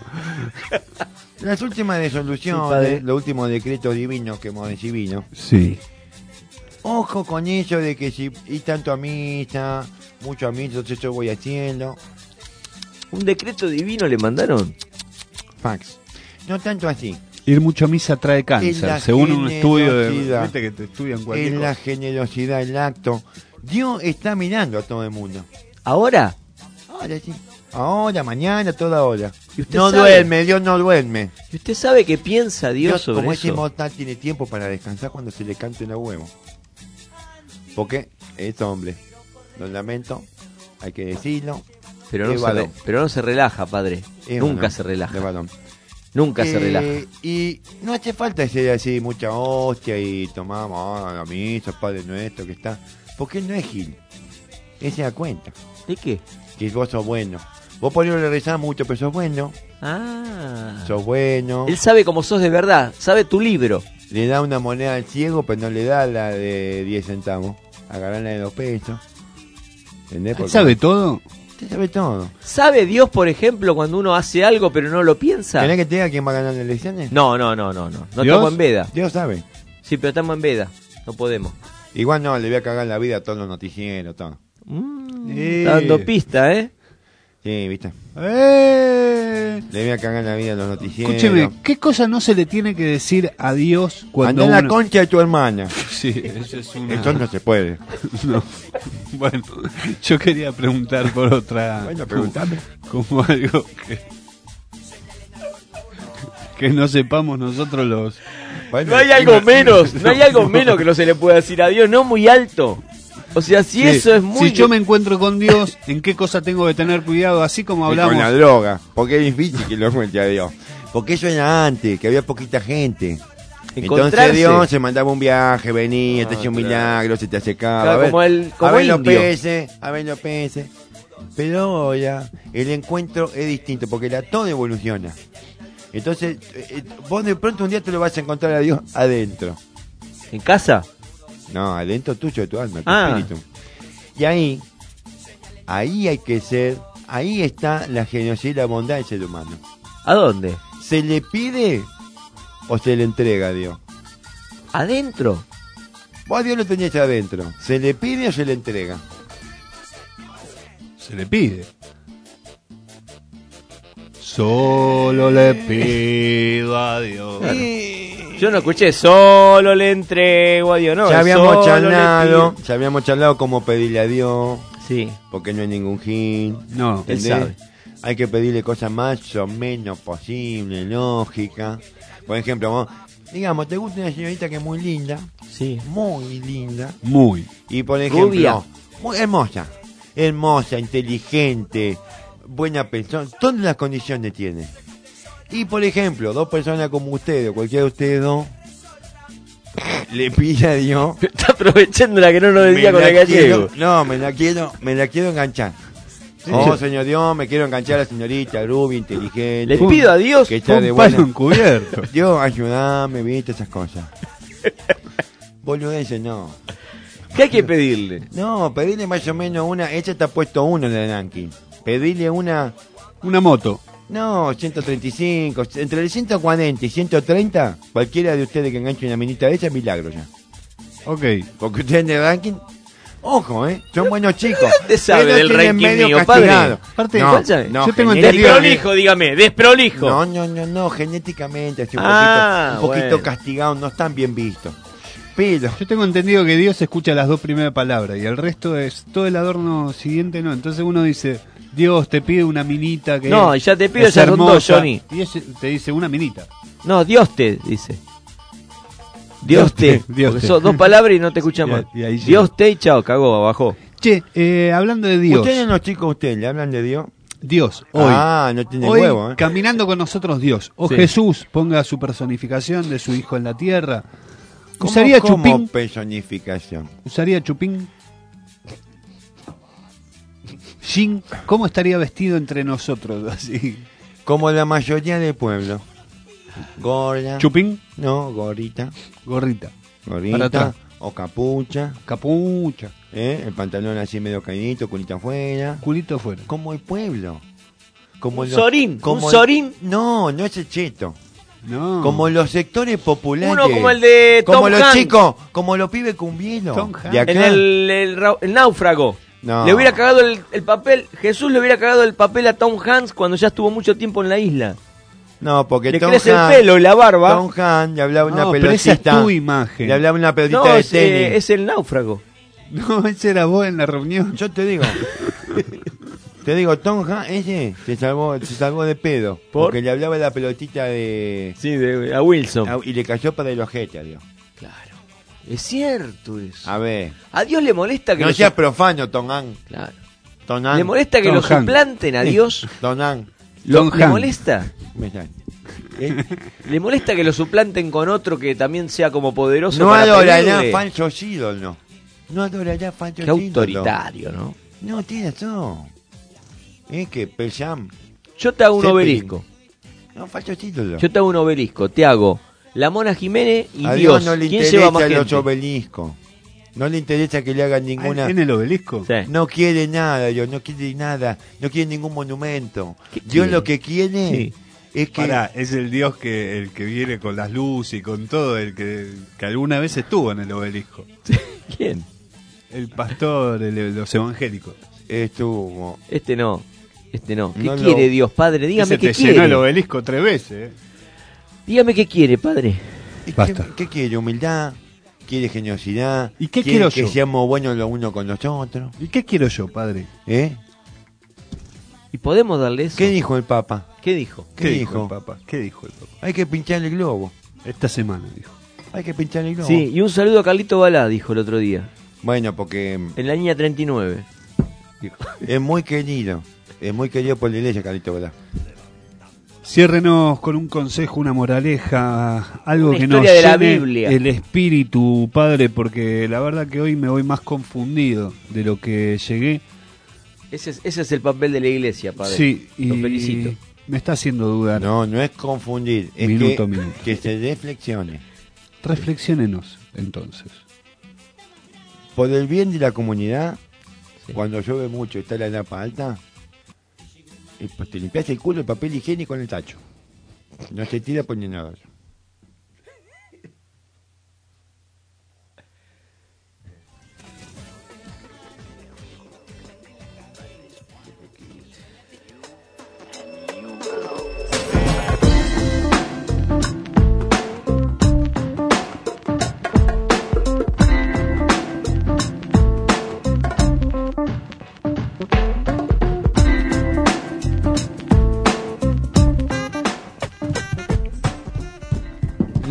las últimas Sí, resoluciones, padre. los últimos decretos divinos que hemos recibido. Sí. Ojo con eso de que si y tanto a misa, mucho a misa, entonces yo voy haciendo. Un decreto divino le mandaron. Fax. No tanto así. Ir mucho a misa trae En cáncer, la según un estudio de... generosidad. Viste que te estudian cualquier En la cosa. generosidad, el acto. Dios está mirando a todo el mundo. ¿Ahora? Ahora sí. Ahora, mañana, toda hora. ¿Y usted No sabe? duerme, Dios no duerme. ¿Y usted sabe qué piensa Dios, Dios, sobre como es eso? inmortal, tiene tiempo para descansar cuando se le cante los huevos. Porque es hombre. Lo lamento, hay que decirlo. Pero no, Es se varón. re- pero no se relaja, padre. Es Nunca varón, se relaja. de varón. Nunca se Eh, relaja. Y no hace falta ser así, mucha hostia y tomamos ah, la misa, Padre Nuestro, que está. Porque él no es Gil. Él se da cuenta. ¿De qué? Que vos sos bueno. Vos por eso le rezás mucho, pero sos bueno. Ah. Sos bueno. Él sabe cómo sos de verdad. Sabe tu libro. Le da una moneda al ciego, pero no le da la de diez centavos. Agarrá la de dos pesos. ¿Entendés? Porque ¿Sabe todo? Usted sabe todo. ¿Sabe Dios, por ejemplo, cuando uno hace algo pero no lo piensa? ¿Querés que te diga quién va a ganar las elecciones? No, no, no, no, no. No ¿Dios? estamos en veda. Dios sabe. Sí, pero estamos en veda. No podemos. Igual no, le voy a cagar la vida a todos los noticieros, todo. Está dando pista, ¿eh? Sí, viste. ¡Eh! Le voy a cagar la vida a los noticieros. Escúcheme, ¿qué cosa no se le tiene que decir a Dios cuando Anda a la uno... concha de tu hermana. Sí, eso es una... Esto no se puede. No. Bueno, yo quería preguntar por otra... Bueno, preguntame. Como, como algo que... Que no sepamos nosotros los... Bueno, No hay algo menos. No hay algo menos que no se le pueda decir a Dios. No muy alto. O sea, si Sí, eso es muy... Si yo me encuentro con Dios, ¿en qué cosa tengo que tener cuidado? Así como Y hablamos... con la droga. Porque es difícil que lo encuentre a Dios. Porque eso era antes, que había poquita gente. Encontrarse. Entonces Dios se mandaba un viaje, venía, Ah, te hacía un claro. milagro, se te acercaba. Claro, a ver, como el- como a ver los indio. peces, a ver los peces. Pero ahora el encuentro es distinto, porque la todo evoluciona. Entonces, eh, eh, vos de pronto un día te lo vas a encontrar a Dios adentro. ¿En casa? No, adentro tuyo, de tu alma, tu Ah. espíritu. Y ahí, ahí hay que ser, ahí está la generosidad y la bondad del ser humano. ¿A dónde? ¿Se le pide o se le entrega a Dios? ¿Adentro? Vos a Dios lo tenías adentro. ¿Se le pide o se le entrega? Se le pide. Solo le pido a Dios. Yo no escuché, solo le entrego a Dios. No, ya habíamos solo le charlado, pido. ya habíamos charlado cómo pedirle a Dios. Sí. Porque no hay ningún gil. No, él ¿entendés? sabe. Hay que pedirle cosas más o menos posibles, lógicas. Por ejemplo, vos, digamos, te gusta una señorita que es muy linda. Sí. Muy linda. Muy. Y por ejemplo, Rubia. muy hermosa. Hermosa, inteligente, buena persona. Todas las condiciones tiene. Y por ejemplo, dos personas como ustedes, o cualquiera de ustedes dos, le pide a Dios. Está aprovechando la que no nos decía me con la el gallego. quiero- no, me la quiero, me la quiero enganchar. Sí. Oh, señor Dios, me quiero enganchar a la señorita rubia, inteligente. Le pido a Dios que está un de palo buena. encubierto. Dios, ayúdame, viste esas cosas. Boludeces, no. ¿Qué hay que pedirle? No, pedirle más o menos una. Ella está puesto uno en el ranking. Pedirle una. Una moto. No, ciento treinta y cinco. Entre el ciento cuarenta y ciento treinta, cualquiera de ustedes que enganche una minita de esa, milagro ya. Ok. Porque ustedes en el ranking. Ojo, ¿eh? Son buenos chicos. ¿Dónde sabe pero del tienen ranking medio mío, castigado. padre? Aparte, No, ¿cuál sabe? no, yo tengo genética- entendido- Desprolijo, dígame, desprolijo. No, no, no, no, genéticamente así un Ah, poquito, un poquito bueno. castigados, no están bien vistos. Pero, Yo tengo entendido que Dios escucha las dos primeras palabras y el resto es todo el adorno siguiente no. Entonces uno dice, Dios te pide una minita que No, ya te pido, es ya son dos, hermosa. Johnny. Y ese te dice una minita. No, Dios te, dice. Dios te. Dios Porque te. son dos palabras y no te escuchan Y más. ahí- y ahí Dios te y chao, cagó, bajó. Che, eh, hablando de Dios. ustedes los chicos, ustedes le hablan de Dios. Dios, hoy. Ah, no tiene hoy, huevo, ¿eh? caminando con nosotros Dios. O Sí. Jesús ponga su personificación de su hijo en la tierra. ¿Cómo- ¿Usaría cómo chupín? personificación? ¿Usaría chupín? Jin, ¿cómo estaría vestido entre nosotros? Así. Como la mayoría del pueblo. Gorda. ¿Chupín? No, gorrita. Gorrita. Para Gorrita. atrás. O capucha. Capucha. ¿eh? El pantalón así medio caídito, culito afuera. Culito afuera. Como el pueblo. Como Un los- sorín, como un el- sorín. No, no es el cheto. No. Como los sectores populares. Uno como el de Como Tom los Hanks. chicos, como los pibes cumbielos. Tom Hanks. De acá. En el, el, ra- el náufrago. No. Le hubiera cagado el, el papel, Jesús le hubiera cagado el papel a Tom Hanks cuando ya estuvo mucho tiempo en la isla. No, porque Le Tom crece el Hanks- pelo y la barba. Tom Hanks le hablaba una No, pero esa es pelotita. tu imagen. Le hablaba una pelotita No, de es, tenis. eh, es el náufrago. No, ese era vos en la reunión. Yo te digo. Te digo, Tom Hanks, ese se salvó, se salvó de pedo. ¿Por? Porque le hablaba la pelotita de. Sí, de, a Wilson. Ah, Y le cayó para el ojete a Dios. Claro. Es cierto eso. A ver. A Dios le molesta que No lo seas su- profano, Tom Hanks. Claro. Tom Hanks. Le molesta que Tom lo Hanks. suplanten a Dios. Tom Hanks. Lo- Tom ¿Le Hanks. molesta? Me sale. ¿Eh? ¿Le molesta que lo suplanten con otro que también sea como poderoso? No para adorará pedirle? falsos ídolos, no. No adorará falsos Qué ídolos. autoritario, ¿no? No, tiene razón. Es que Peljam. Yo te hago un Zeppelin. obelisco. No, falsos ídolos. Yo te hago un obelisco. Te hago la Mona Jiménez y A Dios. Dios no le ¿Quién lleva más interesa los gente? obeliscos. No le interesa que le hagan ninguna. ¿En el obelisco? Sí. No quiere nada, Dios, no quiere nada, no quiere ningún monumento. ¿Qué Dios quiere? lo que quiere Sí. es que Pará, es el Dios que el que viene con las luces y con todo, el que, que alguna vez estuvo en el obelisco. ¿Quién? El pastor, el- los evangélicos. estuvo. Este no. Este no. ¿Qué No lo- quiere Dios, Padre? Dígame Ese qué te llenó quiere. el obelisco tres veces. ¿eh? Dígame qué quiere, Padre. ¿Y ¿Qué, Basta. qué quiere? Humildad, quiere generosidad. ¿Y qué quiere quiero que yo? seamos buenos los unos con los otros. ¿Y qué quiero yo, padre? ¿Eh? ¿Y podemos darle eso? ¿Qué dijo el Papa? ¿Qué dijo? ¿Qué dijo? el Papa? ¿Qué dijo el Papa? Hay que pinchar el globo. Esta semana dijo. Hay que pinchar el globo. Sí, y un saludo a Carlito Balá, dijo el otro día. Bueno, porque En la línea treinta y nueve. Dijo. es muy querido. Es muy querido por la iglesia, Carlito, ¿verdad? Ciérrenos con un consejo, una moraleja, algo Una que nos historia de la llene Biblia. el espíritu, padre, porque la verdad que hoy me voy más confundido de lo que llegué. Ese es, ese es el papel de la iglesia, Padre. Sí, y Lo felicito. me está haciendo dudar. No, no es confundir. Es Minuto, que, minuto. que se reflexione. Reflexionenos, entonces. Por el bien de la comunidad, Sí. cuando llueve mucho y está la napa alta, y pues te limpias el culo, el papel higiénico en el tacho. No se tira por ni nada.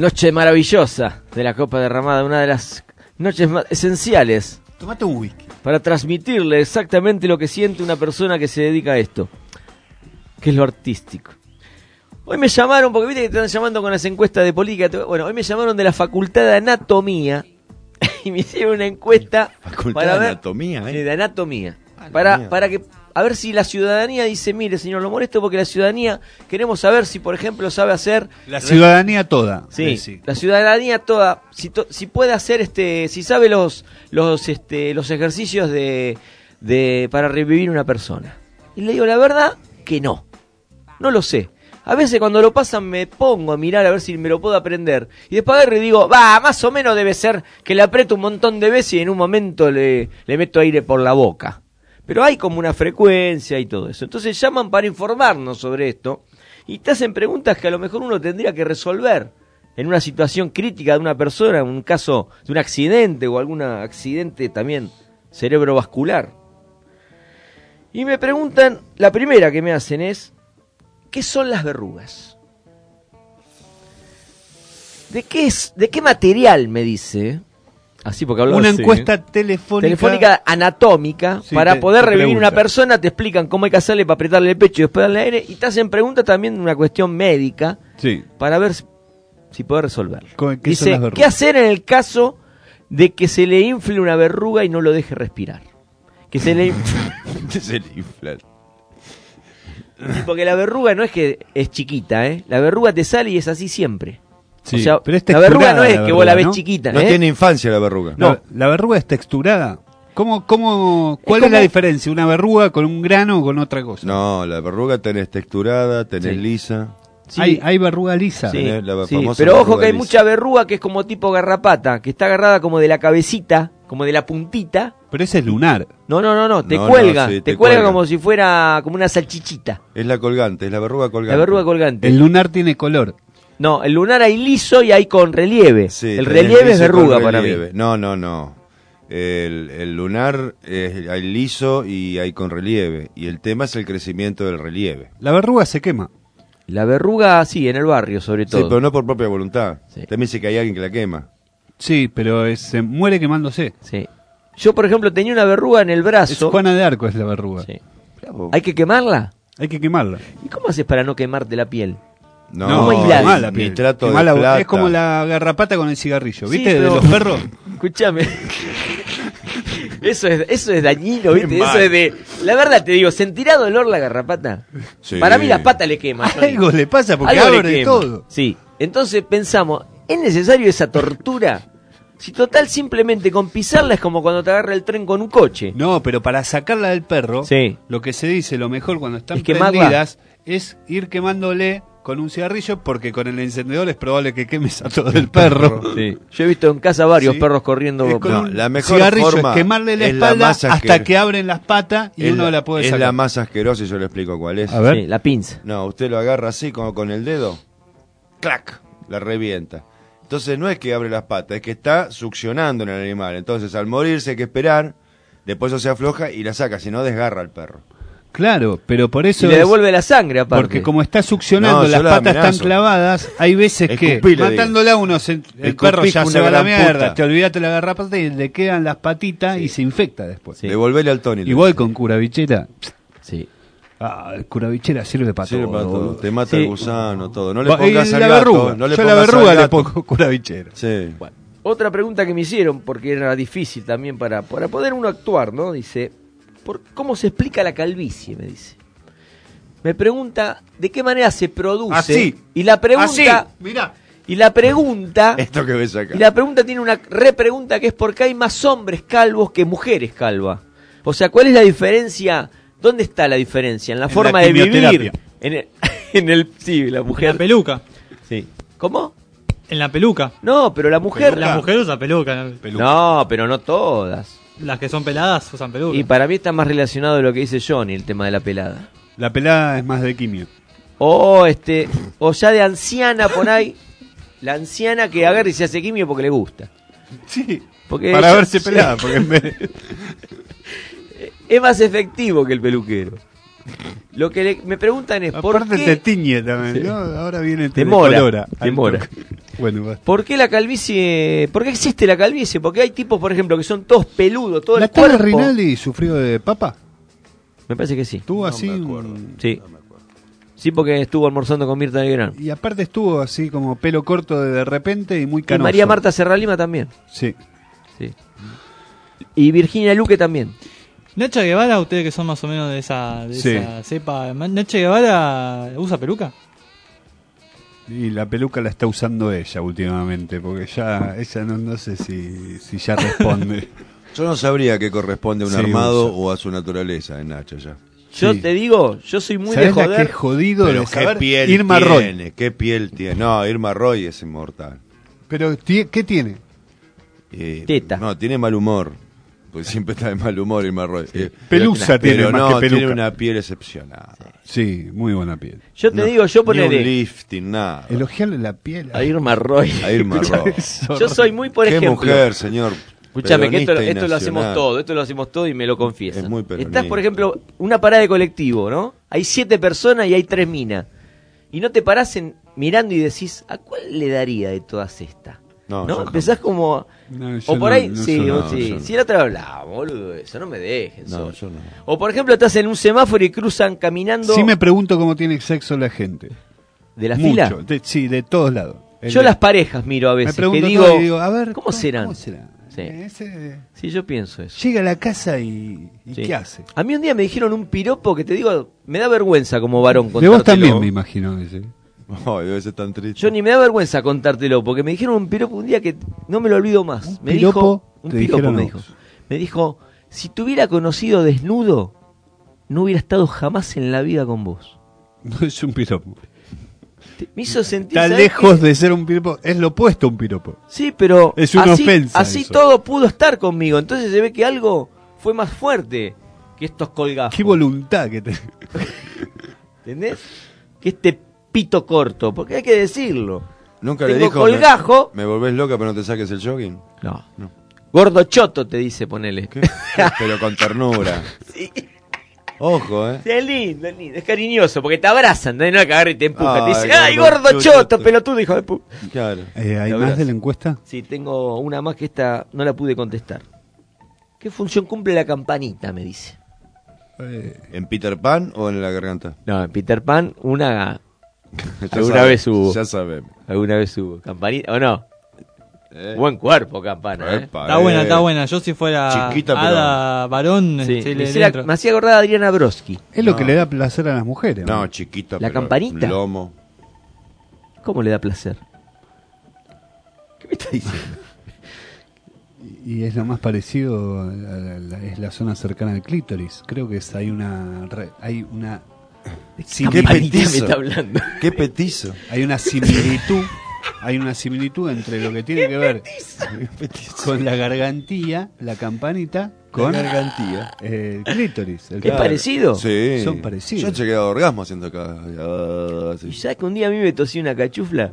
Noche maravillosa de la Copa Derramada, una de las noches más esenciales. Tomate un whisky. Para transmitirle exactamente lo que siente una persona que se dedica a esto, que es lo artístico. Hoy me llamaron, porque viste que te están llamando con las encuestas de política. Bueno, hoy me llamaron de la Facultad de Anatomía y me hicieron una encuesta Facultad para de ver, Anatomía, ¿eh? de anatomía, para, para que a ver si la ciudadanía dice, mire señor, lo molesto porque la ciudadanía queremos saber si por ejemplo sabe hacer La ciudadanía toda. Sí, sí. la ciudadanía toda, si, to, si puede hacer este, si sabe los los este los ejercicios de, de para revivir una persona. Y le digo la verdad que no. No lo sé. A veces cuando lo pasan me pongo a mirar a ver si me lo puedo aprender. Y después agarro y digo, va, más o menos debe ser que le aprieto un montón de veces y en un momento le, le meto aire por la boca. Pero hay como una frecuencia y todo eso. Entonces llaman para informarnos sobre esto y te hacen preguntas que a lo mejor uno tendría que resolver en una situación crítica de una persona, en un caso de un accidente o algún accidente también cerebrovascular. Y me preguntan, la primera que me hacen es, ¿qué son las verrugas? ¿De qué es, de qué material me dice? Así porque hablaba Una así, encuesta ¿eh? telefónica. telefónica anatómica, Sí, para te- poder te revivir pregunta. una persona, te explican cómo hay que hacerle para apretarle el pecho y después darle aire, y te hacen preguntas también de una cuestión médica, Sí. para ver si, si puede resolverlo. ¿Qué son Dice, las verrugas? ¿qué hacer en el caso de que se le infle una verruga y no lo deje respirar? Que se le infle... Se le infla. Sí, porque la verruga no es que es chiquita, ¿eh? La verruga te sale y es así siempre. Sí, o sea, pero es la verruga texturada no es la que vos la ves verruga, ¿no? chiquita, No ¿eh? tiene infancia la verruga. No. La, la verruga es texturada. ¿Cómo, cómo, ¿Cuál es, como- la diferencia? ¿Una verruga con un grano o con otra cosa? No, la verruga tenés texturada, tenés Sí. lisa. Sí. Hay, hay verruga lisa. Sí, Tenés la sí, famosa pero ojo verruga que hay lisa. mucha verruga que es como tipo garrapata, que está agarrada como de la cabecita, como de la puntita. Pero ese es lunar. No, no, no, no, te No, cuelga, no, sí, te, te cuelga cuelga. como si fuera como una salchichita. Es la colgante, es la verruga colgante. La verruga colgante. El lunar tiene color. No, el lunar hay liso y hay con relieve. Sí, el tenés relieve es liso con verruga para mí. relieve. No, no, no. El, el lunar es, hay liso y hay con relieve. Y el tema es el crecimiento del relieve. La verruga se quema. La verruga, sí, en el barrio sobre todo. Sí, pero no por propia voluntad. Sí. También dice que hay alguien que la quema. Sí, pero es- se muere quemándose. Sí. Yo, por ejemplo, tenía una verruga en el Es brazo. Juana de Arco es la verruga. Sí. ¿Hay que quemarla? Hay que quemarla. ¿Y cómo haces para no quemarte la piel? No, ¿Cómo aislás? quemá la piel. nitrato de Quemá la- plata. Es como la garrapata con el cigarrillo. Sí, ¿Viste? pero- De los perros. Escúchame. Eso es, eso es dañino, ¿viste? Qué Eso mal. es de... La verdad te digo, ¿sentirá dolor la garrapata? Sí. Para mí las patas le queman. Johnny. Algo le pasa porque Algo le abre quema. todo. Sí. Entonces pensamos, ¿es necesario esa tortura? Si total simplemente con pisarla es como cuando te agarra el tren con un coche. No, pero para sacarla del perro, Sí. lo que se dice, lo mejor cuando están Es quemarla. prendidas, es ir quemándole con un cigarrillo, porque con el encendedor es probable que quemes a todo el perro. Sí. Yo he visto en casa varios Sí. perros corriendo. Es con No, un la mejor cigarrillo forma es quemarle la es la espalda más hasta asquer- que abren las patas y es uno la, la puede es sacar. la más asquerosa y yo le explico cuál es. A ver. Sí, la pinza. No, usted lo agarra así como con el dedo. ¡Clac! La revienta. Entonces no es que abre las patas, es que está succionando en el animal. Entonces al morirse hay que esperar, después eso se afloja y la saca, si no desgarra al perro. Claro, pero por eso Y le es- devuelve la sangre aparte. porque como está succionando, No, yo las la patas amenazo. están clavadas, hay veces que Escupile, matándola uno, se- el Escupí perro ya con se una va a la gran mierda, puta. te olvidaste la garrapata y le quedan las patitas y se infecta después. Sí. Devolvele al Tony. Y voy con curabichera. Sí. Ah, el curabichera sirve para Sirve todo. para todo. Te mata Sí. el gusano, todo. No le Va- pongas y al la gato. verruga. No le Yo a pongas la al verruga le gato. pongo curabichera. Sí. Bueno, otra pregunta que me hicieron, porque era difícil también para, para poder uno actuar, ¿no? Dice, ¿por, ¿cómo se explica la calvicie? Me dice. Me pregunta, ¿de qué manera se produce? Así. Y la pregunta... Así, mirá. Y la pregunta... Esto que ves acá. Y la pregunta tiene una repregunta que es ¿por qué hay más hombres calvos que mujeres calvas? O sea, ¿cuál es la diferencia? ¿Dónde está la diferencia? En la En forma la de vivir. quimioterapia. En el, en el... Sí, la En mujer... la peluca. Sí. ¿Cómo? En la peluca. No, pero la mujer... La mujer usa peluca. No, pero no todas. Las que son peladas usan peluca. Y para mí está más relacionado a lo que dice Johnny, el tema de la pelada. La pelada es más de quimio. O este, o ya de anciana por ahí, la anciana que agarra y se hace quimio porque le gusta. Sí. Porque Para ella- verse pelada, porque en vez de- es más efectivo que el peluquero. Lo que le- me preguntan es por Aparte qué te tiñe también, Sí. ¿no? Ahora viene te mora, colora. te mora. Bueno, basta. ¿Por qué la calvicie? ¿Por qué existe la calvicie? Porque hay tipos, por ejemplo, que son todos peludos, todo ¿La el cuerpo. Tana Rinaldi sufrió de papa? Me parece que sí. Estuvo así. un- Sí. Sí, porque estuvo almorzando con Mirta Legrand. Y aparte estuvo así como pelo corto de, de repente y muy Y canoso. María Marta Serralima también. Sí. Sí. Y Virginia Luque también. Nacha Guevara, ustedes que son más o menos de esa, de Sí. esa cepa, ¿Nacha Guevara usa peluca? Y la peluca la está usando ella últimamente, porque ya ella no, no sé si, si ya responde. Yo no sabría qué corresponde a un Sí, armado usa. o a su naturaleza en Nacho ya. Yo Sí. te digo, yo soy muy de ¿Sabés la joder. que es jodido Pero de qué saber? piel Irma tiene, Roy. qué piel tiene. No, Irma Roy es inmortal. Pero, ti- ¿qué tiene? Eh, Teta. No, tiene mal humor. Pues siempre está de mal humor Irma Roy. Eh, Pelusa pero tiene más no, que peluca. tiene una piel excepcional. Sí, muy buena piel. Yo te No, digo, yo ni ponele un lifting, nada. Elogiarle la piel a Irma Roy. A Irma Roy. Yo soy muy, por Qué ejemplo. mujer, señor. Escúchame, que esto, Peronista y esto lo hacemos nacional. todo, esto lo hacemos todo y me lo confiesan. Es muy peronista. Estás, por ejemplo, una parada de colectivo, ¿no? Hay siete personas y hay tres minas. Y no te parás en, mirando y decís, ¿a cuál le daría de todas estas? No, ¿No? yo Empezás como... No, yo o por no- ahí, no sí, soy- vos no, sí. yo no. Si la otra vez hablábamos, boludo, eso, no me dejen No, solo. yo no. O por ejemplo, estás en un semáforo y cruzan caminando Sí me pregunto cómo tiene sexo la gente. de la Mucho. fila. De- sí, de todos lados. El Yo de- las parejas miro a Me veces, pregunto que digo, todo y digo, a ver, ¿cómo serán? ¿Cómo será? Sí. Ese- Sí, yo pienso eso. Llega a la casa y, y Sí. ¿qué hace? A mí un día me dijeron un piropo que te digo, me da vergüenza como varón De contártelo. vos también me imagino ese. Ay, debe ser tan triste. Yo ni me da vergüenza contártelo, porque me dijeron un piropo un día que no me lo olvido más. ¿Un me piropo? dijo, un Te piropo dijeron me a dijo. vos. Me dijo, si te hubiera conocido desnudo, no hubiera estado jamás en la vida con vos. No es un piropo. Te- Me hizo sentir... Está ¿sabés lejos qué? de ser un piropo. Es lo opuesto a un piropo. Sí, pero Es una así, ofensa así eso. todo pudo estar conmigo. Entonces se ve que algo fue más fuerte que estos colgajos. Qué voluntad que te... ¿Entendés? Que este pito corto, porque hay que decirlo. Nunca Tengo le dijo. colgajo. Me, me volvés loca, pero no te saques el jogging. No. Gordo choto te dice, ponele. ¿Qué? Pero con ternura. Sí. Ojo, eh. Sí, es lindo, es lindo, es cariñoso, porque te abrazan, no que agarra y te empuja. Ay, te dice, ¡ay, gordo gordo choto". choto, pelotudo, hijo de puta! Claro. Eh, ¿Hay La más verdad. de la encuesta? Sí, tengo una más que esta no la pude contestar. ¿Qué función cumple la campanita? Me dice. Eh, ¿En Peter Pan o en la garganta? No, en Peter Pan, una. Ya alguna sabe- vez hubo. Ya sabemos. Alguna vez hubo. ¿Campanita o no? Eh. Buen cuerpo, campana. ¿eh? Epa, Está buena, eh. está buena. Yo si fuera Chiquita, pero- hada varón, Sí, sí, me, le hiciera- entro. me hacía acordar a Adriana Broski. es lo No. que le da placer a las mujeres. No, chiquita. ¿La pero campanita? Lomo. ¿Cómo le da placer? ¿Qué me está diciendo? Y es lo más parecido, a la- la- es la zona cercana al clítoris. Creo que es, hay una... re- hay una ¿Qué Campanita me petizo? está hablando. ¿Qué petizo? hay una similitud hay una similitud entre lo que tiene que ver con la gargantilla, la campanita, con La gargantilla. eh, el clítoris. El ¿Es clítoris. parecido? Sí. Son parecidos. Yo he llegado a orgasmo haciendo acá. Ah, ¿Y sí. sabes que un día a mí me tosí una cachufla?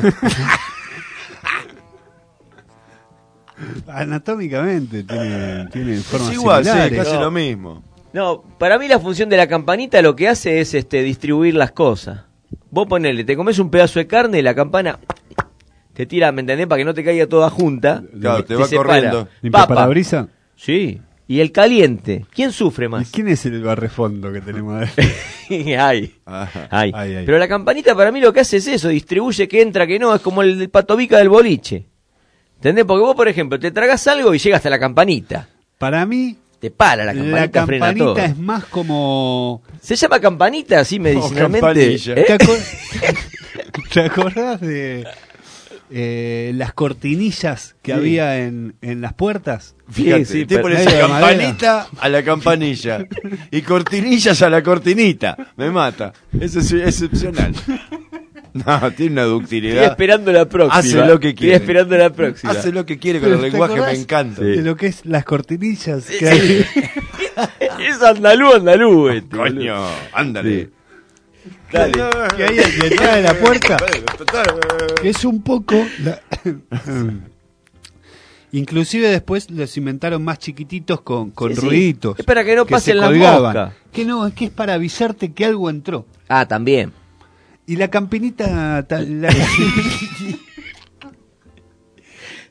Anatómicamente tiene, tiene formas Es igual, sí, similares. casi No. lo mismo. No, para mí la función de la campanita lo que hace es este distribuir las cosas. Vos ponele, te comes un pedazo de carne y la campana te tira, ¿me entendés? Para que no te caiga toda junta. Claro, te va separa. corriendo. ¿Limpia Papa. parabrisa? Sí. Y el caliente. ¿Quién sufre ¿Y más? quién es el barrefondo que tenemos ahí? Ay. Ajá. Ay. Ay, ay. Pero la campanita para mí lo que hace es eso, distribuye que entra, que no, es como el, el patobica del boliche. ¿Entendés? Porque vos, por ejemplo, te tragas algo y llega hasta la campanita. Para mí, Te para la campanita, la frena todo. campanita es más como... Se llama campanita así medicinalmente. campanilla. ¿eh? ¿Te, acor- ¿Te acordás de eh, las cortinillas que Sí. había en, en las puertas? Fíjate, sí, te pero- pones medio de campanita a la campanilla y cortinillas a la cortinita. Me mata. Eso es excepcional. No, tiene una Estoy ductilidad. esperando la próxima. Hace lo que quiere. Estoy esperando la próxima. Hace lo que quiere con Pero el ¿te lenguaje, me acordás encanta. De lo que es las cortinillas que hay. Es andalú, andalú este. Coño, ándale. Dale. que hay en la entrada de la puerta. Que es un poco... la- Inclusive después los inventaron más chiquititos con, con Sí, sí. ruiditos. Es para que no pasen se las colgaban. moscas. Que no, es que es para avisarte que algo entró. Ah, también. Y la campinita... ta- la-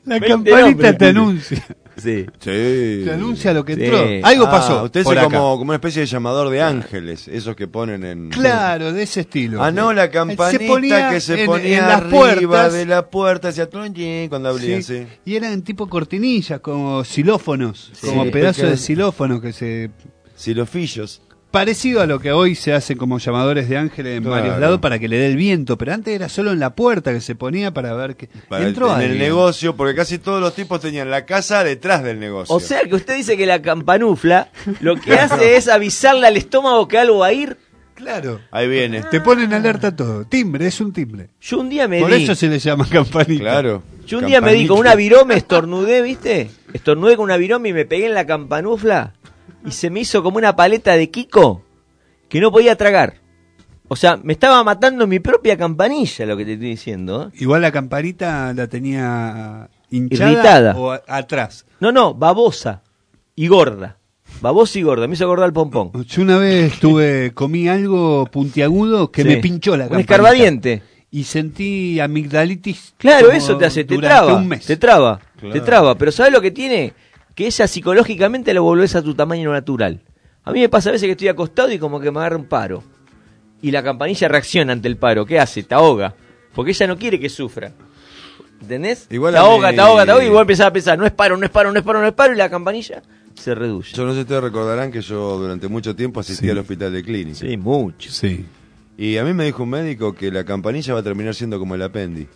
La campanita te anuncia. Sí. Sí. Te anuncia lo que Sí. entró. Algo Ah, pasó. Usted es por acá. como, como una especie de llamador de ángeles, esos que ponen en... Claro, de ese estilo. Ah, no, la campanita Se ponía que se en- ponía en las arriba puertas. de la puerta, hacía tronchín cuando abrían, Sí. sí. Y eran tipo cortinillas, como xilófonos, Sí. como Sí. pedazos de Pequeños. xilófonos que se... Xilofillos. Parecido a lo que hoy se hace como llamadores de ángeles en Claro. varios lados para que le dé el viento, pero antes era solo en la puerta que se ponía para ver que Para entró el, en el alguien. negocio, porque casi todos los tipos tenían la casa detrás del negocio. O sea que usted dice que la campanufla lo que hace es avisarle al estómago que algo va a ir. Claro. Ahí viene. Te ponen alerta todo. Timbre, es un timbre. Yo un día me Por di. eso se le llama campanita. Claro. Yo un día me di con una virome, estornudé, ¿viste? Estornudé con una virome y me pegué en la campanufla y se me hizo como una paleta de Kiko que no podía tragar. O sea, me estaba matando mi propia campanilla, lo que te estoy diciendo. ¿eh? Igual la campanita la tenía hinchada Irritada. o a- atrás. No, no, babosa y gorda. Babosa y gorda, me hizo acordar el pompón. Yo una vez estuve, comí algo puntiagudo que Sí. me pinchó la Un campanita. escarbadiente. Y sentí amigdalitis. Claro, como eso te hace, te durante traba, un mes. te traba, Claro. te traba. Pero ¿sabes lo que tiene? Que ella psicológicamente lo volvés a tu tamaño natural. A mí me pasa a veces que estoy acostado y como que me agarra un paro. Y la campanilla reacciona ante el paro. ¿Qué hace? Te ahoga. Porque ella no quiere que sufra. ¿Entendés? Igual te a ahoga, mí- te ahoga, te ahoga y vos empezás a pensar, no es paro, no es paro, no es paro, no es paro, y la campanilla se reduce. Yo no sé si ustedes recordarán que yo durante mucho tiempo asistí Sí. al hospital de clínica. Sí, mucho. Sí. Y a mí me dijo un médico que la campanilla va a terminar siendo como el apéndice.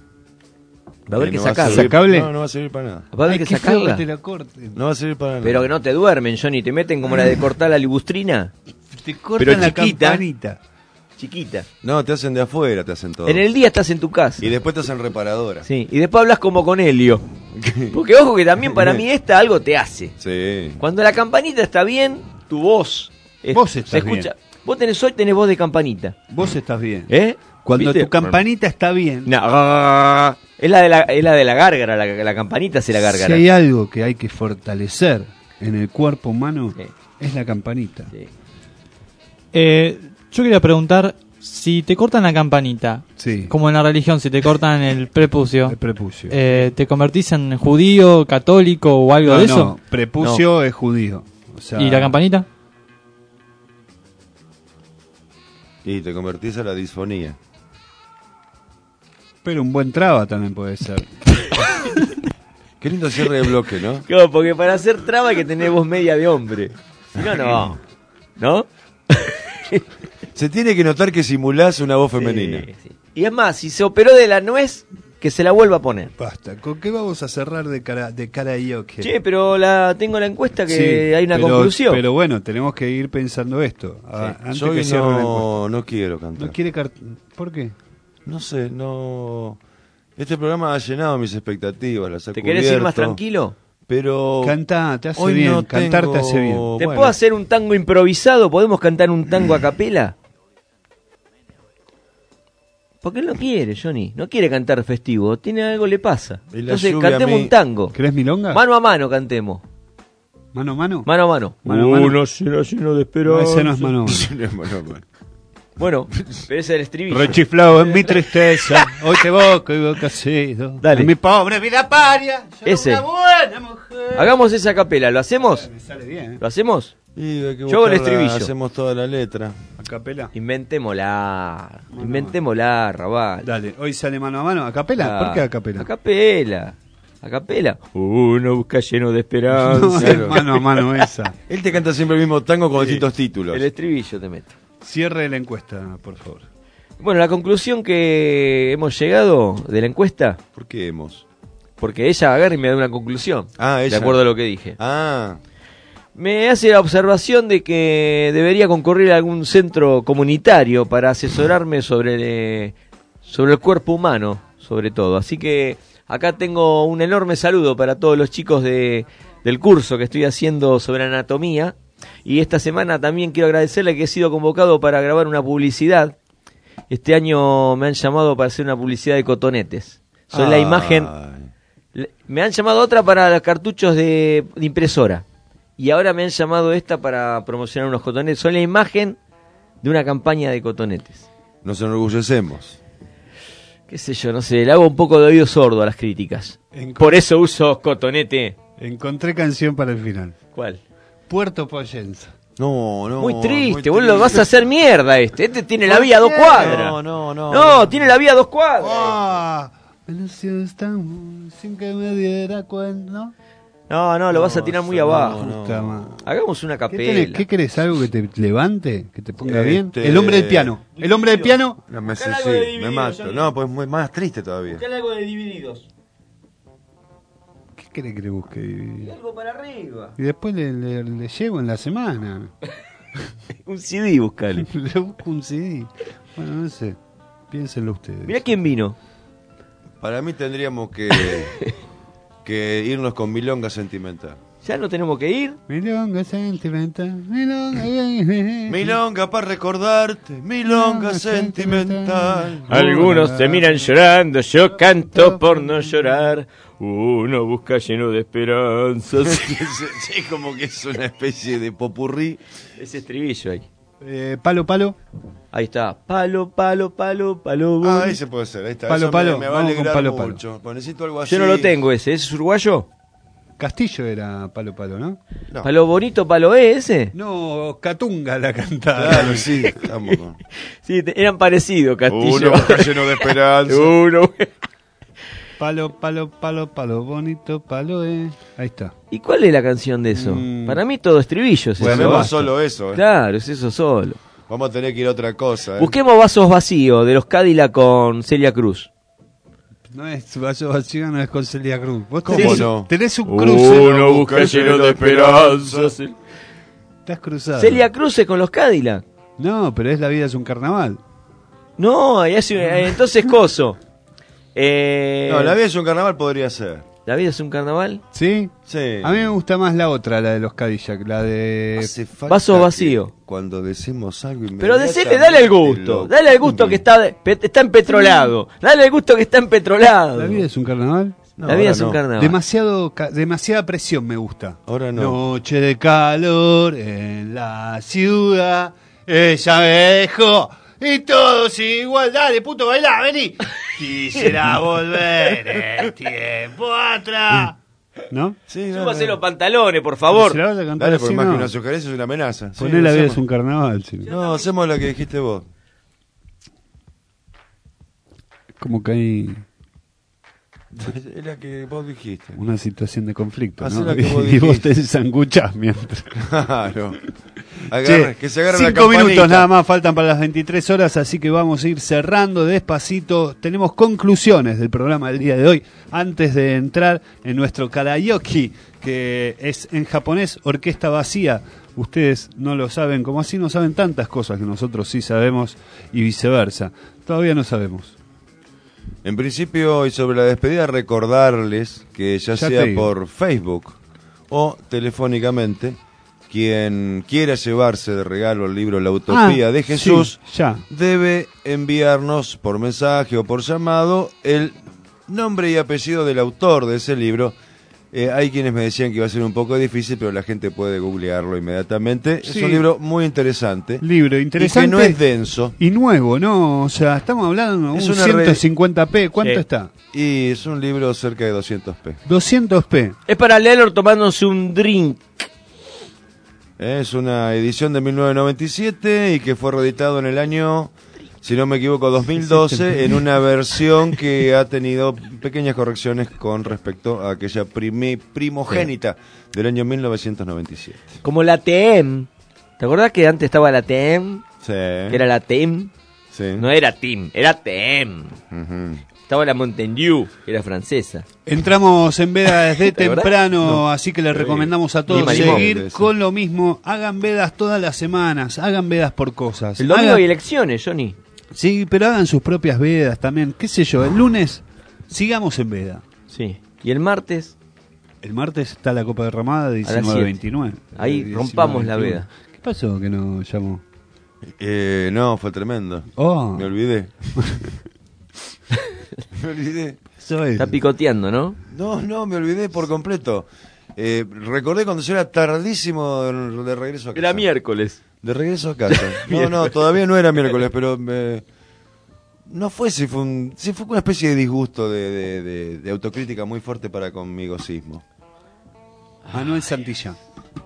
Va a haber que no sacarla. servir- ¿Sacable? No, no va a servir para nada. Va a haber Ay, que qué feo sacarla. que te la corten. No va a servir para nada. Pero que no te duermen, Johnny. Te meten como la de cortar la libustrina. Te cortan Pero la chiquita. campanita. Chiquita. No, te hacen de afuera, te hacen todo. En el día estás en tu casa. Y después te hacen reparadora. Sí, y después hablas como con Helio. Porque ojo que también para mí esta algo te hace. Sí. Cuando la campanita está bien, tu voz es- Vos se estás escucha. Vos tenés hoy tenés voz de campanita. Vos estás bien. ¿Eh? Cuando ¿Viste? tu campanita está bien, No, es la de la, es la de la gárgara, la, la campanita hace la si gárgara. hay algo que hay que fortalecer en el cuerpo humano, Sí. es la campanita. Sí. Eh, yo quería preguntar, si te cortan la campanita, Sí. como en la religión, si te cortan el prepucio, El prepucio. eh, ¿te convertís en judío, católico o algo no, de no, eso? prepucio es judío. O sea, ¿Y la campanita? Y te convertís a la disfonía. Pero un buen traba también puede ser. Qué lindo cierre de bloque, ¿no? Claro, porque para hacer traba hay que tener voz media de hombre. Si no, no. ¿No? Se tiene que notar que simulás una voz femenina. Sí, sí. Y es más, si se operó de la nuez, que se la vuelva a poner. Basta. ¿Con qué vamos a cerrar de cara de karaoke? Che, pero la tengo la encuesta que Sí, hay una pero- conclusión. Pero bueno, tenemos que ir pensando esto. Ah, antes Yo que hoy cierre la encuesta. no, no quiero cantar. No quiere cart- ¿Por qué? No sé, no... Este programa ha llenado mis expectativas, las ha ¿Te querés ir más cubierto, tranquilo? Pero... Cantá, te hace hoy bien. no Cantar tengo- te hace bien. ¿Te Bueno. puedo hacer un tango improvisado? ¿Podemos cantar un tango a capela? Porque él no quiere, Johnny. No quiere cantar festivo. Tiene algo le pasa. Y la Entonces lluvia a cantemos mí- un tango. ¿Querés milonga? Mano a mano cantemos. ¿Mano a mano? Mano a mano. Mano a mano. Uno será lleno de No, esperanza. ese no es mano a mano. Bueno, pero ese es el estribillo. Rechiflado en mi tristeza, hoy te boco y boca sido. Dale. En mi pobre vida paria, soy Ese. una buena mujer. Hagamos esa capela. ¿Lo hacemos? Me sale bien, ¿eh? ¿Lo hacemos? Y hay que Yo hago el buscarla, estribillo. Hacemos toda la letra. A capela. Inventémosla. Inventémosla, Raval. Dale, hoy sale mano a mano. ¿A capela? Ah, ¿Por qué a capela? A capela. A capela. Uno busca lleno de No, esperanza. es mano a mano esa. Él te canta siempre el mismo tango con Sí. distintos títulos. El estribillo te meto. Cierre la encuesta, por favor. Bueno, la conclusión que hemos llegado de la encuesta, ¿Por qué hemos? porque ella agarra y me da una conclusión, Ah, ella. de acuerdo a lo que dije. Ah, Me hace la observación de que debería concurrir a algún centro comunitario para asesorarme sobre, sobre el cuerpo humano, sobre todo. Así que acá tengo un enorme saludo para todos los chicos de, del curso que estoy haciendo sobre anatomía. Y esta semana también quiero agradecerle que he sido convocado para grabar una publicidad. Este año me han llamado para hacer una publicidad de cotonetes. Soy la Ay. imagen... Le- Me han llamado otra para los cartuchos de, de impresora. Y ahora me han llamado esta para promocionar unos cotonetes. Soy la imagen de una campaña de cotonetes. nos enorgullecemos. qué sé yo, no sé, le hago un poco de oído sordo a las críticas. Encont- Por eso uso cotonete. Encontré canción para el final. ¿Cuál? Puerto Poyenza. No, no. Muy triste, muy vos lo vas a hacer mierda este. Este tiene la ¿Por vía a dos qué? cuadras. No, no, no. No, tiene la vía a dos cuadras. Ah, me nació Estambul sin que me diera cuenta, ¿no? No, no, lo vas a tirar muy abajo. no. Puta madre. Hagamos una ¿Qué, capela. tenés? ¿Qué querés? ¿Algo que te levante? ¿Que te ponga Este- bien? El hombre del piano. El hombre del piano. No, me, Buscale sí, algo de me Divididos, mato. Johnny. No, pues muy más triste todavía. Buscale algo de Divididos. ¿Qué querés que le busque? Y algo para arriba. Y después le, le, le llego en la semana. Un C D, buscale. Le busco un C D. Bueno, no sé. Piénsenlo ustedes. Mirá quién vino. Para mí tendríamos que, que irnos con Milonga Sentimental. Ya no tenemos que ir. Milonga sentimental. Milonga. Milonga para recordarte, Milonga Sentimental. Algunos terminan llorando, yo canto por no llorar. Uno busca lleno de esperanzas. Sí, como que es una especie de popurrí. Ese estribillo ahí. Eh, palo, palo. Ahí está. Palo, palo, palo, palo. Ah, boli. ese puede ser. Ahí está. Palo, Eso palo, me, me va a vamos con alegrar palo, palo. mucho. Pues necesito algo así. Yo no lo tengo ese. ¿Ese es uruguayo? Castillo era palo, palo, ¿no? No. ¿Palo bonito, palo E ese? No, Catunga la cantaba. Claro, sí. Estamos con... Sí, te- eran parecidos, Castillo. Uno busca lleno de esperanza. Uno. Palo, palo, palo, palo, bonito, palo, eh. Ahí está. ¿Y cuál es la canción de eso? Mm. Para mí todo estribillo es Bueno, eso. no basta. solo eso. eh. Claro, es eso solo. Vamos a tener que ir a otra cosa. eh. Busquemos Vasos Vacíos de los Cadillac con Celia Cruz. No es vaso vacío, no es con Celia Cruz. Vos ¿Cómo tenés, no? tenés un cruce. Uno busca lleno de esperanzas. Estás cruzado. Celia Cruz es con los Cadillac. No, pero es La vida es un carnaval. No, y hace- eh, entonces coso. Eh, No, la vida es un carnaval podría ser. ¿La vida es un carnaval? ¿Sí? Sí. A mí me gusta más la otra, la de los Cadillac, la de... Hace falta Vaso que vacío. Cuando decimos algo Pero decirle, dale al gusto. loco. Dale al gusto que está, de- pe- está empetrolado. Dale al gusto que está empetrolado. ¿La vida es un carnaval? No, La vida ahora es un no. carnaval. Demasiado, ca- demasiada presión me gusta. Ahora no. Noche de calor en la ciudad, ella me dejó y todos igual. Dale, puto, bailá, vení. Quisiera volver el tiempo atrás. ¿No? Sí, no, Súbase no. los pantalones, por favor. Se la vas a cantar Dale, así, porque más no. que una sugerencia es una amenaza. Sí, Poné La vida hacemos- es un carnaval. Si no. No, hacemos lo que dijiste vos. Como que hay Es la que vos dijiste. una situación de conflicto, Hacé ¿no? la que vos Y vos te dijiste. desanguchás mientras. Claro. Agarre, Che, que se agarre la cinco campanita. minutos nada más faltan para las veintitrés horas, así que vamos a ir cerrando despacito. Tenemos conclusiones del programa del día de hoy antes de entrar en nuestro karaoke, que es en japonés orquesta vacía. Ustedes no lo saben, como así no saben tantas cosas que nosotros sí sabemos y viceversa. Todavía no sabemos. En principio, y sobre la despedida, recordarles que ya, Ya te sea digo. por Facebook o telefónicamente, quien quiera llevarse de regalo el libro La Utopía Ah, de Jesús, sí, ya. debe enviarnos por mensaje o por llamado el nombre y apellido del autor de ese libro. Eh, hay quienes me decían que iba a ser un poco difícil, pero la gente puede googlearlo inmediatamente. Sí. Es un libro muy interesante. Libro interesante. Y que no es denso. Y nuevo, ¿no? O sea, estamos hablando de Es un una red- ciento cincuenta p. ¿Cuánto Sí. está? Y es un libro cerca de doscientos pe. doscientos p. Es para leerlo tomándose un drink. Es una edición de mil novecientos noventa y siete y que fue reeditado en el año, si no me equivoco, dos mil doce, en una versión que ha tenido pequeñas correcciones con respecto a aquella primi- primogénita del año mil novecientos noventa y siete. Como la T M. ¿Te acordás que antes estaba la T M? Sí. Que era la T M. Sí. No era Tim, era T M. Ujú. Estaba la Mountain Dew, que era francesa. Entramos en veda desde ¿De verdad? temprano, No. así que les recomendamos a Ni todos marimón. seguir con lo mismo. Hagan vedas todas las semanas, hagan vedas por cosas. El domingo Hagan- hay elecciones, Johnny. Sí, pero hagan sus propias vedas también. ¿Qué sé yo? El lunes sigamos en veda. Sí. Y el martes, El martes está la Copa Derramada de A las diecinueve a siete. veintinueve. Ahí Eh, diecinueve rompamos la a veintiuno. veda. ¿Qué pasó que no llamó? Eh, no, fue tremendo. Oh. Me olvidé. me olvidé. Eso es. está picoteando, ¿no? No, no, me olvidé por completo. Eh, recordé cuando yo era tardísimo de, de regreso a casa. Era miércoles. De regreso a casa. No, no, todavía no era miércoles, pero me, no fue si fue, un, si fue una especie de disgusto de, de, de, de autocrítica muy fuerte para conmigo mismo. Manuel Santillán.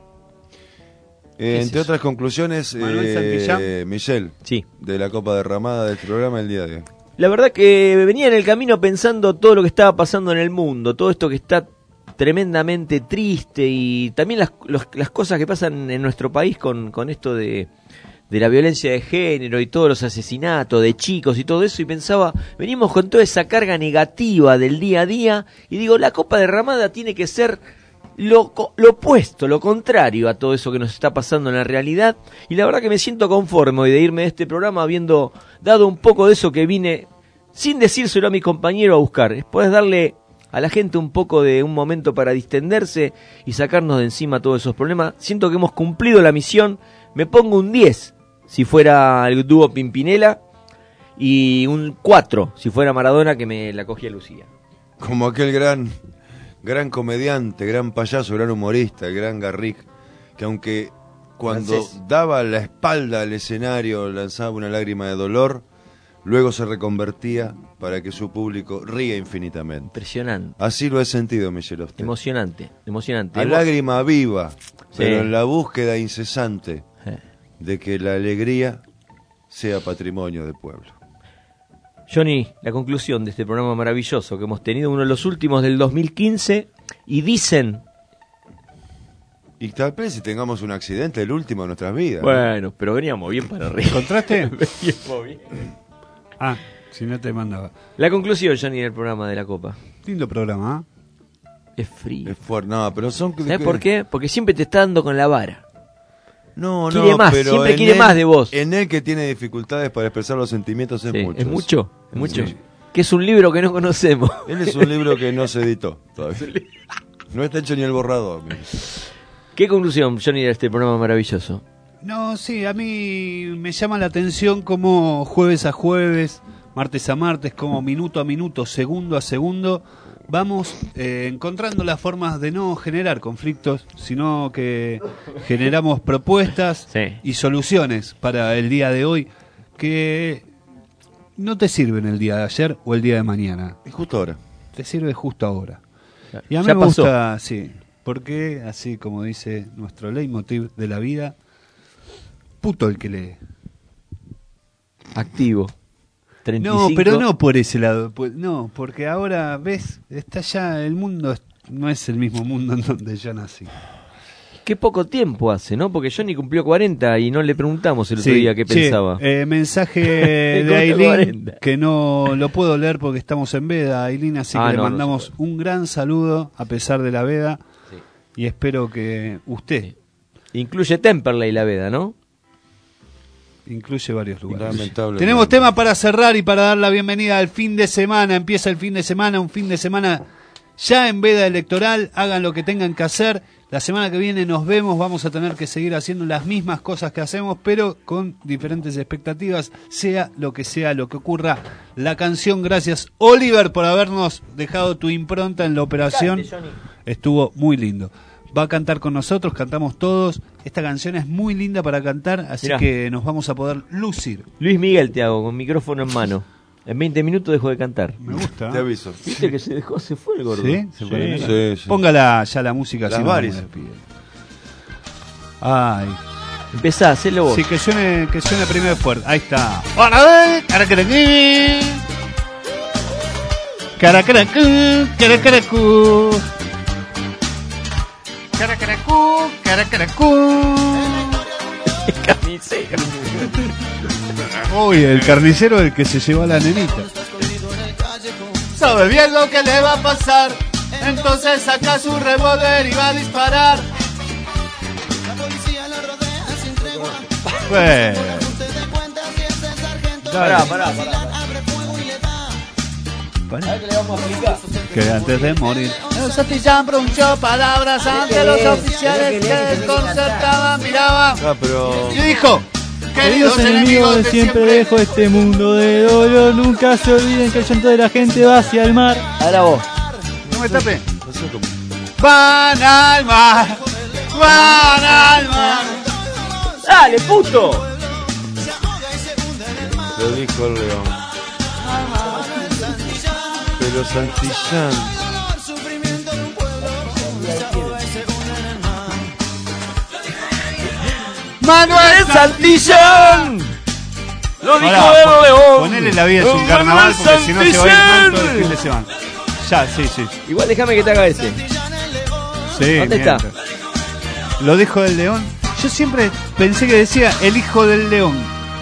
Eh, entre es otras conclusiones, eh, Michelle, sí. de la copa derramada del programa del día de hoy. La verdad que venía en el camino pensando todo lo que estaba pasando en el mundo, todo esto que está tremendamente triste y también las, los, las cosas que pasan en nuestro país con, con esto de, de la violencia de género y todos los asesinatos de chicos y todo eso, y pensaba, venimos con toda esa carga negativa del día a día y digo, la copa derramada tiene que ser lo, lo opuesto, lo contrario a todo eso que nos está pasando en la realidad, y la verdad que me siento conforme hoy de irme de este programa habiendo dado un poco de eso que vine sin decírselo a mi compañero a buscar, es poder darle a la gente un poco de un momento para distenderse y sacarnos de encima todos esos problemas. Siento que hemos cumplido la misión, me pongo un diez si fuera el dúo Pimpinela y un cuatro si fuera Maradona, que me la cogía Lucía. Como aquel gran, gran comediante, gran payaso, gran humorista, el gran Garrick, que aunque cuando Francés. daba la espalda al escenario lanzaba una lágrima de dolor, luego se reconvertía para que su público ría infinitamente. Impresionante. Así lo he sentido, Michel Ostel. Emocionante, emocionante. A Emo... lágrima viva, sí. pero en la búsqueda incesante sí. de que la alegría sea patrimonio del pueblo. Johnny, la conclusión de este programa maravilloso que hemos tenido, uno de los últimos del dos mil quince, y dicen... Y tal vez si tengamos un accidente, el último de nuestras vidas. Bueno, ¿no? Pero veníamos bien para arriba. ¿Encontraste? Veníamos bien. Ah, si no te mandaba. La conclusión, Johnny, del programa de la Copa. Lindo programa, ¿eh? Es frío. Es fuerte, no, pero son... ¿Sabes por qué? Porque siempre te está dando con la vara. No, quiere no, más, pero siempre quiere él, más de vos. En él que tiene dificultades para expresar los sentimientos es sí, mucho. Es mucho, es mucho. Sí. Que es un libro que no conocemos. Él es un libro que no se editó todavía. No está hecho ni el borrador. Mira. ¿Qué conclusión, Johnny, de este programa maravilloso? No, sí, a mí me llama la atención como jueves a jueves, martes a martes, como minuto a minuto, segundo a segundo, vamos eh, encontrando las formas de no generar conflictos, sino que generamos propuestas sí. y soluciones para el día de hoy que no te sirven el día de ayer o el día de mañana. Y justo ahora. Te sirve justo ahora. Y a mí ya me pasó. gusta, sí, porque así como dice nuestro leitmotiv de la vida, puto el que lee. Activo. treinta y cinco. No, pero no por ese lado, pues, no, porque ahora ves, está ya el mundo, no es el mismo mundo en donde yo nací. Qué poco tiempo hace, ¿no? Porque Johnny cumplió cuarenta y no le preguntamos el otro Sí, día qué sí, pensaba. Eh, mensaje de Ailín, que no lo puedo leer porque estamos en veda, Ailín, así Ah, que no, le mandamos no un gran saludo a pesar de la veda sí. y espero que usted... Incluye Temperley la veda, ¿no? Incluye varios lugares. Lamentable. Tenemos tema para cerrar y para dar la bienvenida al fin de semana. Empieza el fin de semana, un fin de semana ya en veda electoral. Hagan lo que tengan que hacer. La semana que viene nos vemos. Vamos a tener que seguir haciendo las mismas cosas que hacemos, pero con diferentes expectativas, sea lo que sea lo que ocurra. La canción, gracias Oliver por habernos dejado tu impronta en la operación. Estuvo muy lindo. Va a cantar con nosotros, cantamos todos. Esta canción es muy linda para cantar, así Mirá. que nos vamos a poder lucir. Luis Miguel te hago, con micrófono en mano. En veinte minutos dejo de cantar. Me gusta. Te aviso. ¿Viste que se dejó, se fue el gordo? ¿Sí? Se Sí. fue. Sí, sí. Póngala ya la música. Las si no, varis. me despide. Ay. Empezá, hacelo vos. Sí, que suene, que suene primero fuerte. Ahí está. ¡Hola! ¡Caracaracu! ¡Caracaracu! ¡Caracaracu! ¡Caracaracu! ¡Caracaracu! El carnicero. Uy, el carnicero es el que se llevó a la nenita. Sabe bien lo que le va a pasar, entonces saca su revólver y va a disparar. Bueno. Pará, pará, pará. Pará. ¿Qué le vamos a explicar? Que antes de morir el Santillán pronunció palabras ante los oficiales que desconcertaban, miraban Ah, pero... y dijo: Queridos enemigos de siempre, dejo este mundo de dolor. Nunca se olviden que el llanto de la gente va hacia el mar. Ahora vos. No me tapé. Van al mar, van al mar. ¡Dale, puto! Lo dijo el león. de los Santillán. ¡Manuel Santillán! Lo dijo Pará, el león. Ponele La vida es un carnaval, porque si no se va a ir mal todo el fin de semana. Ya, sí, sí. Igual déjame que te haga ese. Sí, ¿Dónde está? mientras. Lo dejo del león. Yo siempre pensé que decía el hijo del león.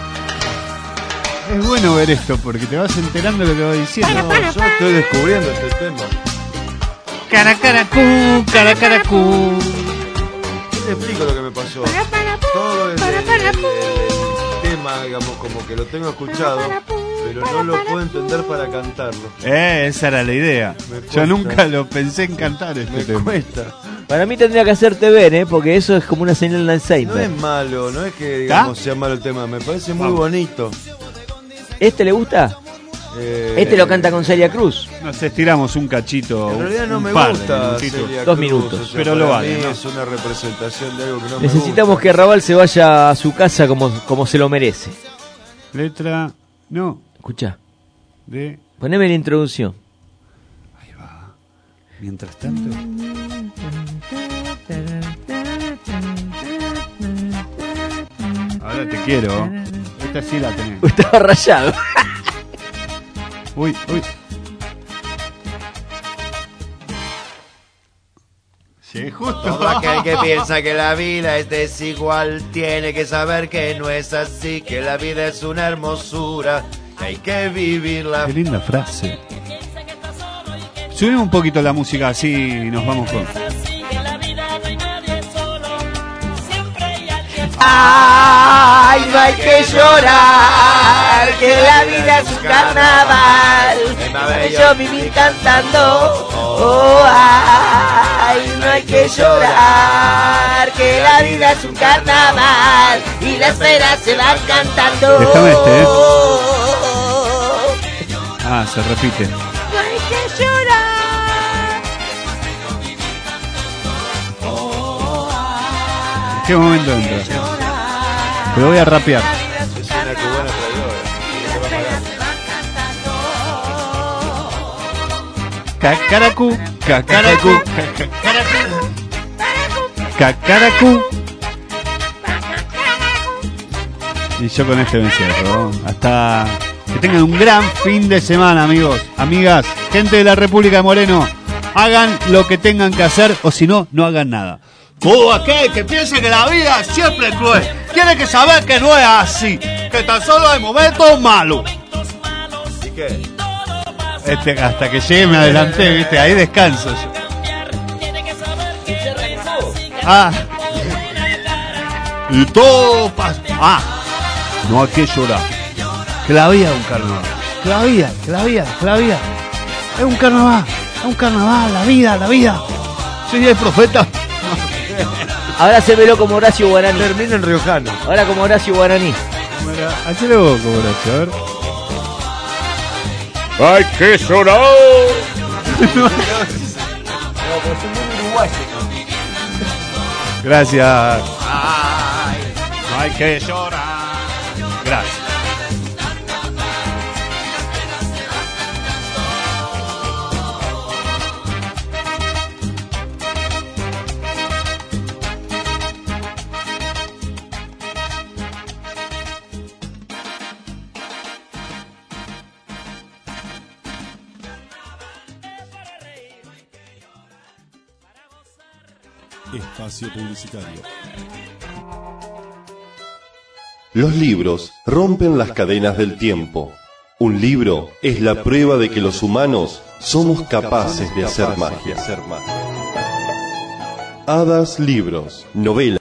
Es bueno ver esto porque te vas enterando de lo que va diciendo. No, yo estoy descubriendo este tema. Caracaracú, caracaracú. Te explico lo que me pasó. Todo el, el- el- el tema, digamos, como que lo tengo escuchado, pero no lo puedo entender para cantarlo. Eh, esa era la idea. Me Yo cuesta. nunca lo pensé en cantar este Me tema. cuesta. Para mí tendría que hacerte ver, ¿eh? Porque eso es como una señal de No Alzheimer. es malo, no es que digamos sea malo el tema, me parece muy Vamos. bonito. ¿Este le gusta? Eh, Este lo canta con Celia Cruz. Nos estiramos un cachito. En realidad no un me par de gusta minutitos. Celia Dos Cruz, minutos. o sea, Pero para lo vale, mí ¿no? es una representación de algo que no Necesitamos me que Raval se vaya a su casa como, como se lo merece. Letra. No. Escucha, De. poneme la introducción. Mientras tanto. Ahora te quiero. Esta sí la tenés. Estaba rayado. Uy, uy. Sí, justo. Todo aquel que piensa que la vida es desigual tiene que saber que no es así, que la vida es una hermosura, que hay que vivirla. Qué linda frase. Subimos un poquito la música, así nos vamos con. Ay, no hay que llorar, que la vida es un carnaval. Yo viví cantando. Oh, ay, no hay que llorar, que la vida es un carnaval y las penas se van cantando. Déjame este, ¿eh? Ah, se repite. No hay que llorar. ¿En qué momento entra? Te lo voy a rapear. Es una cubana traidora. Cacaracú, cacaracú, cacaracú. Y yo con este me cierro. Hasta que tengan un gran fin de semana, amigos, amigas, gente de la República de Moreno. Hagan lo que tengan que hacer o si no, no hagan nada. Todo aquel que piense que la vida siempre es cruel tiene que saber que no es así, que tan solo hay momentos malos. ¿Y qué? Este, hasta que llegue me adelanté, viste, ahí descanso yo. Ah. Y todo pasa. Ah. No hay que llorar. Que la vida es un carnaval. Que la vida, que la vida, que la vida. Es un carnaval, es un carnaval, la vida, la vida. Soy el profeta. Ahora se veló como Horacio Guaraní. Termina en riojano. Ahora como Horacio Guaraní. Hacelo vos como Horacio, a ver. ¡Hay que llorar! Gracias. No hay que llorar. Gracias. Espacio publicitario. Los libros rompen las cadenas del tiempo. Un libro es la prueba de que los humanos somos capaces de hacer magia. Hadas Libros, novela.